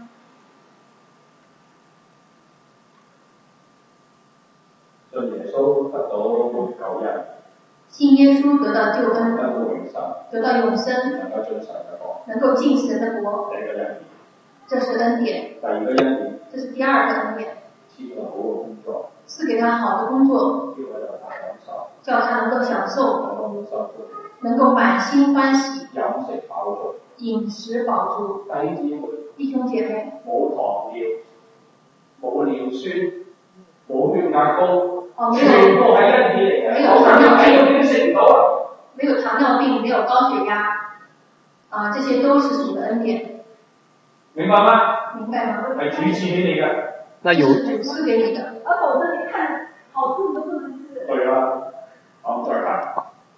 信耶穌得到救恩， 信耶穌得到救恩， 得到永生， 能夠進神的國，這是恩典。 第二個恩典， 這是第二個恩典。賜給他好的工作，叫他能夠享受，能夠滿心歡喜，飲食飽足。弟兄姐妹， 冇糖尿，冇尿酸，冇血壓高，全部係恩典嚟嘅。 沒有糖尿病， 食唔到啊！ 沒有糖尿病，沒有高血壓，這些都是主的恩典。 明白嗎？ 明白嗎？ 係主賜俾你嘅。 那有。 是主賜給你的。 而否則你看好處都不能吃。 對啊，我們再看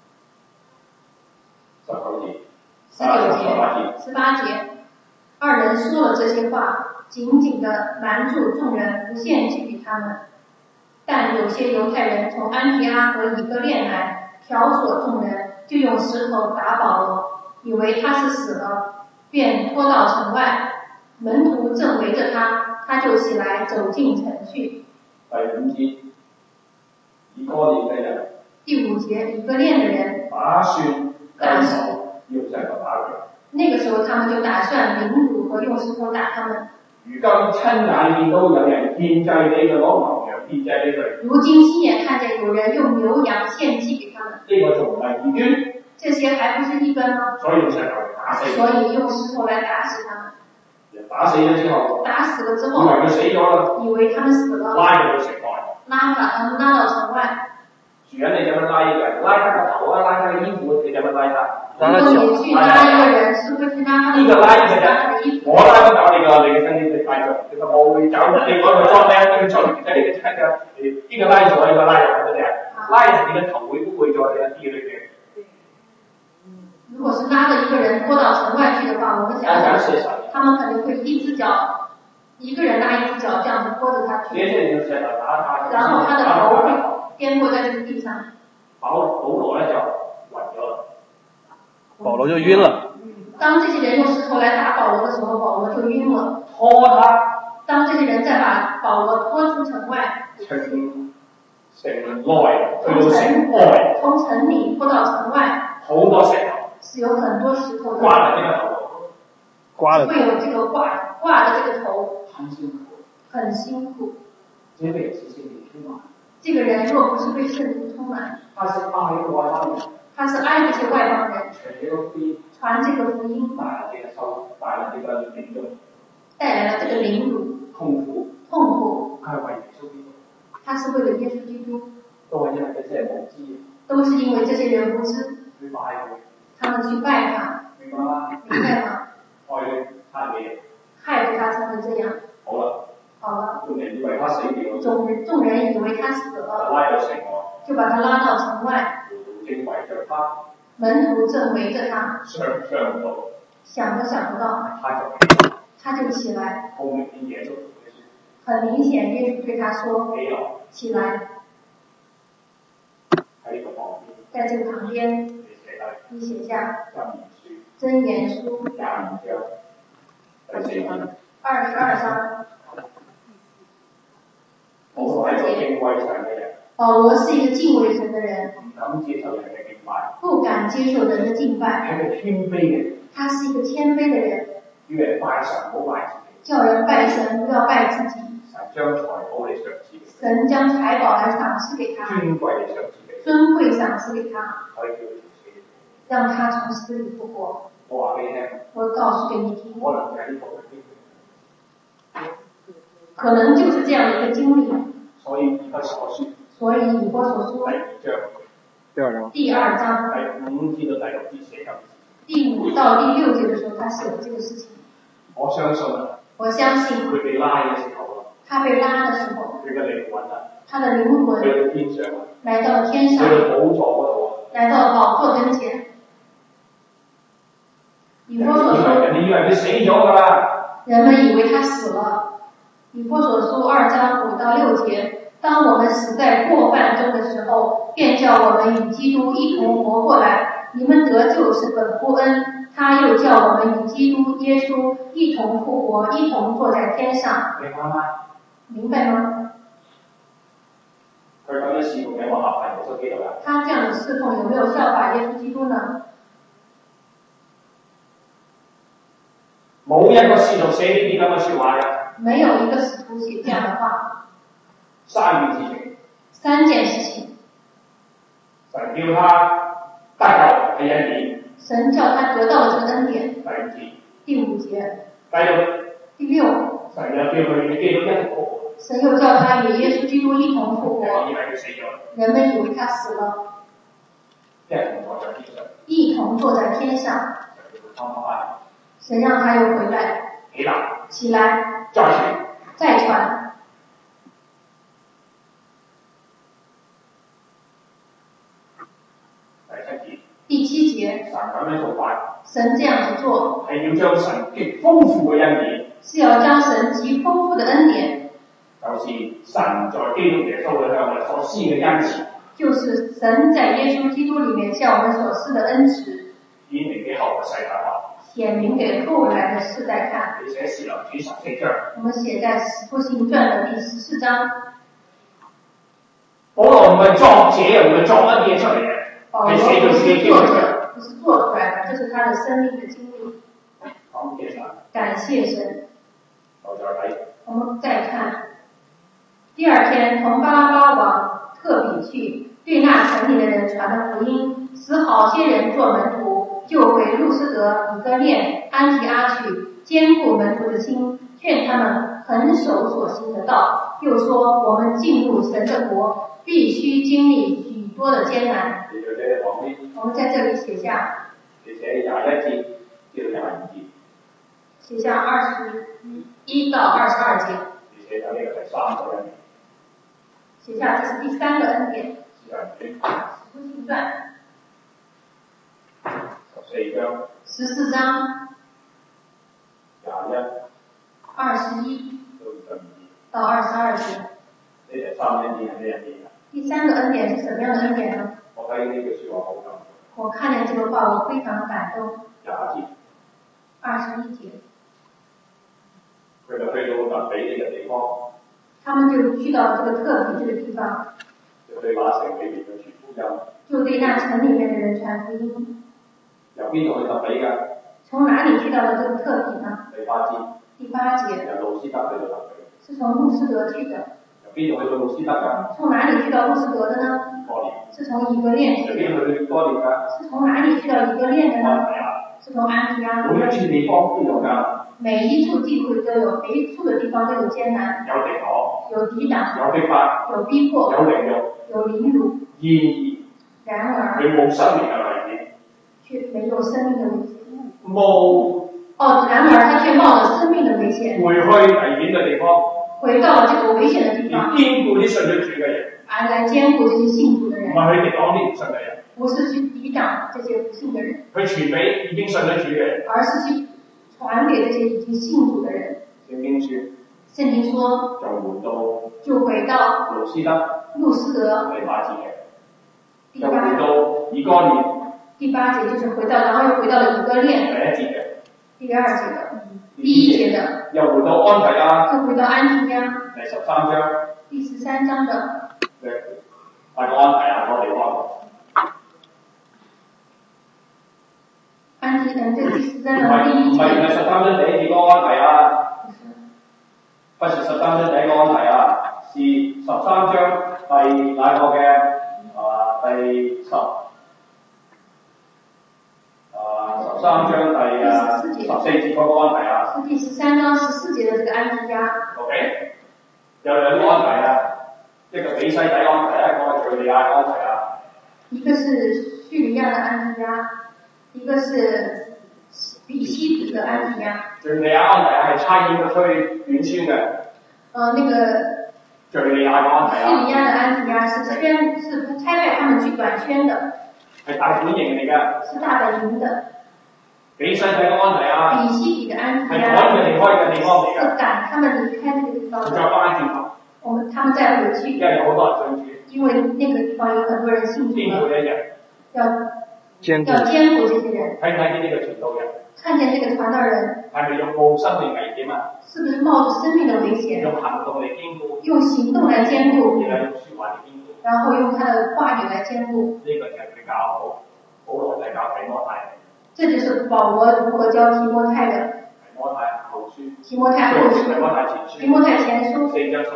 18節。二人說了這些話，緊緊地攔住眾人，不獻祭給他們。但有些猶太人從安提阿和以哥念來，挑唆眾人，就用石頭打保羅，以為他是死了，便拖到城外。門徒正圍着他，他就起來走進城去。 第5節，以哥念嘅人。 第5節，以哥念的人打算跟手用石頭打佢。 那個時候，他們就打算凌辱和用石頭打他們。 如今親眼見到有人獻祭俾佢，攞牛羊獻祭俾佢。 如今親眼看見有人用牛羊獻祭給他們。 呢個仲唔係異端？ 這些還不是異端嗎？ 所以用石頭打死。 所以用石頭來打死他們。 打死咗之後。 打死了之後。 以為佢死咗啦。 以為他們死了。 拉佢到城外。 把他們拉到城外。 主人你點樣拉一個人？拉他個頭啊，拉他個衣服，你點樣拉他？ 如果你去拉一個人，是會去拉他的衣服。 我拉不到你個身體最快咗，其實我會走，你嗰個裝咧，跟住出嚟，即係你嘅呢個拉咗，呢個拉入，對不對？拉時你嘅頭會不會再跌對唔對？ 如果是拉着一個人拖到城外去的話，我們想他們可能會一隻腳，一個人拉一隻腳，這樣子拖着他去。然後他的頭會顛簸在這個地上。 保羅咧就暈咗啦。 保羅就暈了。 當這些人用石頭來打保羅的時候，保羅就暈了。 拖他。 當這些保罗拖出城外，从城里拖到城外， 好多石頭， 是有很多石頭的， 掛喺呢個頭， 會有這個掛的這個頭，很辛苦。 這個人是聖靈充滿， 這個人若不是被聖靈充滿， 他是愛這個外邦人， 他是愛這些外邦人， 傳這個福音， 傳這個福音，帶來了這個凌辱、痛苦，他是為了耶穌基督，都是因為這些人不知，他們去拜他，明白嗎？害得他成為這樣。好了，眾人以為他死了，就把他拉到城外，門徒正圍着他，想都想不到，他就起來，很明顯耶穌對他說，起來，在這個旁邊你寫下箴言書22章第4節，保羅是一個敬畏神的人，不敢接受人的敬拜，他是一個謙卑的人，叫人拜神不要拜自己，神將財寶來賞賜給他，尊貴賞賜給他，讓他從死裏復活。我告訴給你聽，可能就是這樣的一個經歷。所以以弗所書第2章第5到第6節的時候，他寫了這個事情。我相信佢被拉嘅時候，他被拉的時候，他的靈魂來到天上，來到寶座跟前。以弗所書，人們以為他死了。以弗所書2章5到6節，當我們死在過犯中的時候，便叫我們與基督一同活過來。你們得救是本乎恩，他又叫我們與基督耶穌一同復活，一同坐在天上。明白嗎？他這樣的侍奉有沒有效法耶穌基督呢？ 冇一個使徒寫呢啲咁嘅説話嘅。 沒有一個使徒寫這樣的話。3件事情。 神叫他得救係恩典。 神叫他得到了這個恩典。第5節。第6。神又叫他與耶穌基督一同復活。人們以為他死了。一同坐在天上。神讓他又回來。起來。再傳。第7節。神這樣子做，係要將神極豐富嘅恩典，是要將神極豐富的恩典，就是神在基督耶穌裏向我們所施嘅恩慈，就是神在耶穌基督裡面向我們所施的恩慈，顯明給後世代看。顯明給後來的世代看。你寫使徒行傳14章。我們寫在使徒行傳的第14章。保羅唔係作者，唔係作乜嘢出嚟嘅，係寫佢自己經歷嘅。不是做出來的，這是他的生命的經歷。感謝神。我們再看，第2天從巴拉巴往特比去，對那城裡的人傳了福音，使好些人做門徒，就回路斯德、以哥念、安提阿去，堅固門徒的心，勸他們恆守所行的道。又說，我們進入神的國，必須經歷許多的艱難。我們在這裡寫下。寫下21到22節。寫下這是第3個恩典。使徒行傳14章21到22節。第3個恩典是什麼樣的恩典呢？我看見這個話，我非常感動。21節。佢就去到特比呢個地方， 他们就去到这个特比这个地方， 就對那城裏邊嘅傳福音。 就對那城裡面的人傳福音。 由邊度去特比㗎？ 從哪裡去到了這個特比呢？ 第8節。由路斯德去到特比。 是從路斯德去的。 由邊度去到路斯德㗎？ 從哪裡去到路斯德的呢？是從以哥念去的。由邊度去以哥念㗎？是從哪裡去到以哥念的呢？是從安提阿。 每一處地方都有㗎。 每一處地區都有，每一處的地方都有艱難。 有敵擋。 有抵擋。 有逼迫。 有逼迫。 有凌辱。 有凌辱。然而。 佢冇生命嘅危險。 卻沒有生命的危險。 冇。 然而他卻冒着生命的危險。 回去危險嘅地方。 回到了這個危險的地方。 兼顧啲信咗主嘅人。 而來兼顧這些信主的人。 唔係去敵擋啲唔信嘅人。 不是去抵擋這些不信的人。 去傳俾已經信咗主嘅人。 而是去傳給這些已經信主的人。聖經說。就回到。路斯德。 第8節嘅。 又回到以哥念。 第8節就是回到，然後又回到了以哥念。第2節的。第1節的。 又回到安提阿。 就回到安提阿。 第13章。 第13章的。 大個安提阿個地方。 安提阿這第13章第1節。 唔係13章第1節個安提阿。不是13章第一個安提阿，是13章第那個嘅第13章第14節嗰個安提阿。 是第13章14節的這個安提阿。 OK， 有兩個安提阿，一個比西底安提阿，一個敍利亞安提阿。 一個是敘利亞的安提阿，一個是比西底的安提阿。 敍利亞安提阿係差遣佢出去遠宣嘅。 那個敍利亞嘅安提阿。 敘利亞的安提阿是差派他們去短宣的。 係大本營嚟㗎。 是大本營的。 比西底嘅安提阿。 比西底嘅安提阿。 係趕佢離開嘅地方嚟㗎。 是趕他們離開這個地方。 再翻轉頭。 他們再回去。 因為有好多人信主。 因為那個地方有很多人信主。 兼顧一人。 要兼顧這些人。 睇唔睇見呢個傳道人？ 看見這個傳道人。 係咪用冒生命危險啊？ 是不是冒着生命的危險？ 用行動嚟兼顧。 用行動來兼顧。 然後用説話嚟兼顧。 然後用他的話語來兼顧。 呢個就係佢教保羅就教提摩太。 這就是保羅如何教提摩太的。 提摩太後書。 提摩太後書。 提摩太前書。 提摩太前書。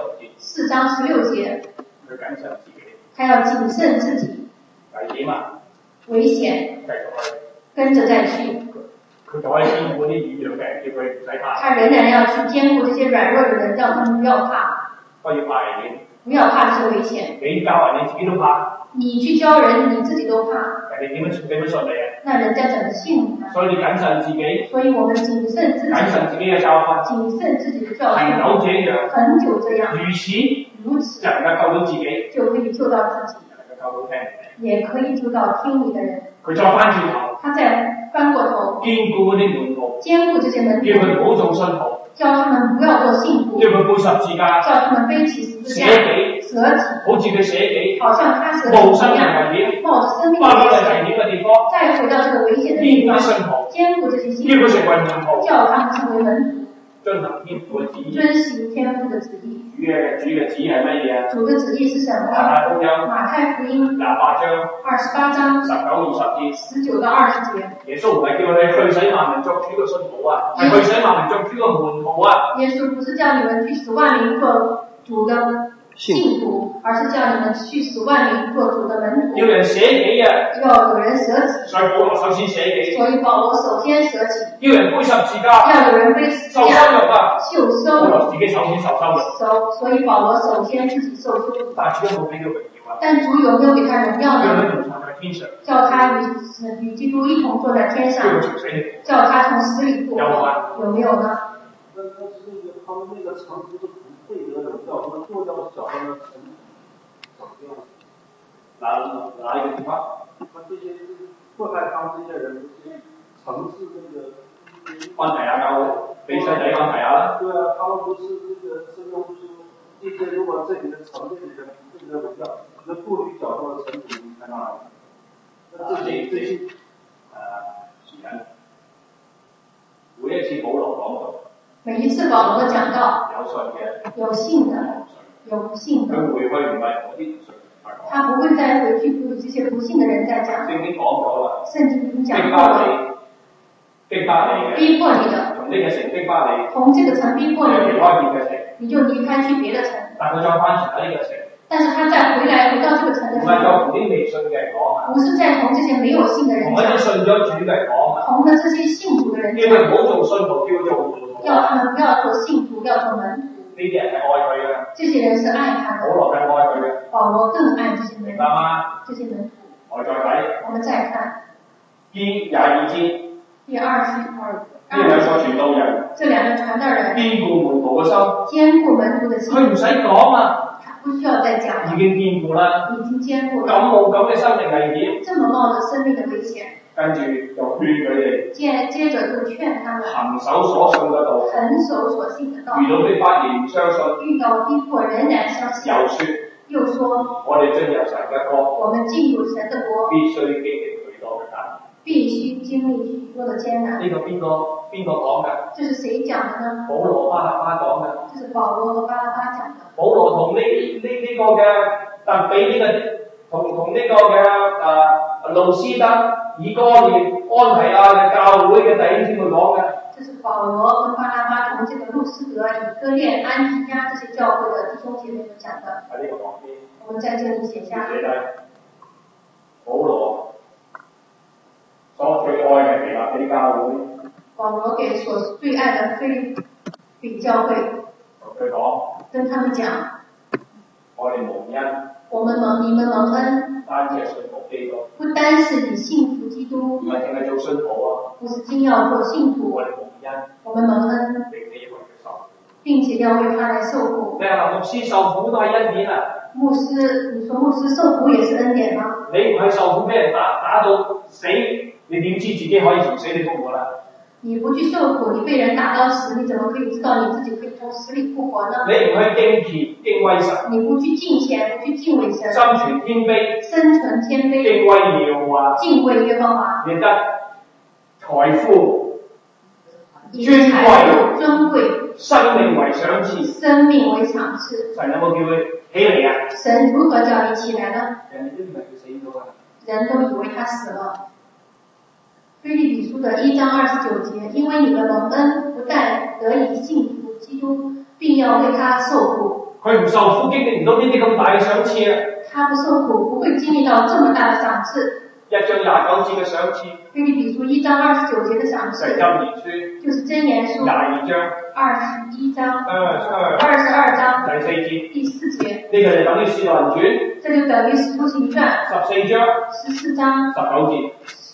4章16節。 4章16節。 佢謹慎自己。 他要謹慎自己。 危險啊！ 危險。 繼續去。 跟着再去。 佢就可以兼顧啲軟弱嘅人，叫佢唔使怕。 他仍然要去兼顧這些軟弱的人，讓他們不要怕。 不要怕危險。 不要怕這些危險。 你教人，你自己都怕。 你去教人，你自己都怕。 人哋點樣信你啊？ 那人家怎麼信你呢？ 所以你謹慎自己。 所以我們謹慎自己。 謹慎自己嘅教訓。 謹慎自己的教訓。 很久這樣。 很久這樣。 如此。就能夠救到自己。 就可以救到自己。 能夠救到聽。 也可以救到聽你的人。 佢再翻轉頭。 他再翻過頭。 兼顧嗰啲門徒。 兼顧這些門徒。 叫佢唔好做信徒。 叫他們不要做信徒。 叫佢背十字架。 叫他們背起十字架。 捨己。 捨己。 好似佢捨己。 好像他捨己。 冒生命危險。 冒着生命危險。 翻返嚟危險嘅地方。 再回到這個危險的地方。兼顧這些信徒。 叫佢成為門徒。 叫他們成為門徒。 遵行天父嘅旨意。 遵行天父的旨意。 主嘅旨意係乜嘢啊？ 主的旨意是什麼？馬太福音 28章 28章 19、20節 19到20節。 耶穌唔係叫你去使萬民作主嘅信徒啊，係去使萬民作主嘅門徒啊。 耶穌不是叫你們去使萬民做主的信徒，而是叫你們去使萬民做主的門徒。 要人捨己啊！ 要有人捨己。 所以保羅首先捨己。 所以保羅首先捨己。 要人背十字架。 要有人背十字架。 受羞辱啊！ 受羞辱。 保羅自己首先受羞辱。 所以保羅首先自己受羞辱。 但主有冇俾佢榮耀啊？ 但主有沒有給他榮耀呢？ 叫他同坐在天上。 叫他與基督一同坐在天上。叫他從死裡復活。有沒有呢？ 那是他們那個城不是不配得榮耀，他們做掉小的城長這樣。哪一個地方？他這些迫害他們這些人，城市那個安提阿教會，比西底安提阿。 對啊，他們不是這個聖經說，這些如果這裡的城這裡的不配得榮耀，那不與角落的城主離開那裡。那這些是然。每一次保羅講道。 每一次保羅的講道。 有信嘅。 有信的。 有不幸的。 佢回去唔係嗰啲唔信嘅講。 他不会再回去对这些不幸的人再讲。 聖經講咗啦。 聖經已經講過了。 逼迫你嘅。 逼迫你的。 從呢個城逼迫你。 從這個城逼迫你。 離開別嘅城。 你就離開去別的城。 但佢再翻傳喺呢個城。 但是他再回來回到這個城的時候， 唔係再同啲未信嘅人講啊。 不是再同這些沒有信的人講。 同一啲信咗主嘅人講啊。 同的這些信主的人講。 叫佢唔好做信徒，叫做門徒。 叫他們不要做信徒，要做門徒。 呢啲人係愛佢嘅。 這些人是愛他的。 保羅更愛佢嘅。 保羅更愛這些門徒。 明白嗎？ 這些門徒。 我再睇。 我們再看。 22節。 第22。 呢兩個傳道人。 這兩個傳道人。 堅固門徒嘅心。 堅固門徒嘅心。 佢唔使講啊。 不需要再講。 已經堅固啦。 已經堅固了。 咁冇咁嘅生命危險。 這麼冒着生命的危險。 跟住就勸佢哋。 接着就勸他們。 恆守所信嘅道。 恆守所信嘅道。 遇到逼迫仍唔相信。 遇到逼迫仍然相信。又說。我哋進入神嘅國。 我們進入神的國。 必須經歷許多嘅艱難。 必須經歷許多的艱難。 呢個邊個講嘅？ 這是誰講的呢？ 保羅巴拿巴講嘅。 這是保羅和巴拿巴講的。 保羅同呢個嘅特比呢個同呢個嘅路斯德、以哥念、安提亞嘅教會嘅弟兄姊妹講嘅。 這是保羅和巴拿巴同這個路斯德、以哥念、安提亞這些教會的弟兄姐妹們講的。 喺呢個旁邊。 我們在這裡寫下。 保羅所最愛嘅腓立比教會。 保羅給所最愛的腓立比教會。 同佢講。 跟他們講。 我哋蒙恩。 你們蒙恩。 單只係信服基督。 不單是你信服基督。 唔係淨係做信徒啊。 不是僅要做信徒。 我哋蒙恩。 我們蒙恩。並且要為他來受苦。 你話牧師受苦都係恩典啊？ 牧師，你說牧師受苦也是恩典嗎？ 你唔係受苦俾人打到死，你點知自己可以從死裏復活啦？ 你不去受苦，你被人打到死，你怎麼可以知道你自己可以從死裏復活呢？ 你唔去敬虔敬畏神， 你不去敬虔，不去敬畏神， 心存謙卑， 心存謙卑， 敬畏耶和華， 敬畏耶和華， 你得財富、 尊貴、 生命為賞賜， 生命為賞賜。 神有冇叫佢起嚟啊？ 神如何叫你起來呢？ 人都以為佢死咗啊！ 人都以為他死了。腓立比書的1章29節，因為你們蒙恩，不但得以信服基督，並要為他受苦。 佢唔受苦，經歷唔到呢啲咁大嘅賞賜啊！ 他不受苦，不會經歷到這麼大的賞賜。 1章29節嘅賞賜。 腓立比書1章29節的賞賜。 係箴言書。 就是箴言書。22章。22章。22章。 第4節。 第4節。 呢個就等於《使徒行傳》。 這就等於《使徒行傳》。 14章。 14章。 19節。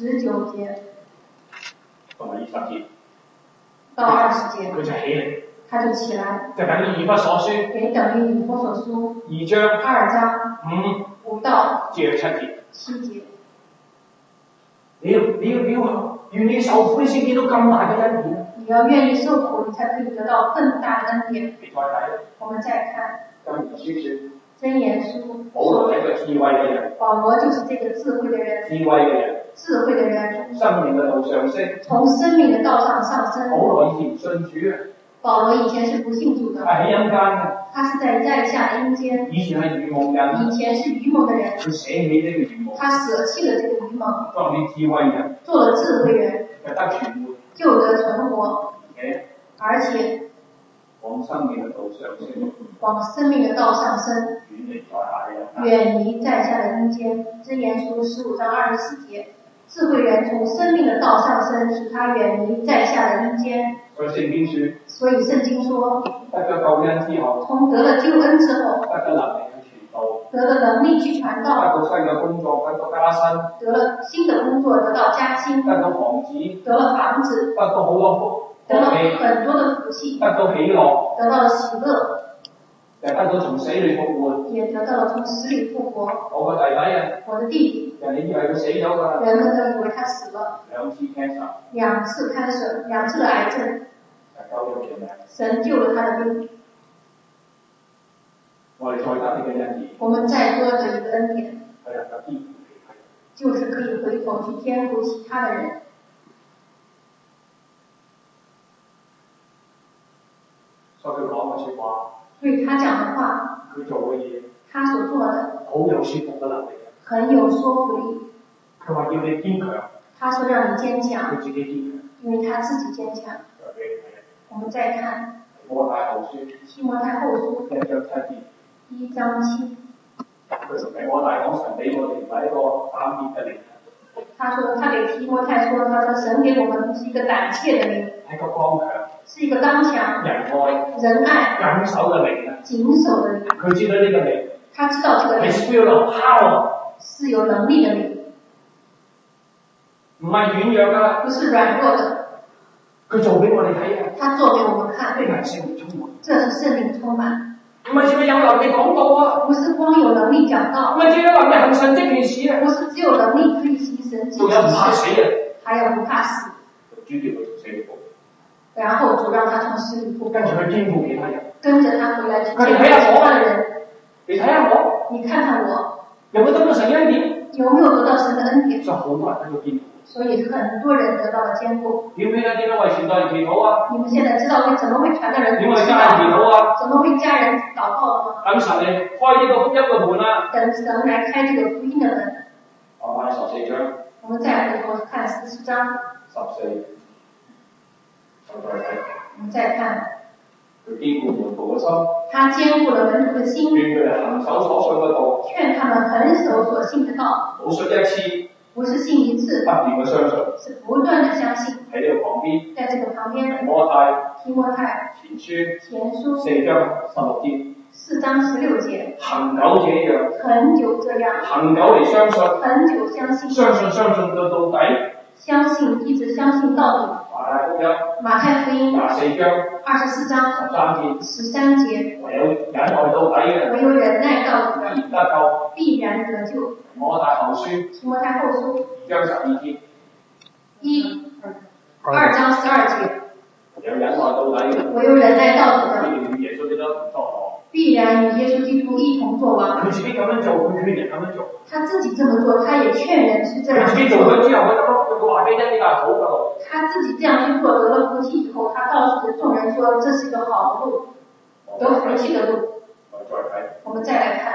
19節。 同埋20節。 到20節。 佢就起嚟。 他就起來。 就等於以弗所書。 也等於以弗所書。 2章。 5到 7節。 7節。 你要願意受苦，你先見到咁大嘅恩典。 你要願意受苦，你才可以得到更大的恩典。 你再睇。 我們再看。 箴言書。保羅係一個智慧嘅人。 保羅就是這個智慧的人。 智慧嘅人。 智慧的人。 從生命嘅道上升。 從生命的道上上升。 保羅以前唔信主啊。 保羅以前是不信主的。 係喺陰間嘅。 他是在下陰間。 以前係愚蒙人。 以前是愚蒙的人。 佢捨棄呢個愚蒙。 他捨棄了這個愚蒙。 做了智慧人。 做了智慧人。 就得存活。 就得存活。而且。 往生命嘅道上升。 往生命的道上升。遠離在下的陰間。箴言書15章24節。智慧人從生命的道上升，使他遠離在下的陰間。所以聖經說， 得咗救恩之後， 從得了救恩之後， 得咗能力去傳道， 得了能力去傳道， 得到新嘅工作，得到加薪， 得了新的工作，得到加薪， 得到房子， 得了房子， 得到好多福， 得了很多的福氣， 得到喜樂， 得到了喜樂。 又得到從死裏復活， 也得到了從死裏復活。 我個弟弟啊， 我的弟弟， 人哋以為佢死咗㗎， 人們都以為他死了。 2次 cancer， 2次 cancer， 2次的癌症，神救了他的命。 我哋再得呢個恩典， 我們再多的一個恩典，就是可以回頭去天父其他的人。 所以佢講嘅説話， 对他讲的话， 佢做嘅嘢， 他所做的， 好有說服嘅能力。 很有說服力。 佢話要你堅強， 他說讓你堅強， 佢自己堅強， 因為他自己堅強。我們再看提摩太後書， 提摩太後書 1章7節 ，1章7。 佢同提摩太講，神俾我哋唔係一個膽怯嘅靈。 他說，他給提摩太說，他說神給我們不是一個膽怯的靈， 係個剛強， 是一個剛強、仁愛、 緊守嘅靈啊！ 謹守的靈。 佢知道呢個靈， 他知道這個靈係 spirit of power， 是有能力的靈， 唔係軟弱㗎， 不是軟弱的。 佢做俾我哋睇嘅， 他做給我們看， 呢個係聖靈充滿， 這是聖靈充滿。 唔係只係有能力講道啊， 不是光有能力講道， 唔係只係有能力行神蹟奇事啊， 不是只有能力可以行神蹟， 仲有唔怕死啊， 還有不怕死。 主叫佢從死裏復活， 然後主讓他從死裏復活， 跟住去兼顧其他人， 跟着他回來去佢見睇下我其他的人。 你睇下我， 你看看我， 有冇得到神恩典？ 有沒有得到神的恩典？ 所以好多人喺度兼顧。 所以很多人得到了堅固。 點解為傳道人祈禱啊？ 你們現在知道為怎麼為傳道人點為家人祈禱啊？ 怎麼為家人禱告了嗎？ 等神嚟開呢個福音嘅門啊！ 等神來開這個福音的門。 我睇14章。 我們再回頭看14章。 14。 我們再看。 佢堅固門徒嘅心。 他堅固了門徒的心。 勸佢哋行守所信嘅道。 勸他們恆守所信的道。 冇信一次。 不是信一次， 不斷嘅相信， 是不斷的相信。 喺呢個旁邊， 在這個旁邊， 提摩太前書4章16節 ，4章16節， 恒久這樣， 很久這樣， 恒久嚟相信， 很久相信， 相信到底， 相信一直相信到底。馬太福音 24章 24章13節， 唯有忍耐到底嘅， 唯有忍耐到底嘅， 必得救， 必然得救。 提摩太後書2章12節 ，2章12節， 有忍耐到底嘅， 唯有忍耐到底嘅， 耶穌基督作王， 必然與耶穌基督一同作王。 佢自己咁樣做，佢勸人咁樣做。 他自己這麼做，他也勸人是這樣。 佢自己做咗之後，佢話俾人呢個係好嘅路。 他自己這樣去做，得了福氣以後，他告訴眾人說，這是一個好的路，有福氣的路。我們再來看。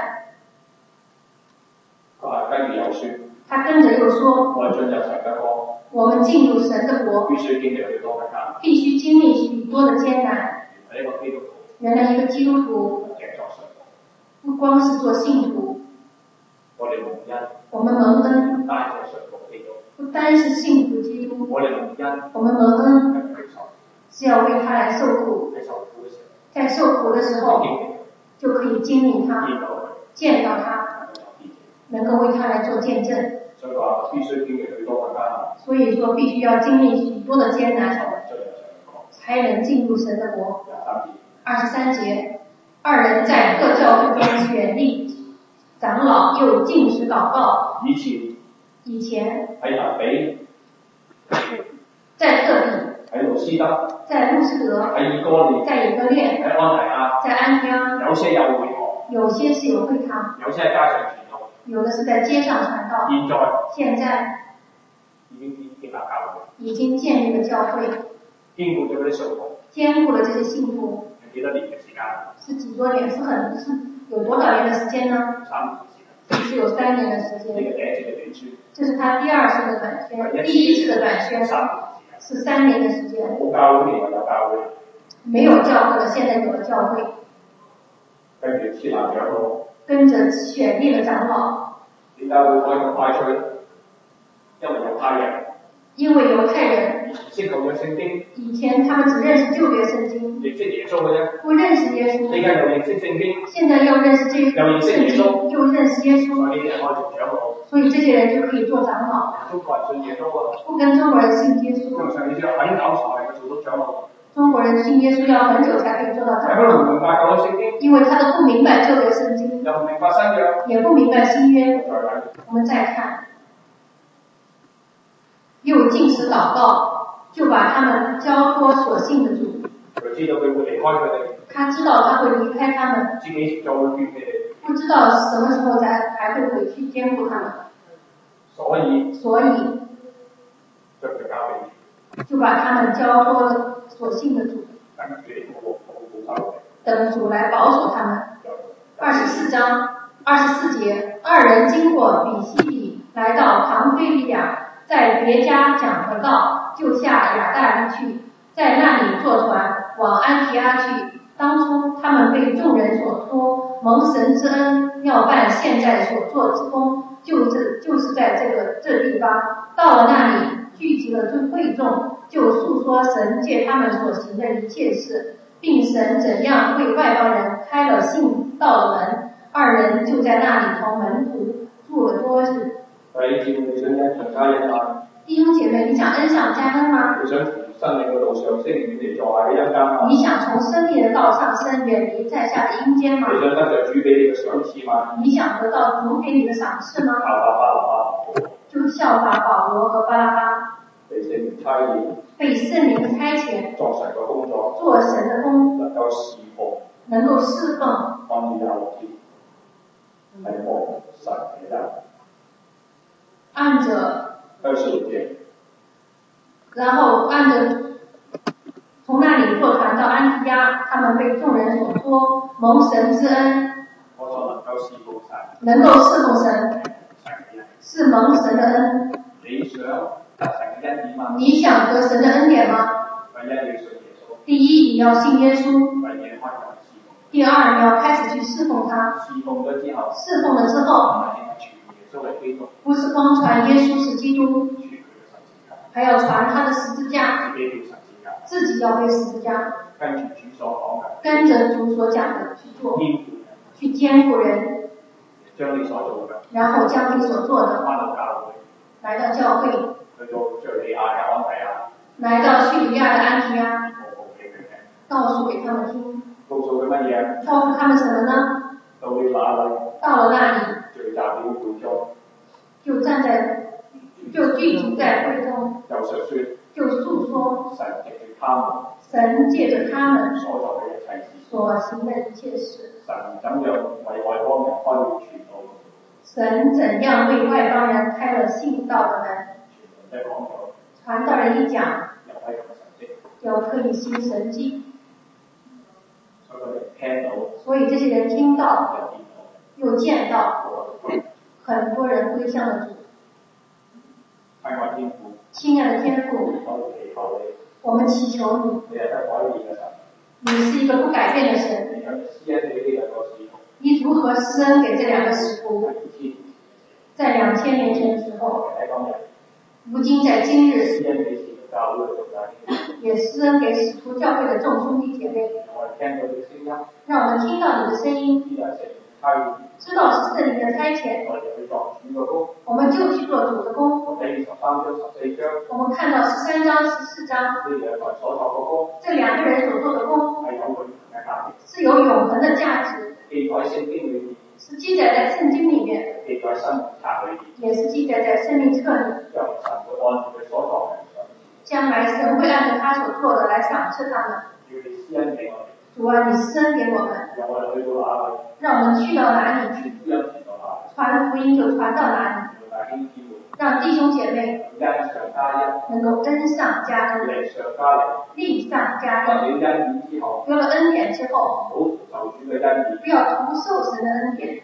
跟住又說， 他跟着又說， 我進入神嘅國， 我們進入神的國， 必須經歷許多嘅艱難， 必須經歷許多的艱難。 係一個基督徒， 原來一個基督徒，不光是做信徒， 我哋蒙恩， 我們蒙恩，不單是信服基督， 我哋蒙恩， 我們蒙恩，是要為他來受苦，在受苦的時候，就可以經歷他，見到他，能夠為他來做見證。 所以話必須經歷許多嘅艱難。 所以說必須要經歷許多的艱難，才能進入神的國。23節，二人在各教會中選立長老，又禁食禱告。以前喺特比， 在特比， 喺路斯德， 在路斯德， 喺以哥念， 在以哥念， 喺安提阿， 在安提阿， 有些有會堂， 有些是有會堂， 有些係街上傳道， 有的是在街上傳道。現在已經建立教會， 已經建立了教會， 堅固咗嗰啲信徒， 堅固了這些信徒。 係幾多年嘅時間？ 是幾多年？是有多少年的時間呢 ？3年時間。 是有3年的時間。 呢個第一次嘅短宣。 這是他第二次的短宣，第一次的短宣是3年的時間。 冇教會，有教會。 沒有教會了，現在有了教會。 跟住設立長老。 跟着選立了長老。 點解會開咁快脆？因為猶太人。 因為猶太人識舊約聖經， 以前他們只認識舊約聖經， 認識耶穌嘅啫， 不認識耶穌。 而家又認識聖經， 現在又認識這個聖經，又認識耶穌。 所以呢啲人可以做長老， 所以這些人就可以做長老。 中國人信耶穌啊， 不跟中國人信耶穌。 因為上帝要很久才做到長老。 中國人信耶穌要很久才可以做到長老。 佢唔明白舊約聖經， 因為他都不明白舊約聖經， 又唔明白新約， 也不明白新約。我們再看。又禁食禱告，就把他們交託所信的主。 佢知道佢會離開佢哋， 他知道他會離開他們， 自己再會勸佢哋， 不知道什麼時候才會回去兼顧他們。所以就把他們交託所信的主。 等主来保守他们。24章24节，二人经过比西底，来到庞菲利亚，在别家讲了道，就下亚大利去，在那里坐船往安提阿去。当初他们被众人所托，蒙神之恩，要办现在所做之功，就是在这地方。到了那里，聚集了会众，就述说神借他们所行的一切事，并神怎样为外邦人开了信道的门。二人就在那里同门徒住了多日。弟兄姐妹，你想恩上加恩吗？你想从生命的道上升，远离在下的阴间吗？你想得到主给你的赏赐吗？就效法保罗和巴拉巴，被圣灵差遣，做神的工，能够侍奉，按着然后按着从那里坐船到安提阿，他们被众人所托，蒙神之恩，能够侍奉神，是蒙神的恩。你想得神的恩典吗？第一，你要信耶稣；第二，你要开始去侍奉他。侍奉了之后，不是光传耶稣是基督，还要传他的十字架，自己要背十字架，跟着主所讲的去做，去兼顾人，然后将你所做的来到教会，来到叙利亚的安提阿，告诉给他们听，告诉他们什么呢？到了那里，就聚集在会中，就诉说神借着他们所行的一切事。神怎样为外邦人开了信道的门？传道人一讲，就可以行神迹。所以这些人听到，又见到，很多人归向了主。亲爱的天父，我们祈求你，你是一个不改变的神，你如何施恩给这两个使徒，在2000年前的时候，如今在今日也施恩给使徒教会的众兄弟姐妹，让我们听到你的声音，知道是圣灵的差遣，我们就去做主的工。我们看到13章14章，这两个人所做的工是有永恒的价值，是记载在圣经里面，也是记载在生命册里。将来神会按照他所做的来赏赐他们。主啊，你施恩给我们，让我们去到哪里去，传福音就传到哪里，让弟兄姐妹能够恩上加恩，利上加利。得了恩典之后，不要徒受神的恩典。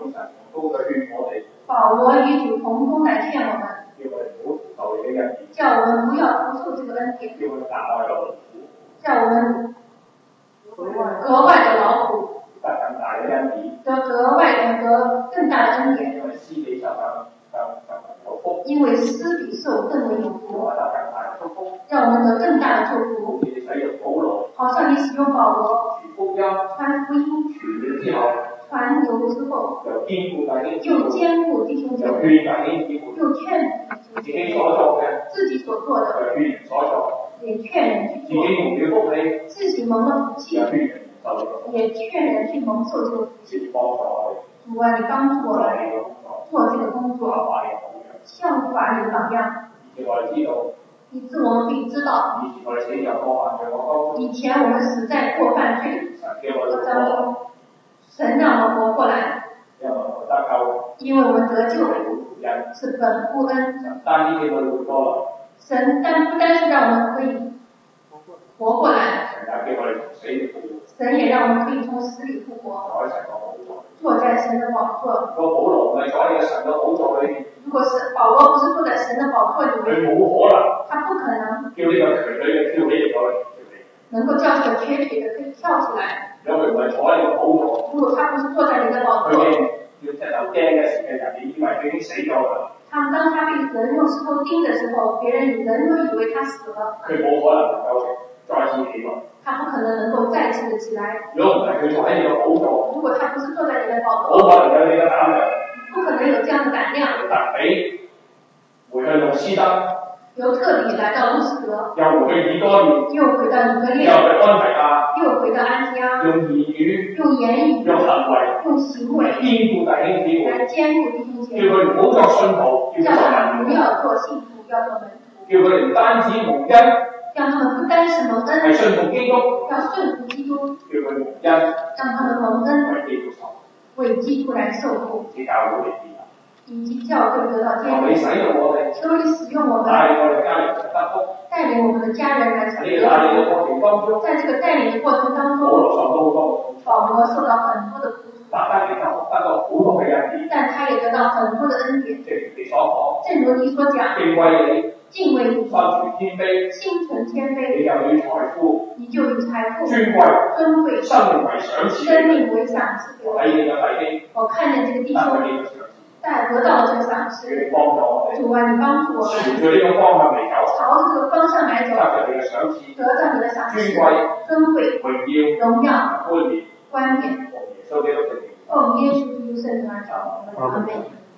保罗与主同工来劝我们，叫我们不要徒受这个恩典，叫我们格外的劳苦，得格外的得更大的恩典，因为施比受更为有福，让我们得更大的祝福。好像你使用保罗传福音，传流之后，又兼顾弟兄姐妹，又劝自己所做的，也劝人去做，自己蒙了福气，也劝人去蒙受这个福气。主啊，你帮助我们做这个工作，效法你的榜样。以致我们可以知道，以前我们死在过犯罪恶当中，神让我们活过来，因为我们得救是本乎恩。神不单是让我们可以活过來。 神也叫我們從死裏復活。 神也讓我們可以從死裏復活。 坐在神的寶座。 坐在神的寶座。 如果保羅唔係坐喺個神嘅寶座裏面， 如果是保羅不是坐在神的寶座裏面， 佢冇可能。 他不可能。 叫呢個瘸腿嘅跳起嚟過嚟。 能夠叫這個瘸腿的可以跳起來。 如果佢唔係坐喺呢個寶座， 如果他不是坐在你的寶座， 佢要隻手釘嘅時嘅人，你以為佢已經死咗啦。 當他被人用石頭釘的時候，別人都以為他死了。 佢冇可能能夠再次起來。 他不可能夠再次的起來。 如果唔係佢坐喺你個寶座， 如果他不是坐在你的寶座， 冇可能有你嘅膽量。 不可能有這樣的膽量。 特比回去路斯德。 由特比來到路斯德， 又回去以多念， 又回到以色列， 又去安提阿， 又回到安提阿， 用言語， 用言語， 用行為， 用行為， 堅固弟兄姊妹， 來堅固弟兄姐妹， 叫佢唔好作信徒， 叫他們不要做信徒，要做門徒， 叫佢哋唔單止蒙恩， 讓他們不單是蒙恩， 係信服基督， 要順服基督， 叫佢蒙恩， 讓他們蒙恩， 為基督受， 為基督來受苦， 以教會嚟建立。 以及教會得到建立。 求你使用我哋， 求你使用我們， 帶領我哋家人得福， 帶領我們的家人來成喺帶領嘅過程當中， 在這個帶領的過程當中，保羅受到很多的苦楚， 但他亦得到好多嘅恩典， 但他也得到很多的恩典。 正如你所講， 正如你所講， 敬畏你， 敬畏你， 心存謙卑， 心存謙卑， 你就與財富， 你就與財富， 尊貴， 尊貴， 生命為賞賜， 生命為賞賜。 睇你嘅弟兄， 我看見這個弟兄，但得到了這個賞賜，主啊，你幫助我們， 朝着呢個方向嚟走， 朝着這個方向來走， 得到你嘅賞賜， 得到你的賞賜， 尊貴， 尊貴，榮耀， 冠冕， 冠冕， 奉耶穌基督聖名， 奉耶穌基督聖名而求，阿門。